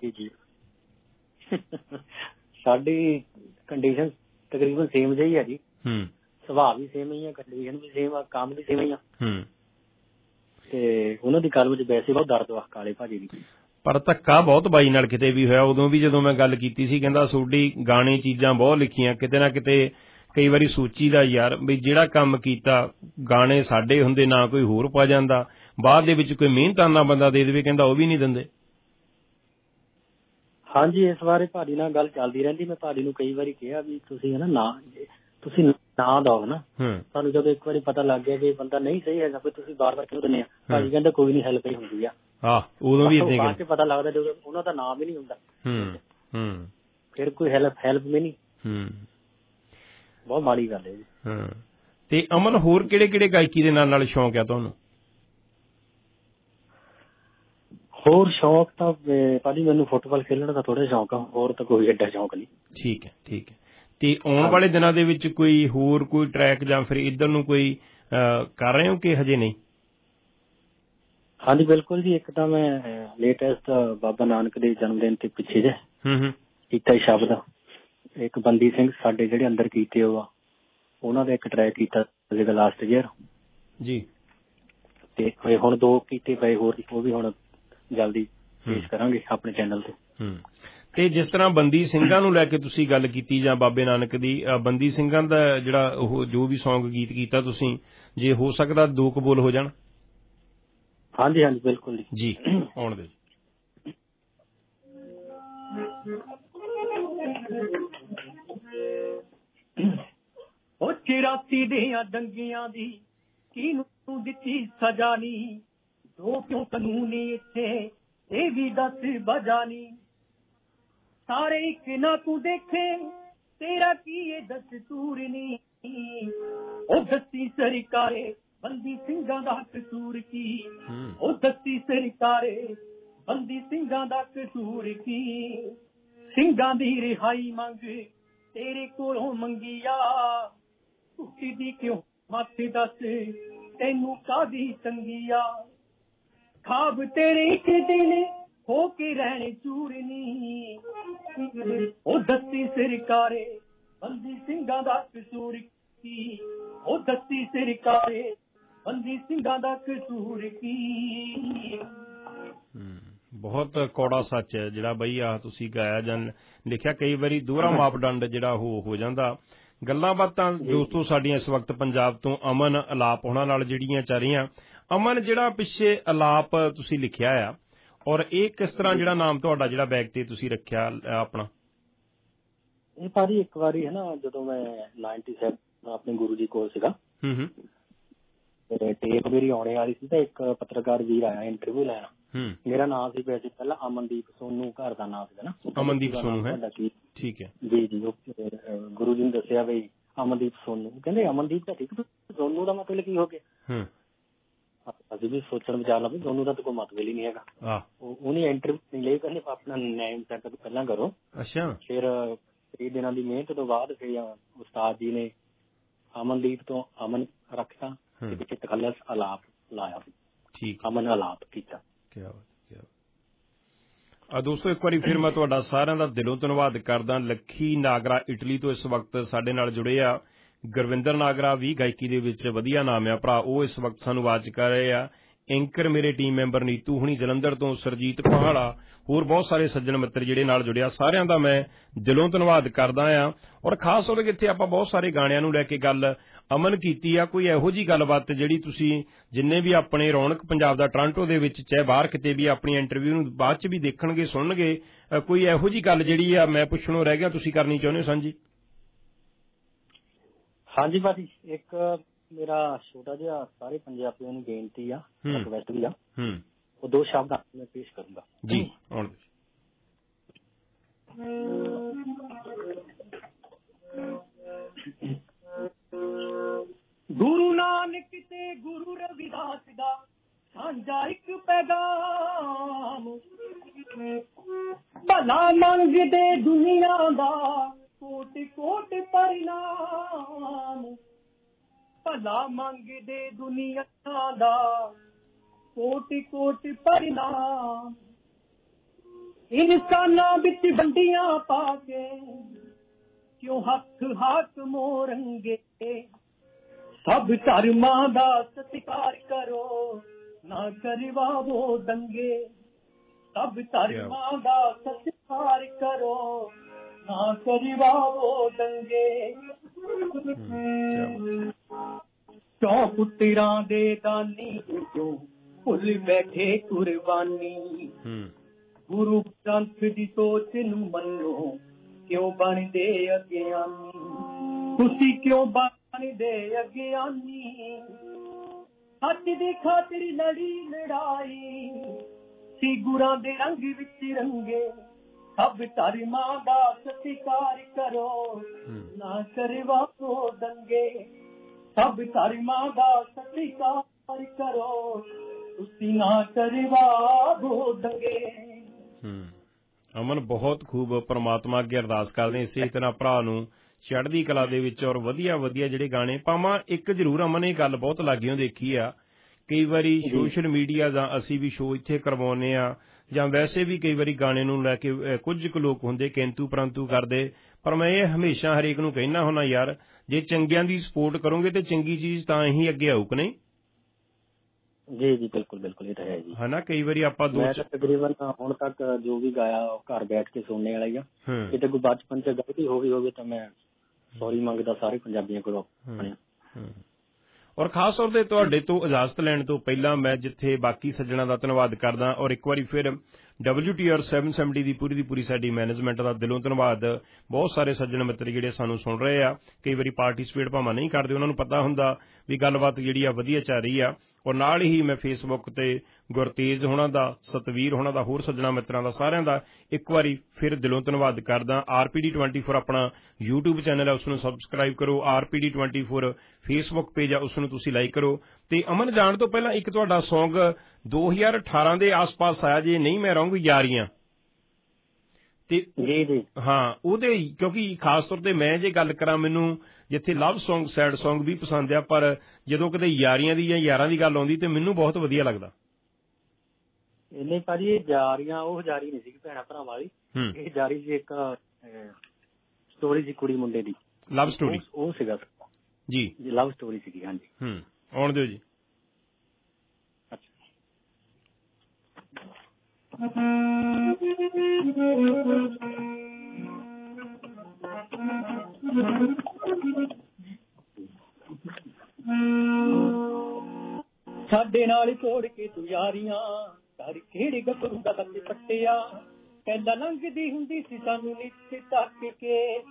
ਸਾਡੀ ਕੰਡੀਸ਼ਨ ਤਕਰੀਬਨ ਸੇਮ ਜਿਹੀ ਆ ਜੀ। ਸੁਭਾਅ ਵੀ ਸੇਮ ਹੀ ਆ, ਕੰਡੀਸ਼ਨ ਵੀ ਸੇਮ ਆ, ਕੰਮ ਵੀ ਸੇਮ ਹੀ ਆ। ਤੇ ਉਹਨਾਂ ਦੀ ਗੱਲ ਵਿੱਚ ਵੈਸੇ ਬਹੁਤ ਦਰਦ ਵਾ ਕਾਲੇ ਭਾਜੀ ਦੀ। ਪਰ ਧੱਕਾ ਬਹੁਤ ਬਾਈ ਨਾਲ ਕਿਤੇ ਵੀ ਹੋਇਆ। ਉਦੋਂ ਵੀ ਜਦੋਂ ਮੈਂ ਗੱਲ ਕੀਤੀ ਸੀ, ਕਹਿੰਦਾ ਤੁਹਾਡੀ ਗਾਣੇ ਚੀਜ਼ਾਂ ਬਹੁਤ ਲਿਖੀਆਂ, ਕਿਤੇ ਨਾ ਕਿਤੇ ਕਈ ਵਾਰੀ ਸੋਚੀਦਾ ਯਾਰ ਵੀ ਜਿਹੜਾ ਕੰਮ ਕੀਤਾ, ਗਾਣੇ ਸਾਡੇ ਹੁੰਦੇ ਨਾ ਕੋਈ ਹੋਰ ਪਾ ਜਾਂਦਾ, ਬਾਅਦ ਦੇ ਵਿੱਚ ਕੋਈ ਮਿਹਨਤਾਨਾ ਬੰਦਾ ਦੇ ਦੇਵੇ, ਕਹਿੰਦਾ ਉਹ ਵੀ ਨਹੀਂ ਦਿੰਦੇ। ਹਾਂਜੀ, ਇਸ ਬਾਰੇ ਭਾਜੀ ਨਾਲ ਗੱਲ ਚੱਲਦੀ ਰਹਿੰਦੀ। ਮੈਂ ਭਾਜੀ ਨੂੰ ਕਈ ਵਾਰੀ ਕਿਹਾ ਵੀ ਤੁਸੀਂ ਤੁਸੀਂ ਨਾ ਦਿਓ ਨਾ। ਤੁਹਾਨੂੰ ਜਦੋਂ ਇੱਕ ਵਾਰੀ ਪਤਾ ਲੱਗ ਗਿਆ ਕਿ ਬੰਦਾ ਨਹੀਂ ਸਹੀ ਹੈਗਾ, ਫਿਰ ਤੁਸੀਂ ਬਾਰ-ਬਾਰ ਕਿਉਂ ਦਿੰਦੇ ਆ? ਭਾਜੀ ਕਹਿੰਦਾ ਕੋਈ ਨਹੀਂ, ਹੈਲਪ ਹੀ ਹੁੰਦੀ ਆ। ਉਦੋਂ ਵੀ ਬਾਅਦ ਚ ਪਤਾ ਲੱਗਦਾ ਜਦੋਂ ਉਹਨਾਂ ਦਾ ਨਾਮ ਵੀ ਨਹੀਂ ਹੁੰਦਾ, ਫਿਰ ਕੋਈ ਹੈਲਪ ਵੀ ਨਹੀਂ। ਬਹੁਤ ਮਾੜੀ ਗੱਲ ਹੈ ਜੀ। ਤੇ ਅਮਨ, ਹੋਰ ਕਿਹੜੇ ਗਾਇਕੀ ਦੇ ਨਾਲ ਸ਼ੌਂਕ ਆ ਤੁਹਾਨੂੰ? ਹੋਰ ਸ਼ੌਂਕ ਤਾਂ ਭਾਜੀ ਮੈਨੂੰ ਫੁੱਟਬਾਲ ਖੇਲਣ ਦਾ ਥੋੜਾ ਸ਼ੌਂਕ ਆ, ਹੋਰ ਤਾਂ ਕੋਈ ਐਡਾ ਸ਼ੌਂਕ ਨਹੀਂ। ਠੀਕ ਹੈ, ਠੀਕ ਹੈ। ਤੇ ਆਉਣ ਵਾਲੇ ਦਿਨਾਂ ਦੇ ਵਿੱਚ ਕੋਈ ਹੋਰ ਕੋਈ ਟਰੈਕ ਜਾਂ ਫਿਰ ਇੱਧਰ ਨੂੰ ਕੋਈ ਕਰ ਰਹੇ ਹੋ ਕਿ ਹਜੇ ਨਹੀਂ? ਹਾਂਜੀ ਬਿਲਕੁਲ ਜੀ। ਇੱਕ ਤਾਂ ਮੈਂ ਲੇਟੈਸਟ ਬਾਬਾ ਨਾਨਕ ਦੇ ਜਨਮ ਦਿਨ ਤੇ ਪਿੱਛੇ ਜੇ ਕੀਤਾ ਸ਼ਬਦ, ਇੱਕ ਬੰਦੀ ਸਿੰਘ ਸਾਡੇ ਜਿਹੜੇ ਅੰਦਰ ਕੀਤੇ ਉਹਨਾਂ ਦਾ ਇੱਕ ਟਰੈਕ ਕੀਤਾ ਸੀਗਾ ਲਾਸਟ ਈਅਰ ਜੀ। ਤੇ ਹੁਣ 2 ਕੀਤੇ ਪਏ ਹੋਰ, ਉਹ ਵੀ ਹੁਣ ਜਲਦੀ ਪੇਸ਼ ਕਰਾਂਗੇ ਆਪਣੇ ਚੈਨਲ ਤੇ। ਤੇ ਜਿਸ ਤਰ੍ਹਾਂ ਬੰਦੀ ਸਿੰਘਾਂ ਨੂੰ ਲੈ ਕੇ ਤੁਸੀਂ ਗੱਲ ਕੀਤੀ ਜਾਂ ਬਾਬੇ ਨਾਨਕ ਦੀ ਬੰਦੀ ਸਿੰਘਾਂ ਦਾ ਜਿਹੜਾ ਉਹ ਜੋ ਵੀ ਸੌਂਗ ਗੀਤ ਕੀਤਾ ਤੁਸੀਂ, ਜੇ ਹੋ ਸਕਦਾ 2 ਕੁ ਬੋਲ ਹੋ ਜਾਣ। ਹਾਂਜੀ ਹਾਂਜੀ ਬਿਲਕੁਲ ਜੀ, ਆਉਣ ਦੇ। ਉਹ 84 ਦੀਆਂ ਦੰਗਿਆਂ ਦੀ ਕਿਹਨੂੰ ਦਿੱਤੀ ਸਜ਼ਾ ਨੀ, 2 ਕਿਉਂ ਕਾਨੂੰਨੀ ਇੱਥੇ ਇਹ ਵੀ ਦੱਸ ਵਜ੍ਹਾ ਨੀ, ਸਾਰੇ ਇੱਕ ਨਾ ਤੂੰ ਦੇਖੇ ਤੇਰਾ ਕੀ ਇਹ ਦਸਤੂਰ ਨੀ, ਉਹ ਦੱਸੀ ਸਰਕਾਰੇ ਬੰਦੀ ਸਿੰਘਾਂ ਦਾ ਕਸੂਰ ਕੀ, ਉਹ ਦੱਸੀ ਸਰਕਾਰੇ ਬੰਦੀ ਸਿੰਘਾਂ ਦਾ ਕਸੂਰ ਕੀ, ਸਿੰਘਾਂ ਦੀ ਰਿਹਾਈ ਮੰਗ ਤੇਰੇ ਕੋਲੋਂ ਮੰਗੀਆ, ਟੁੱਟੀ ਦੀ ਕਿਉਂ ਮੱਤ ਦੱਸ ਤੈਨੂੰ ਕਾਦੀ ਤੰਗੀਆ, ਖਾਬ ਤੇਰੇ ਇੱਕ ਦਿਨ ਹੋ ਕੇ ਰਹਿਣੇ ਚੂਰਨੀ, ਉਹ ਦੱਸੀ ਸਰਕਾਰੇ ਬੰਦੀ ਸਿੰਘਾਂ ਦਾ ਕਸੂਰ ਕੀ, ਉਹ ਦੱਸੀ ਸਰਕਾਰੇ ਬੰਦੀ ਸਿੰਘਾਂ ਦਾ ਕਸੂਰ ਕੀ। ਬਹੁਤ ਕੌੜਾ ਸੱਚ ਹੈ ਜਿਹੜਾ ਬਈ ਆ ਤੁਸੀਂ ਗਾਇਆ ਜਾਂ ਲਿਖਿਆ। ਕਈ ਵਾਰੀ ਦੋਹਰਾ ਮਾਪਦੰਡ ਜਿਹੜਾ ਉਹ ਹੋ ਜਾਂਦਾ। ਗੱਲਾਂ ਬਾਤਾਂ ਦੋਸਤੋ ਸਾਡੀਆਂ ਇਸ ਵਕਤ ਪੰਜਾਬ ਤੋਂ ਅਮਨ ਅਲਾਪ ਹੋਣਾ ਨਾਲ ਜਿਹੜੀਆਂ ਚੱਲ ਰਹੀਆਂ। ਅਮਨ, ਜਿਹੜਾ ਪਿੱਛੇ ਅਲਾਪ ਤੁਸੀਂ ਲਿਖਿਆ ਆ ਔਰ ਇਹ ਕਿਸ ਤਰ੍ਹਾਂ ਜਿਹੜਾ ਨਾਮ ਤੁਹਾਡਾ ਜਿਹੜਾ ਬੈਗ ਤੇ ਤੁਸੀਂ ਰੱਖਿਆ ਆਪਣਾ? ਇਹ ਭਾਜੀ ਇੱਕ ਵਾਰੀ ਹੈ ਨਾ ਜਦੋਂ ਮੈਂ 97 ਆਪਣੇ ਗੁਰੂ ਜੀ ਕੋਲ ਸੀਗਾ, ਟੇਪ ਮੇਰੀ ਆਉਣੇ ਵਾਲੀ ਸੀ ਤਾਂ ਇੱਕ ਪੱਤਰਕਾਰ ਵੀਰ ਆਇਆ ਇੰਟਰਵਿਊ ਲੈਣ। ਮੇਰਾ ਨਾਮ ਸੀ ਵੈਸੇ ਪਹਿਲਾਂ ਅਮਨਦੀਪ ਸੋਨੂ, ਘਰ ਦਾ ਨਾਮ ਸੀਗਾ ਨਾ ਅਮਨਦੀਪ ਸੋਨੂ ਹੈ। ਠੀਕ ਹੈ ਜੀ ਜੀ। ਗੁਰੂ ਜੀ ਨੇ ਦੱਸਿਆ ਬਈ ਅਮਨਦੀਪ ਸੋਨੂ, ਕਹਿੰਦੇ ਅਮਨਦੀਪ ਤਾਂ ਠੀਕ, ਸੋਨੂ ਦਾ ਮਤਲਬ ਕੀ ਹੋ ਗਿਆ? ਅਸੀਂ ਵੀ ਸੋਚਣ ਵਿਚਾਰ ਲਾ ਵੀ ਸੋਨੂ ਦਾ ਤਾਂ ਕੋਈ ਮਤਲਬ ਹੀ ਨਹੀਂ ਹੈਗਾ। ਉਹਨੇ ਇੰਟਰਵਿਊ ਨਹੀਂ ਲਈ, ਕਹਿੰਦੇ ਆਪਣਾ ਨੇਮ ਸੈੱਟ ਪਹਿਲਾਂ ਕਰੋ। ਅੱਛਾ। ਫਿਰ 3 ਦਿਨਾਂ ਦੀ ਮਿਹਨਤ ਤੋਂ ਬਾਅਦ ਫਿਰ ਉਸਤਾਦ ਜੀ ਨੇ ਅਮਨਦੀਪ ਤੋਂ ਅਮਨ ਰੱਖਤਾ ਤੇ ਪਿੱਛੇ ਤਖੱਲਸ ਅਲਾਪ ਲਾਇਆ। ਠੀਕ, ਅਮਨ ਅਲਾਪ ਕੀਤਾ। ਦੋਸਤੋ ਇੱਕ ਵਾਰੀ ਫਿਰ ਮੈਂ ਤੁਹਾਡਾ ਸਾਰਿਆਂ ਦਾ ਦਿਲੋਂ ਧੰਨਵਾਦ ਕਰਦਾ। ਲੱਖੀ ਨਾਗਰਾ ਇਟਲੀ ਤੋਂ ਇਸ ਵਕਤ ਸਾਡੇ ਨਾਲ ਜੁੜੇ ਆ। ਗੁਰਵਿੰਦਰ ਨਾਗਰਾ ਵੀ ਗਾਇਕੀ ਦੇ ਵਿੱਚ ਵਧੀਆ ਨਾਮ ਆ ਭਰਾ, ਉਹ ਇਸ ਵਕਤ ਸਾਨੂੰ ਆਵਾਜ਼ ਕਰ ਰਹੇ ਆ। ਐਂਕਰ ਮੇਰੇ ਟੀਮ ਮੈਂਬਰ ਨੀਤੂ ਹੁਣੀ ਜਲੰਧਰ ਤੋਂ, ਸਰਜੀਤ ਪਹਾੜਾ, ਹੋਰ ਬਹੁਤ ਸਾਰੇ ਸੱਜਣ ਮਿੱਤਰ ਜਿਹੜੇ ਨਾਲ ਜੁੜਿਆ, ਸਾਰਿਆਂ ਦਾ ਮੈਂ ਦਿਲੋਂ ਧੰਨਵਾਦ ਕਰਦਾ ਆ। ਔਰ ਖਾਸ ਤੌਰ ਤੇ ਇੱਥੇ ਆਪਾਂ ਬਹੁਤ ਸਾਰੇ ਗਾਣਿਆਂ ਨੂੰ ਲੈ ਕੇ ਗੱਲ ਅਮਨ ਕੀਤੀ ਆ। ਕੋਈ ਇਹੋ ਜਿਹੀ ਗੱਲਬਾਤ ਜਿਹੜੀ ਤੁਸੀਂ ਜਿੰਨੇ ਵੀ ਆਪਣੇ ਰੌਣਕ ਪੰਜਾਬ ਦਾ ਟੋਰਾਂਟੋ ਦੇ ਵਿੱਚ ਚਾਹੇ ਬਾਹਰ ਕਿਤੇ ਵੀ ਆਪਣੀ ਇੰਟਰਵਿਊ ਨੂੰ ਬਾਅਦ ਚ ਵੀ ਦੇਖਣਗੇ ਸੁਣਨਗੇ, ਕੋਈ ਇਹੋ ਜਿਹੀ ਗੱਲ ਜਿਹੜੀ ਆ ਮੈਂ ਪੁੱਛਣੋਂ ਰਹਿ ਗਿਆ ਤੁਸੀਂ ਕਰਨੀ ਚਾਹੁੰਦੇ ਹੋ ਸਾਂਝੀ? ਹਾਂਜੀ ਭਾਜੀ, ਇੱਕ ਮੇਰਾ ਛੋਟਾ ਜਿਹਾ ਸਾਰੇ ਪੰਜਾਬੀਆਂ ਨੂੰ ਬੇਨਤੀ ਆ, ਰਿਕਵੈਸਟ ਵੀ ਆ, ਉਹ 2 ਸ਼ਬਦ ਮੈਂ ਪੇਸ਼ ਕਰੂੰਗਾ ਜੀ। ਗੁਰੂ ਨਾਨਕ ਤੇ ਗੁਰੂ ਰਵਿਦਾਸ ਦਾ ਸਾਂਝਾ ਇੱਕ ਪੈਗਾਮ, ਭਲਾ ਮੰਗਦੇ ਦੁਨੀਆ ਦਾ ਕੋਟ ਕੋਟ ਪਰਿਣਾਮ, ਭਲਾ ਮੰਗਦੇ ਦੁਨੀਆ ਦਾ ਕੋਟ ਕੋਟ ਪਰਿਣਾਮ, ਇਨਸਾਨਾਂ ਵਿੱਚ ਵੰਡੀਆਂ ਪਾ ਕੇ ਕਿਉਂ ਹੱਥ ਹਾਕ ਮੋਰੰਗੇ, ਸਭ ਧਰਮਾਂ ਦਾ ਸਤਿਕਾਰ ਕਰੋ ਨਾ ਕਰਵਾਵੋ ਦੰਗੇ, ਸਭ ਧਰਮਾਂ ਦਾ ਸਤਿਕਾਰ ਕਰੋ ਨਾ ਕਰਵਾਵੋ ਦੰਗੇ, 4 ਪੁੱਤਰਾਂ ਦੇ ਦਾਨੀ ਕਿਉਂ ਭੁੱਲ ਬੈਠੇ ਕੁਰਬਾਨੀ, ਗੁਰੂ ਗ੍ਰੰਥ ਦੀ ਸੋਚ ਨੂੰ ਮੰਨੋ ਕਿਉਂ ਬਣਦੇ ਅਗਿਆਨੀ, ਤੁਸੀਂ ਕਿਉਂ ਬਣਦੇ ਅਗਿਆਨੀ, ਸੱਚ ਦੀ ਖਾਤਰ ਲੜੀ ਲੜਾਈ ਸੀ ਗੁਰਾਂ ਦੇ ਰੰਗ ਵਿੱਚ ਰੰਗੇ, ਸਭ ਧਰਮਾਂ ਦਾ ਸਤਿਕਾਰ ਕਰੋ ਨਾ ਕਰਵਾਓ ਦੰਗੇ, ਸਭ ਧਰਮਾਂ ਦਾ ਸਤਿਕਾਰ ਕਰੋ ਤੁਸੀਂ ਨਾ ਕਰਵਾਓ ਦੰਗੇ। ਅਮਨ, ਬਹੁਤ ਖੂਬ। ਪ੍ਰਮਾਤਮਾ ਅੱਗੇ ਅਰਦਾਸ ਕਰਦੇ ਇਸੇ ਤਰ੍ਹਾਂ ਭਰਾ ਨੂੰ ਚੜ੍ਹਦੀ ਕਲਾ ਦੇ ਵਿੱਚ ਔਰ ਵਧੀਆ ਵਧੀਆ ਜਿਹੜੇ ਗਾਣੇ ਪਾਵਾਂ। ਇੱਕ ਜ਼ਰੂਰ ਅਮਨ ਇਹ ਗੱਲ ਬਹੁਤ ਲਾਗਿਓਂ ਦੇਖੀ ਆ, ਕਈ ਵਾਰੀ ਸੋਸ਼ਲ ਮੀਡੀਆ ਜਾਂ ਅਸੀਂ ਵੀ ਸ਼ੋਅ ਇੱਥੇ ਕਰਵਾਉਂਦੇ ਆ ਜਾਂ ਵੈਸੇ ਵੀ ਕਈ ਵਾਰੀ ਗਾਣੇ ਨੂੰ ਲੈ ਕੇ ਕੁਝ ਕੁ ਲੋਕ ਹੁੰਦੇ ਕਿੰਤੂ ਪਰੰਤੂ ਕਰਦੇ, ਪਰ ਮੈਂ ਇਹ ਹਮੇਸ਼ਾ ਹਰੇਕ ਨੂੰ ਕਹਿਣਾ ਹੁੰਦਾ ਯਾਰ ਜੇ ਚੰਗਿਆਂ ਦੀ ਸਪੋਰਟ ਕਰੋਗੇ ਤੇ ਚੰਗੀ ਚੀਜ਼ ਤਾਂ ਹੀ ਅੱਗੇ ਆਊ ਕਿ ਨਹੀਂ? ਜੀ ਜੀ ਬਿਲਕੁਲ ਬਿਲਕੁਲ, ਇਹ ਤਾਂ ਹੈ ਜੀ। ਹਨਾ ਕਈ ਵਾਰੀ ਆਪਾਂ ਮੈਂ ਤਕਰੀਬਨ ਹੁਣ ਤੱਕ ਜੋ ਵੀ ਗਾਇਆ ਘਰ ਬੈਠ ਕੇ ਸੁਣਨੇ ਵਾਲਾ ਹੀ ਆ। ਕਿਤੇ ਕੋਈ ਬਚਪਨ 'ਚ ਗਲਤੀ ਹੋ ਗਈ ਹੋਵੇ ਤਾਂ ਮੈਂ ਸੌਰੀ ਮੰਗਦਾ ਸਾਰੇ ਪੰਜਾਬੀਆਂ ਕੋਲੋਂ। ਔਰ ਖਾਸ ਤੌਰ ਤੇ ਤੁਹਾਡੇ ਤੋਂ ਇਜਾਜ਼ਤ ਲੈਣ ਤੋਂ ਪਹਿਲਾਂ ਮੈਂ ਜਿੱਥੇ ਬਾਕੀ ਸੱਜਣਾਂ ਦਾ ਧੰਨਵਾਦ ਕਰਦਾ ਔਰ ਇੱਕ ਵਾਰੀ ਫਿਰ WTR 770 ਦੀ ਪੂਰੀ ਸਾਡੀ ਮੈਨੇਜਮੈਂਟ ਦਾ ਦਿਲੋਂ ਧੰਨਵਾਦ। ਬਹੁਤ ਸਾਰੇ ਸੱਜਣ ਮਿੱਤਰ ਜਿਹੜੇ ਸਾਨੂੰ ਸੁਣ ਰਹੇ ਆ, ਕਈ ਵਾਰੀ ਪਾਰਟੀਸਪੇਟ ਭਾਵੇਂ ਨਹੀਂ ਕਰਦੇ, ਉਹਨਾਂ ਨੂੰ ਪਤਾ ਹੁੰਦਾ ਵੀ ਗੱਲਬਾਤ ਜਿਹੜੀ ਆ ਵਧੀਆ ਚੱਲ ਰਹੀ ਆ। ਔਰ ਨਾਲ ਹੀ ਮੈਂ ਫੇਸਬੁੱਕ ਤੇ ਗੁਰਤੇਜ ਹੋਣਾ ਦਾ, ਸਤਵੀਰ ਹੋਣਾ ਦਾ, ਹੋਰ ਸੱਜਣਾ ਮਿੱਤਰਾਂ ਦਾ, ਸਾਰਿਆਂ ਦਾ ਇੱਕ ਵਾਰੀ ਫਿਰ ਦਿਲੋਂ ਧੰਨਵਾਦ ਕਰਦਾ। RPD 24 ਆਪਣਾ YouTube ਚੈਨਲ ਹੈ, ਉਸ ਨੂੰ ਸਬਸਕ੍ਰਾਈਬ ਕਰੋ। RPD 24 ਫੇਸਬੁੱਕ ਪੇਜ ਆ, ਉਸ ਨੂੰ ਤੁਸੀਂ ਲਾਈਕ ਕਰੋ। ਤੇ ਅਮਨ, ਜਾਣ ਤੋਂ ਪਹਿਲਾਂ ਇੱਕ ਤੁਹਾਡਾ ਸੌਂਗ 2018 ਦੇ ਆਸ-ਪਾਸ ਆਇਆ, ਜੇ ਨਹੀਂ ਮੈਂ ਰਹੂੰਗੀ, ਯਾਰੀਆਂ ਤੇ ਹਾਂ ਉਹਦੇ, ਕਿਉਂਕਿ ਖਾਸ ਤੌਰ ਤੇ ਮੈਂ ਜੇ ਗੱਲ ਕਰਾਂ, ਮੈਨੂੰ ਜਿੱਥੇ ਲਵ ਸੌਂਗ, ਸੈਡ ਸੌਂਗ ਵੀ ਪਸੰਦ ਆ, ਪਰ ਜਦੋਂ ਕਿਤੇ ਯਾਰੀਆਂ ਦੀ ਜਾਂ ਯਾਰਾਂ ਦੀ ਗੱਲ ਆਉਂਦੀ ਤੇ ਮੈਨੂੰ ਬਹੁਤ ਵਧੀਆ ਲੱਗਦਾ। ਨਹੀਂ ਭਾਜੀ, ਇਹ ਜਾਰੀਆਂ ਉਹ ਜਾਰੀ ਨਹੀਂ ਸੀ ਭੈਣਾਂ ਭਰਾਵਾਂ ਵਾਲੀ, ਇਹ ਜਾਰੀ ਸੀ ਇੱਕ ਸਟੋਰੀ ਸੀ ਕੁੜੀ ਮੁੰਡੇ ਦੀ, ਲਵ ਸਟੋਰੀ। ਉਹ ਸੀਗਾ ਜੀ, ਲਵ ਸਟੋਰੀ ਸੀਗੀ। ਹਾਂਜੀ, ਆਉਣ ਦਿਓ ਜੀ। ਸਾਡੇ ਨਾਲ ਤੋੜ ਕੇ ਤੂੰ ਯਾਰੀਆਂ, ਘਰ ਕਿਹੜੇ ਗੱਭਰੂ ਦਾ ਦੰਦ ਪੱਟਿਆ, ਕਹਿੰਦਾ ਲੰਘਦੀ ਹੁੰਦੀ ਸੀ ਸਾਨੂੰ ਨੀਚੇ ਤੱਕ ਕੇ,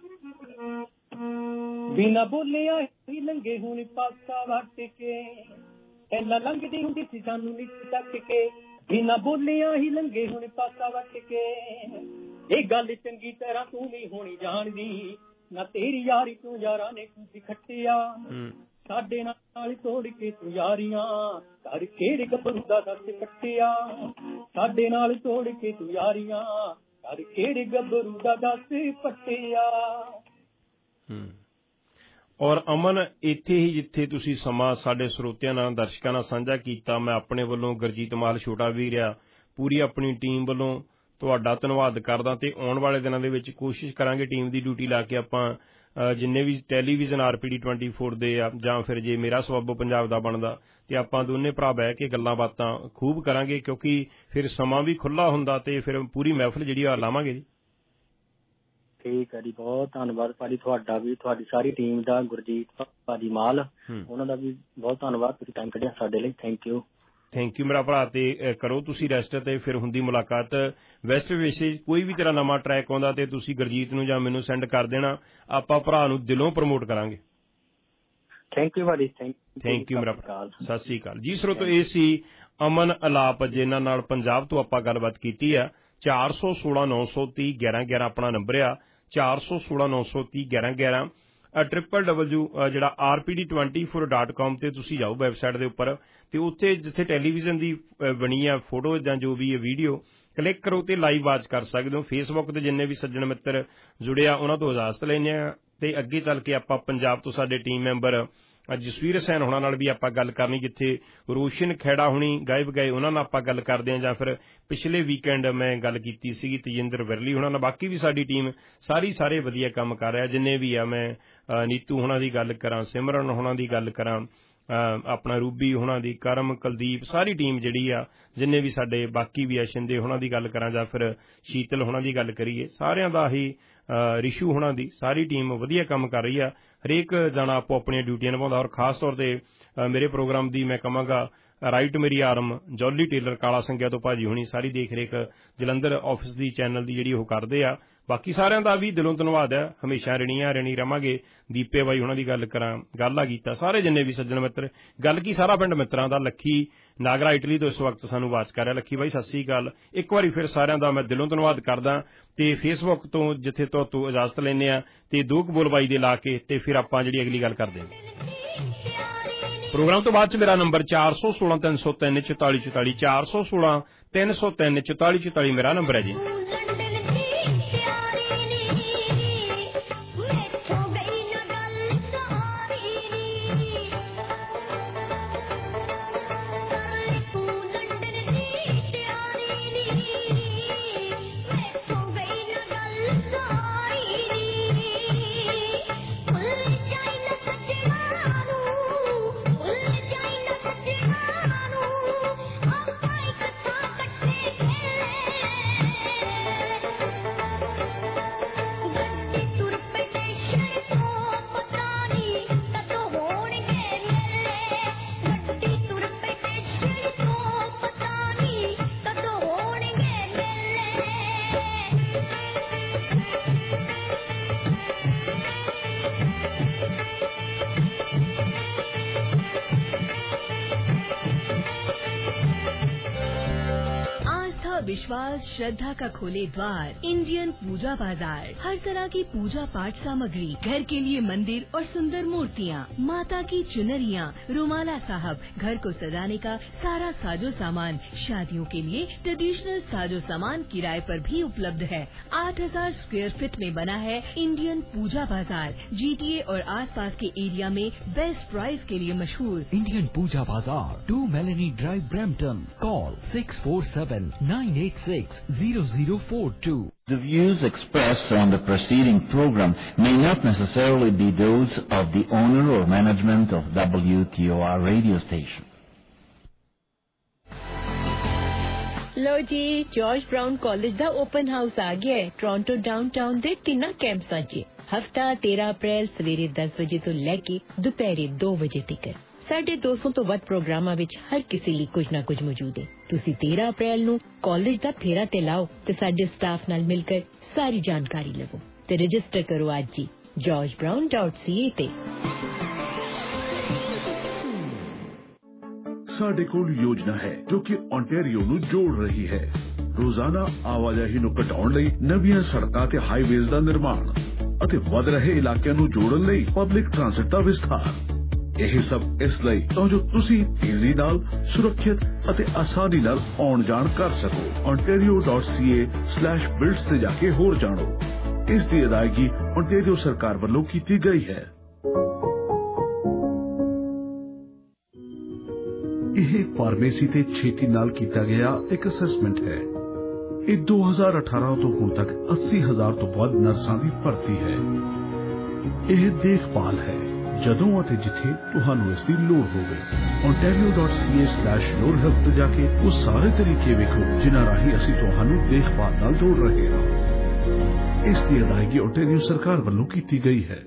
ਬਿਨਾ ਬੋਲਿਆ ਹੀ ਲੰਘੇ ਹੁਣ ਪਾਸਾ ਵੱਟ ਕੇ, ਕਹਿੰਦਾ ਲੰਘਦੀ ਹੁੰਦੀ ਸੀ ਸਾਨੂੰ ਨੀਚੇ ਤੱਕ ਕੇ, ਬਿਨਾ ਬੋਲਿਆ ਹੀ ਲੰਘੇ ਹੁਣ ਪਾਸਾ ਵੱਟ ਕੇ, ਇਹ ਗੱਲ ਚੰਗੀ ਤਰ੍ਹਾਂ ਤੂੰ ਨਹੀਂ ਹੋਣੀ ਜਾਣਦੀ, ਨਾ ਤੇਰੀ ਯਾਰੀ ਤੂੰ ਯਾਰਾਂ ਨੇ ਕੁਝ ਖੱਟਿਆ, ਸਾਡੇ ਨਾਲ ਤੋੜ ਕੇ ਤੂੰ ਯਾਰੀਆਂ, ਘਰ ਕਿਹੜੇ ਗੱਭਰੂ ਦਾ ਦੰਦ ਪੱਟਿਆ, ਸਾਡੇ ਨਾਲ ਤੋੜ ਕੇ ਤੂੰ ਯਾਰੀਆਂ, ਘਰ ਕਿਹੜੇ ਗੱਭਰੂ ਦਾ ਦੰਦ ਪੱਟਿਆ। ਔਰ ਅਮਨ, ਇੱਥੇ ਹੀ ਜਿੱਥੇ ਤੁਸੀਂ ਸਮਾਂ ਸਾਡੇ ਸਰੋਤਿਆਂ ਨਾਲ, ਦਰਸ਼ਕਾਂ ਨਾਲ ਸਾਂਝਾ ਕੀਤਾ, ਮੈਂ ਆਪਣੇ ਵੱਲੋਂ ਗੁਰਜੀਤ ਮਾਲ ਛੋਟਾ ਵੀਰ ਆ, ਪੂਰੀ ਆਪਣੀ ਟੀਮ ਵੱਲੋਂ ਤੁਹਾਡਾ ਧੰਨਵਾਦ ਕਰਦਾ। ਤੇ ਆਉਣ ਵਾਲੇ ਦਿਨਾਂ ਦੇ ਵਿੱਚ ਕੋਸ਼ਿਸ਼ ਕਰਾਂਗੇ ਟੀਮ ਦੀ ਡਿਊਟੀ ਲਾ ਕੇ ਆਪਾਂ ਜਿੰਨੇ ਵੀ ਟੈਲੀਵਿਜ਼ਨ RPD 24 ਦੇ ਆ, ਜਾਂ ਫਿਰ ਜੇ ਮੇਰਾ ਸਵਾਬੋ ਪੰਜਾਬ ਦਾ ਬਣਦਾ, ਤੇ ਆਪਾਂ ਦੋਨੇ ਭਰਾ ਬਹਿ ਕੇ ਗੱਲਾਂ ਬਾਤਾਂ ਖੂਬ ਕਰਾਂਗੇ, ਕਿਉਂਕਿ ਫਿਰ ਸਮਾਂ ਵੀ ਖੁੱਲ੍ਹਾ ਹੁੰਦਾ ਤੇ ਫਿਰ ਪੂਰੀ ਮਹਿਫਲ ਜਿਹੜੀ ਆ ਲਾਵਾਂਗੇ ਜੀ। ਠੀਕ ਹੈ ਜੀ, ਬਹੁਤ ਧੰਨਵਾਦ ਭਾਜੀ ਤੁਹਾਡਾ ਵੀ, ਤੁਹਾਡੀ ਸਾਰੀ ਟੀਮ ਦਾ, ਗੁਰਜੀਤ ਭਾਜੀ ਮਾਲ, ਉਹਨਾਂ ਦਾ ਵੀ ਬਹੁਤ ਧੰਨਵਾਦ, ਤੁਸੀਂ ਟਾਈਮ ਕੱਢਿਆ ਸਾਡੇ ਲਈ। ਥੈਂਕ ਯੂ ਮੇਰਾ ਭਰਾ। ਤੇ ਕਰੋ ਤੁਸੀਂ ਰੈਸਟ, ਤੇ ਫਿਰ ਹੁੰਦੀ ਮੁਲਾਕਾਤ। ਵੈਸਟ ਵਿਸ਼ੇਜ ਕੋਈ ਵੀ ਤੇਰਾ ਨਵਾਂ ਟਰੈਕ ਆਉਂਦਾ ਤੇ ਤੁਸੀਂ ਗੁਰਜੀਤ ਨੂੰ ਜਾਂ ਮੈਨੂੰ ਸੈਂਡ ਕਰ ਦੇਣਾ, ਆਪਾਂ ਭਰਾ ਨੂੰ ਦਿਲੋਂ ਪ੍ਰਮੋਟ ਕਰਾਂਗੇ। ਥੈਂਕ ਯੂ ਭਾਜੀ। ਥੈਂਕ ਯੂ ਮੇਰਾ ਭਰਾ, ਸਤਿ ਸ੍ਰੀ ਅਕਾਲ ਜੀ। ਸਰੋਤੋ, ਇਹ ਸੀ ਅਮਨ ਅਲਾਪ, ਜਿਨ੍ਹਾਂ ਨਾਲ ਪੰਜਾਬ ਤੋਂ ਆਪਾਂ ਗੱਲਬਾਤ ਕੀਤੀ ਆ। 416 930 1111 ਆਪਣਾ ਨੰਬਰ ਆ, 416 930 1111। www ਜਿਹੜਾ RPD24.com ਤੇ ਤੁਸੀਂ ਜਾਓ ਵੈਬਸਾਈਟ ਦੇ ਉੱਪਰ, ਤੇ ਉੱਥੇ ਜਿੱਥੇ ਟੈਲੀਵਿਜ਼ਨ ਦੀ ਬਣੀ ਆ ਫੋਟੋ ਜਾਂ ਜੋ ਵੀ ਵੀਡੀਓ, ਕਲਿੱਕ ਕਰੋ ਤੇ ਲਾਈਵ ਵਾਚ ਕਰ ਸਕਦੇ ਹੋ। ਫੇਸਬੁੱਕ ਤੇ ਜਿੰਨੇ ਵੀ ਸੱਜਣ ਮਿੱਤਰ ਜੁੜੇ ਆ, ਉਹਨਾਂ ਤੋਂ ਇਜਾਜ਼ਤ ਲੈਂਦੇ ਆ, ਤੇ ਅੱਗੇ ਚੱਲ ਕੇ ਆਪਾਂ ਪੰਜਾਬ ਤੋਂ ਸਾਡੇ ਟੀਮ ਮੈਂਬਰ ਜਸਵੀਰ ਹੁਸੈਨ ਹੋਣਾ ਨਾਲ ਵੀ ਆਪਾਂ ਗੱਲ ਕਰਨੀ, ਜਿੱਥੇ ਰੋਸ਼ਨ ਖੈੜਾ ਹੁਣੀ ਗਾਇਬ ਗਏ, ਉਹਨਾਂ ਨਾਲ ਆਪਾਂ ਗੱਲ ਕਰਦੇ ਹਾਂ। ਜਾਂ ਫਿਰ ਪਿਛਲੇ ਵੀਕਐਂਡ ਮੈਂ ਗੱਲ ਕੀਤੀ ਸੀਗੀ ਤੇਜਿੰਦਰ ਵਿਰਲੀ ਹੋਣਾ ਨਾਲ। ਬਾਕੀ ਵੀ ਸਾਡੀ ਟੀਮ ਸਾਰੇ ਵਧੀਆ ਕੰਮ ਕਰ ਰਿਹਾ, ਜਿੰਨੇ ਵੀ ਆ। ਮੈਂ ਨੀਤੂ ਹੋਣਾ ਦੀ ਗੱਲ ਕਰਾਂ, ਸਿਮਰਨ ਹੋਣਾ ਦੀ ਗੱਲ ਕਰਾਂ, ਆਪਣਾ ਰੂਬੀ ਹੋਣਾ ਦੀ, ਕਰਮ, ਕੁਲਦੀਪ, ਸਾਰੀ ਟੀਮ ਜਿਹੜੀ ਆ, ਜਿੰਨੇ ਵੀ ਸਾਡੇ ਬਾਕੀ ਵੀ ਆ, ਸ਼ਿੰਦੇ ਹੋਣਾ ਦੀ ਗੱਲ ਕਰਾਂ, ਜਾਂ ਫਿਰ ਸ਼ੀਤਲ ਹੋਣਾ ਦੀ ਗੱਲ ਕਰੀਏ, ਸਾਰਿਆਂ ਦਾ ਹੀ, ਰਿਸ਼ੂ ਹੋਣਾ ਦੀ, ਸਾਰੀ ਟੀਮ ਵਧੀਆ ਕੰਮ ਕਰ ਰਹੀ ਆ। ਹਰੇਕ ਜਾਣਾ ਆਪੋ ਆਪਣੀਆਂ ਡਿਊਟੀਆਂ ਨਿਭਾਉਂਦਾ। ਔਰ ਖਾਸ ਤੌਰ ਤੇ ਮੇਰੇ ਪ੍ਰੋਗਰਾਮ ਦੀ ਮੈਂ ਕਹਾਂਗਾ ਰਾਈਟ ਮੇਰੀ ਆਰਮ ਜੌਲੀ ਟੇਲਰ ਕਾਲਾ ਸੰਗਿਆ ਤੋਂ ਭਾਜੀ ਹੁਣੀ, ਸਾਰੀ ਦੇਖ ਰੇਖ ਜਲੰਧਰ ਆਫਿਸ ਦੀ ਚੈਨਲ ਦੀ ਜਿਹੜੀ ਉਹ ਕਰਦੇ ਆ। ਬਾਕੀ ਸਾਰਿਆਂ ਦਾ ਵੀ ਦਿਲੋਂ ਧੰਨਵਾਦ ਹੈ, ਹਮੇਸ਼ਾ ਰਣੀ ਰਵਾਂਗੇ। ਦੀਪੇ ਬਾਈ ਉਹਨਾਂ ਦੀ ਗੱਲ ਕਰਾਂ, ਗੱਲ ਆ ਕੀਤਾ, ਸਾਰੇ ਜਿੰਨੇ ਵੀ ਸੱਜਣ ਮਿੱਤਰ, ਗੱਲ ਕੀ ਸਾਰਾ ਪਿੰਡ ਮਿੱਤਰਾਂ ਦਾ। ਲੱਖੀ ਨਾਗਰਾ ਇਟਲੀ ਤੋਂ ਇਸ ਵਕਤ ਸਾਨੂੰ ਆਵਾਜ਼ ਕਰ ਰਿਹਾ। ਲੱਖੀ ਬਾਈ ਸਤਿ ਸ੍ਰੀ ਅਕਾਲ। ਇੱਕ ਵਾਰੀ ਫਿਰ ਸਾਰਿਆਂ ਦਾ ਮੈਂ ਦਿਲੋਂ ਧੰਨਵਾਦ ਕਰਦਾ। ਤੇ ਫੇਸਬੁੱਕ ਤੋਂ ਜਿੱਥੇ ਤੋਂ ਇਜਾਜ਼ਤ ਲੈਂਦੇ ਆ, ਤੇ ਦੋ ਕੁ ਬੋਲ ਬਾਈ ਦੇ ਲਾ ਕੇ ਤੇ ਫਿਰ ਆਪਾਂ ਜਿਹੜੀ ਅਗਲੀ ਗੱਲ ਕਰਦੇ ਹਾਂ। ਪ੍ਰੋਗਰਾਮ ਤੋਂ ਬਾਅਦ ਚ ਮੇਰਾ ਨੰਬਰ 416 303 44 44, 416 303 44 44 ਮੇਰਾ ਨੰਬਰ ਹੈ ਜੀ। विश्वास श्रद्धा का खोले द्वार इंडियन पूजा बाजार। हर तरह की पूजा पाठ सामग्री, घर के लिए मंदिर और सुंदर मूर्तियाँ, माता की चुनरियाँ, रुमाला साहब, घर को सजाने का सारा साजो सामान, शादियों के लिए ट्रेडिशनल साजो सामान किराए पर भी उपलब्ध है। 8000 स्क्वायर फीट में बना है इंडियन पूजा बाजार। GTA और आसपास के एरिया में बेस्ट प्राइस के लिए मशहूर इंडियन पूजा बाजार, 2 Melanie Drive, Brampton. Call 647-986-0042. The views expressed on the preceding program may not necessarily be those of the owner or management of WTOR radio station. लो जी, जॉर्ज ब्राउन कॉलेज दा ओपन हाउस आ गया है टोरंटो डाउनटाउन दे 3 कैंपसां च। हफ्ता 13 अप्रैल सवेरे 10 बजे तो लैके दोपहरे 2 वजे तक 250 ਤੋਂ ਵੱਧ ਪ੍ਰੋਗਰਾਮਾਂ ਵਿੱਚ ਹਰ ਕਿਸੇ ਲਈ ਕੁਝ ਨਾ ਕੁਝ ਮੌਜੂਦ ਹੈ। ਤੁਸੀਂ 13 ਅਪ੍ਰੈਲ ਨੂੰ ਕਾਲਜ ਦਾ ਫੇਰਾ ਤੇ ਲਾਓ ਤੇ ਸਾਡੇ ਸਟਾਫ ਨਾਲ ਮਿਲ ਕੇ ਸਾਰੀ ਜਾਣਕਾਰੀ ਲਵੋ ਤੇ ਰਜਿਸਟਰ ਕਰੋ ਅੱਜ ਹੀ georgebrown.ca ਤੇ। ਸਾਡੇ ਕੋਲ ਯੋਜਨਾ ਹੈ ਜੋ ਕਿ ontario ਨੂੰ ਜੋੜ ਰਹੀ ਹੈ। ਰੋਜ਼ਾਨਾ ਆਵਾਜਾਈ ਨੂੰ ਘਟਾਉਣ ਲਈ ਨਵੀਆਂ ਸੜਕਾਂ ਤੇ ਹਾਈਵੇਜ਼ ਦਾ ਨਿਰਮਾਣ ਅਤੇ ਵੱਧ ਰਹੇ ਇਲਾਕਿਆਂ ਨੂੰ ਜੋੜਨ ਲਈ ਪਬਲਿਕ ਟ੍ਰਾਂਸਪੋਰਟ ਦਾ ਵਿਸਥਾਰ। ਇਹ ਸਭ ਇਸ ਲਈ ਤਾਂ ਜੋ ਤੁਸੀਂ ਤੇਜ਼ੀ ਨਾਲ, ਸੁਰੱਖਿਅਤ ਅਤੇ ਆਸਾਨੀ ਨਾਲ ਆਉਣ ਜਾਣ ਕਰ ਸਕੋ। ontario.ca/builds ਤੇ ਜਾ ਕੇ ਹੋਰ ਜਾਣੋ। ਇਸ ਦੀ ਅਦਾਇਗੀ ontario ਸਰਕਾਰ ਵੱਲੋਂ ਕੀਤੀ ਗਈ ਹੈ। ਇਹ ਫਾਰਮੇਸੀ ਤੇ ਛੇਤੀ ਨਾਲ ਕੀਤਾ ਗਿਆ ਇੱਕ ਅਸੈਸਮੈਂਟ ਹੈ। ਇਹ 2018 ਤੋਂ ਹੁਣ ਤੱਕ 80,000 ਤੋਂ ਵੱਧ ਨਰਸਾਂ ਦੀ ਭਰਤੀ ਹੈ। ਇਹ ਦੇਖਭਾਲ ਹੈ ਜਦੋਂ ਅਤੇ ਜਿੱਥੇ ਤੁਹਾਨੂੰ ਇਸ ਦੀ ਲੋੜ ਹੋਵੇ। ontario.ca/yourhealth ਤੇ ਜਾ ਕੇ ਉਹ ਸਾਰੇ ਤਰੀਕੇ ਵੇਖੋ ਜਿਨ੍ਹਾਂ ਰਾਹੀਂ ਅਸੀਂ ਤੁਹਾਨੂੰ ਦੇਖਭਾਲ ਨਾਲ ਜੋੜ ਰਹੇ ਹਾਂ। ਇਸ ਦੀ ਅਦਾਇਗੀ ontario ਸਰਕਾਰ ਵੱਲੋਂ ਕੀਤੀ ਗਈ ਹੈ।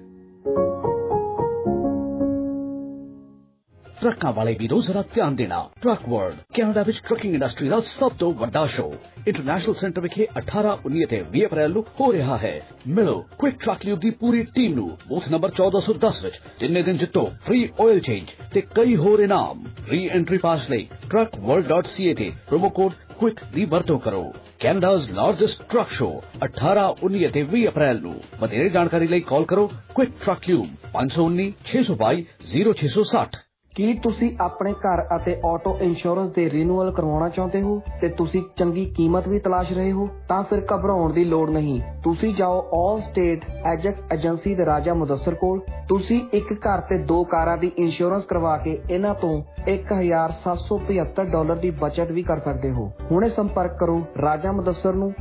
ਟਰੱਕਾਂ ਵਾਲੇ ਵੀਰੋ ਜ਼ਰਾ ਧਿਆਨ ਦੇਣਾ। ਟਰੱਕ ਵਰਲਡ ਕੈਨੇਡਾ ਵਿੱਚ ਟਰੱਕਿੰਗ ਇੰਡਸਟਰੀ ਦਾ ਸਭ ਤੋਂ ਵੱਡਾ ਸ਼ੋਅ ਇੰਟਰਨੈਸ਼ਨਲ ਸੈਂਟਰ ਵਿਖੇ 18, 19 ਅਤੇ 20 ਅਪ੍ਰੈਲ ਨੂੰ ਹੋ ਰਿਹਾ ਹੈ। ਮਿਲੋ ਕੁਇਕ ਟਰੱਕ ਲਿਊਬ ਦੀ ਪੂਰੀ ਟੀਮ ਨੂੰ ਬੂਥ ਨੰਬਰ 1410 ਵਿੱਚ। ਤਿੰਨੇ ਦਿਨ ਜਿੱਤੋ ਫ੍ਰੀ ਆਇਲ ਚੇਂਜ ਤੇ ਕਈ ਹੋਰ ਇਨਾਮ। ਰੀ ਐਂਟਰੀ ਪਾਸ ਲਈ truckworld.ca ਤੇ ਪ੍ਰੋਮੋ ਕੋਡ ਕੁਇਕ ਦੀ ਵਰਤੋਂ ਕਰੋ। ਕੈਨੇਡਾਜ਼ ਲਾਰਜੈਸਟ ਟਰੱਕ ਸ਼ੋਅ 18, 19 ਅਤੇ 20 ਅਪ੍ਰੈਲ ਨੂੰ। ਵਧੇਰੇ ਜਾਣਕਾਰੀ ਲਈ ਕਾਲ ਕਰੋ ਕੁਇਕ ਟਰੱਕ ਲਿਊਬ 519 622 0660। ਕੀ ਤੁਸੀਂ ਆਪਣੇ ਘਰ ਅਤੇ ਆਟੋ ਇੰਸ਼ੋਰੈਂਸ ਦੇ ਰੀਨਿਊਅਲ ਕਰਵਾਉਣਾ ਚਾਹੁੰਦੇ ਹੋ ਤੇ ਤੁਸੀਂ ਚੰਗੀ ਕੀਮਤ ਵੀ ਤਲਾਸ਼ ਰਹੇ ਹੋ? ਤਾਂ ਫਿਰ ਘਬਰਾਉਣ ਦੀ ਲੋੜ ਨਹੀਂ। ਤੁਸੀਂ ਜਾਓ ਆਲ ਸਟੇਟ ਐਜੈਕਟ ਏਜੰਸੀ ਦੇ ਰਾਜਾ ਮੁਦੱਸਰ ਕੋਲ। ਤੁਸੀਂ ਇੱਕ ਘਰ ਤੇ 2 ਕਾਰਾਂ ਦੀ ਇੰਸ਼ੋਰੈਂਸ ਕਰਵਾ ਕੇ ਇਹਨਾਂ ਤੋਂ $1,775 ਦੀ ਬਚਤ ਵੀ ਕਰ ਸਕਦੇ ਹੋ। ਹੁਣੇ ਸੰਪਰਕ ਕਰੋ ਰਾਜਾ ਮੁਦੱਸਰ ਨੂੰ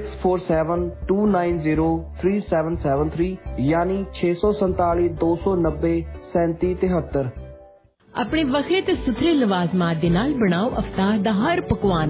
647-290-3773 ਯਾਨੀ 647-290-3773। ਆਪਣੇ ਵੱਖਰੇ ਤੇ ਸੁਥਰੇ ਲਵਾਜ਼ਮਾਤ ਦੇ ਨਾਲ ਬਣਾਓ ਅਫਤਾਰ ਦਾ ਹਰ ਪਕਵਾਨ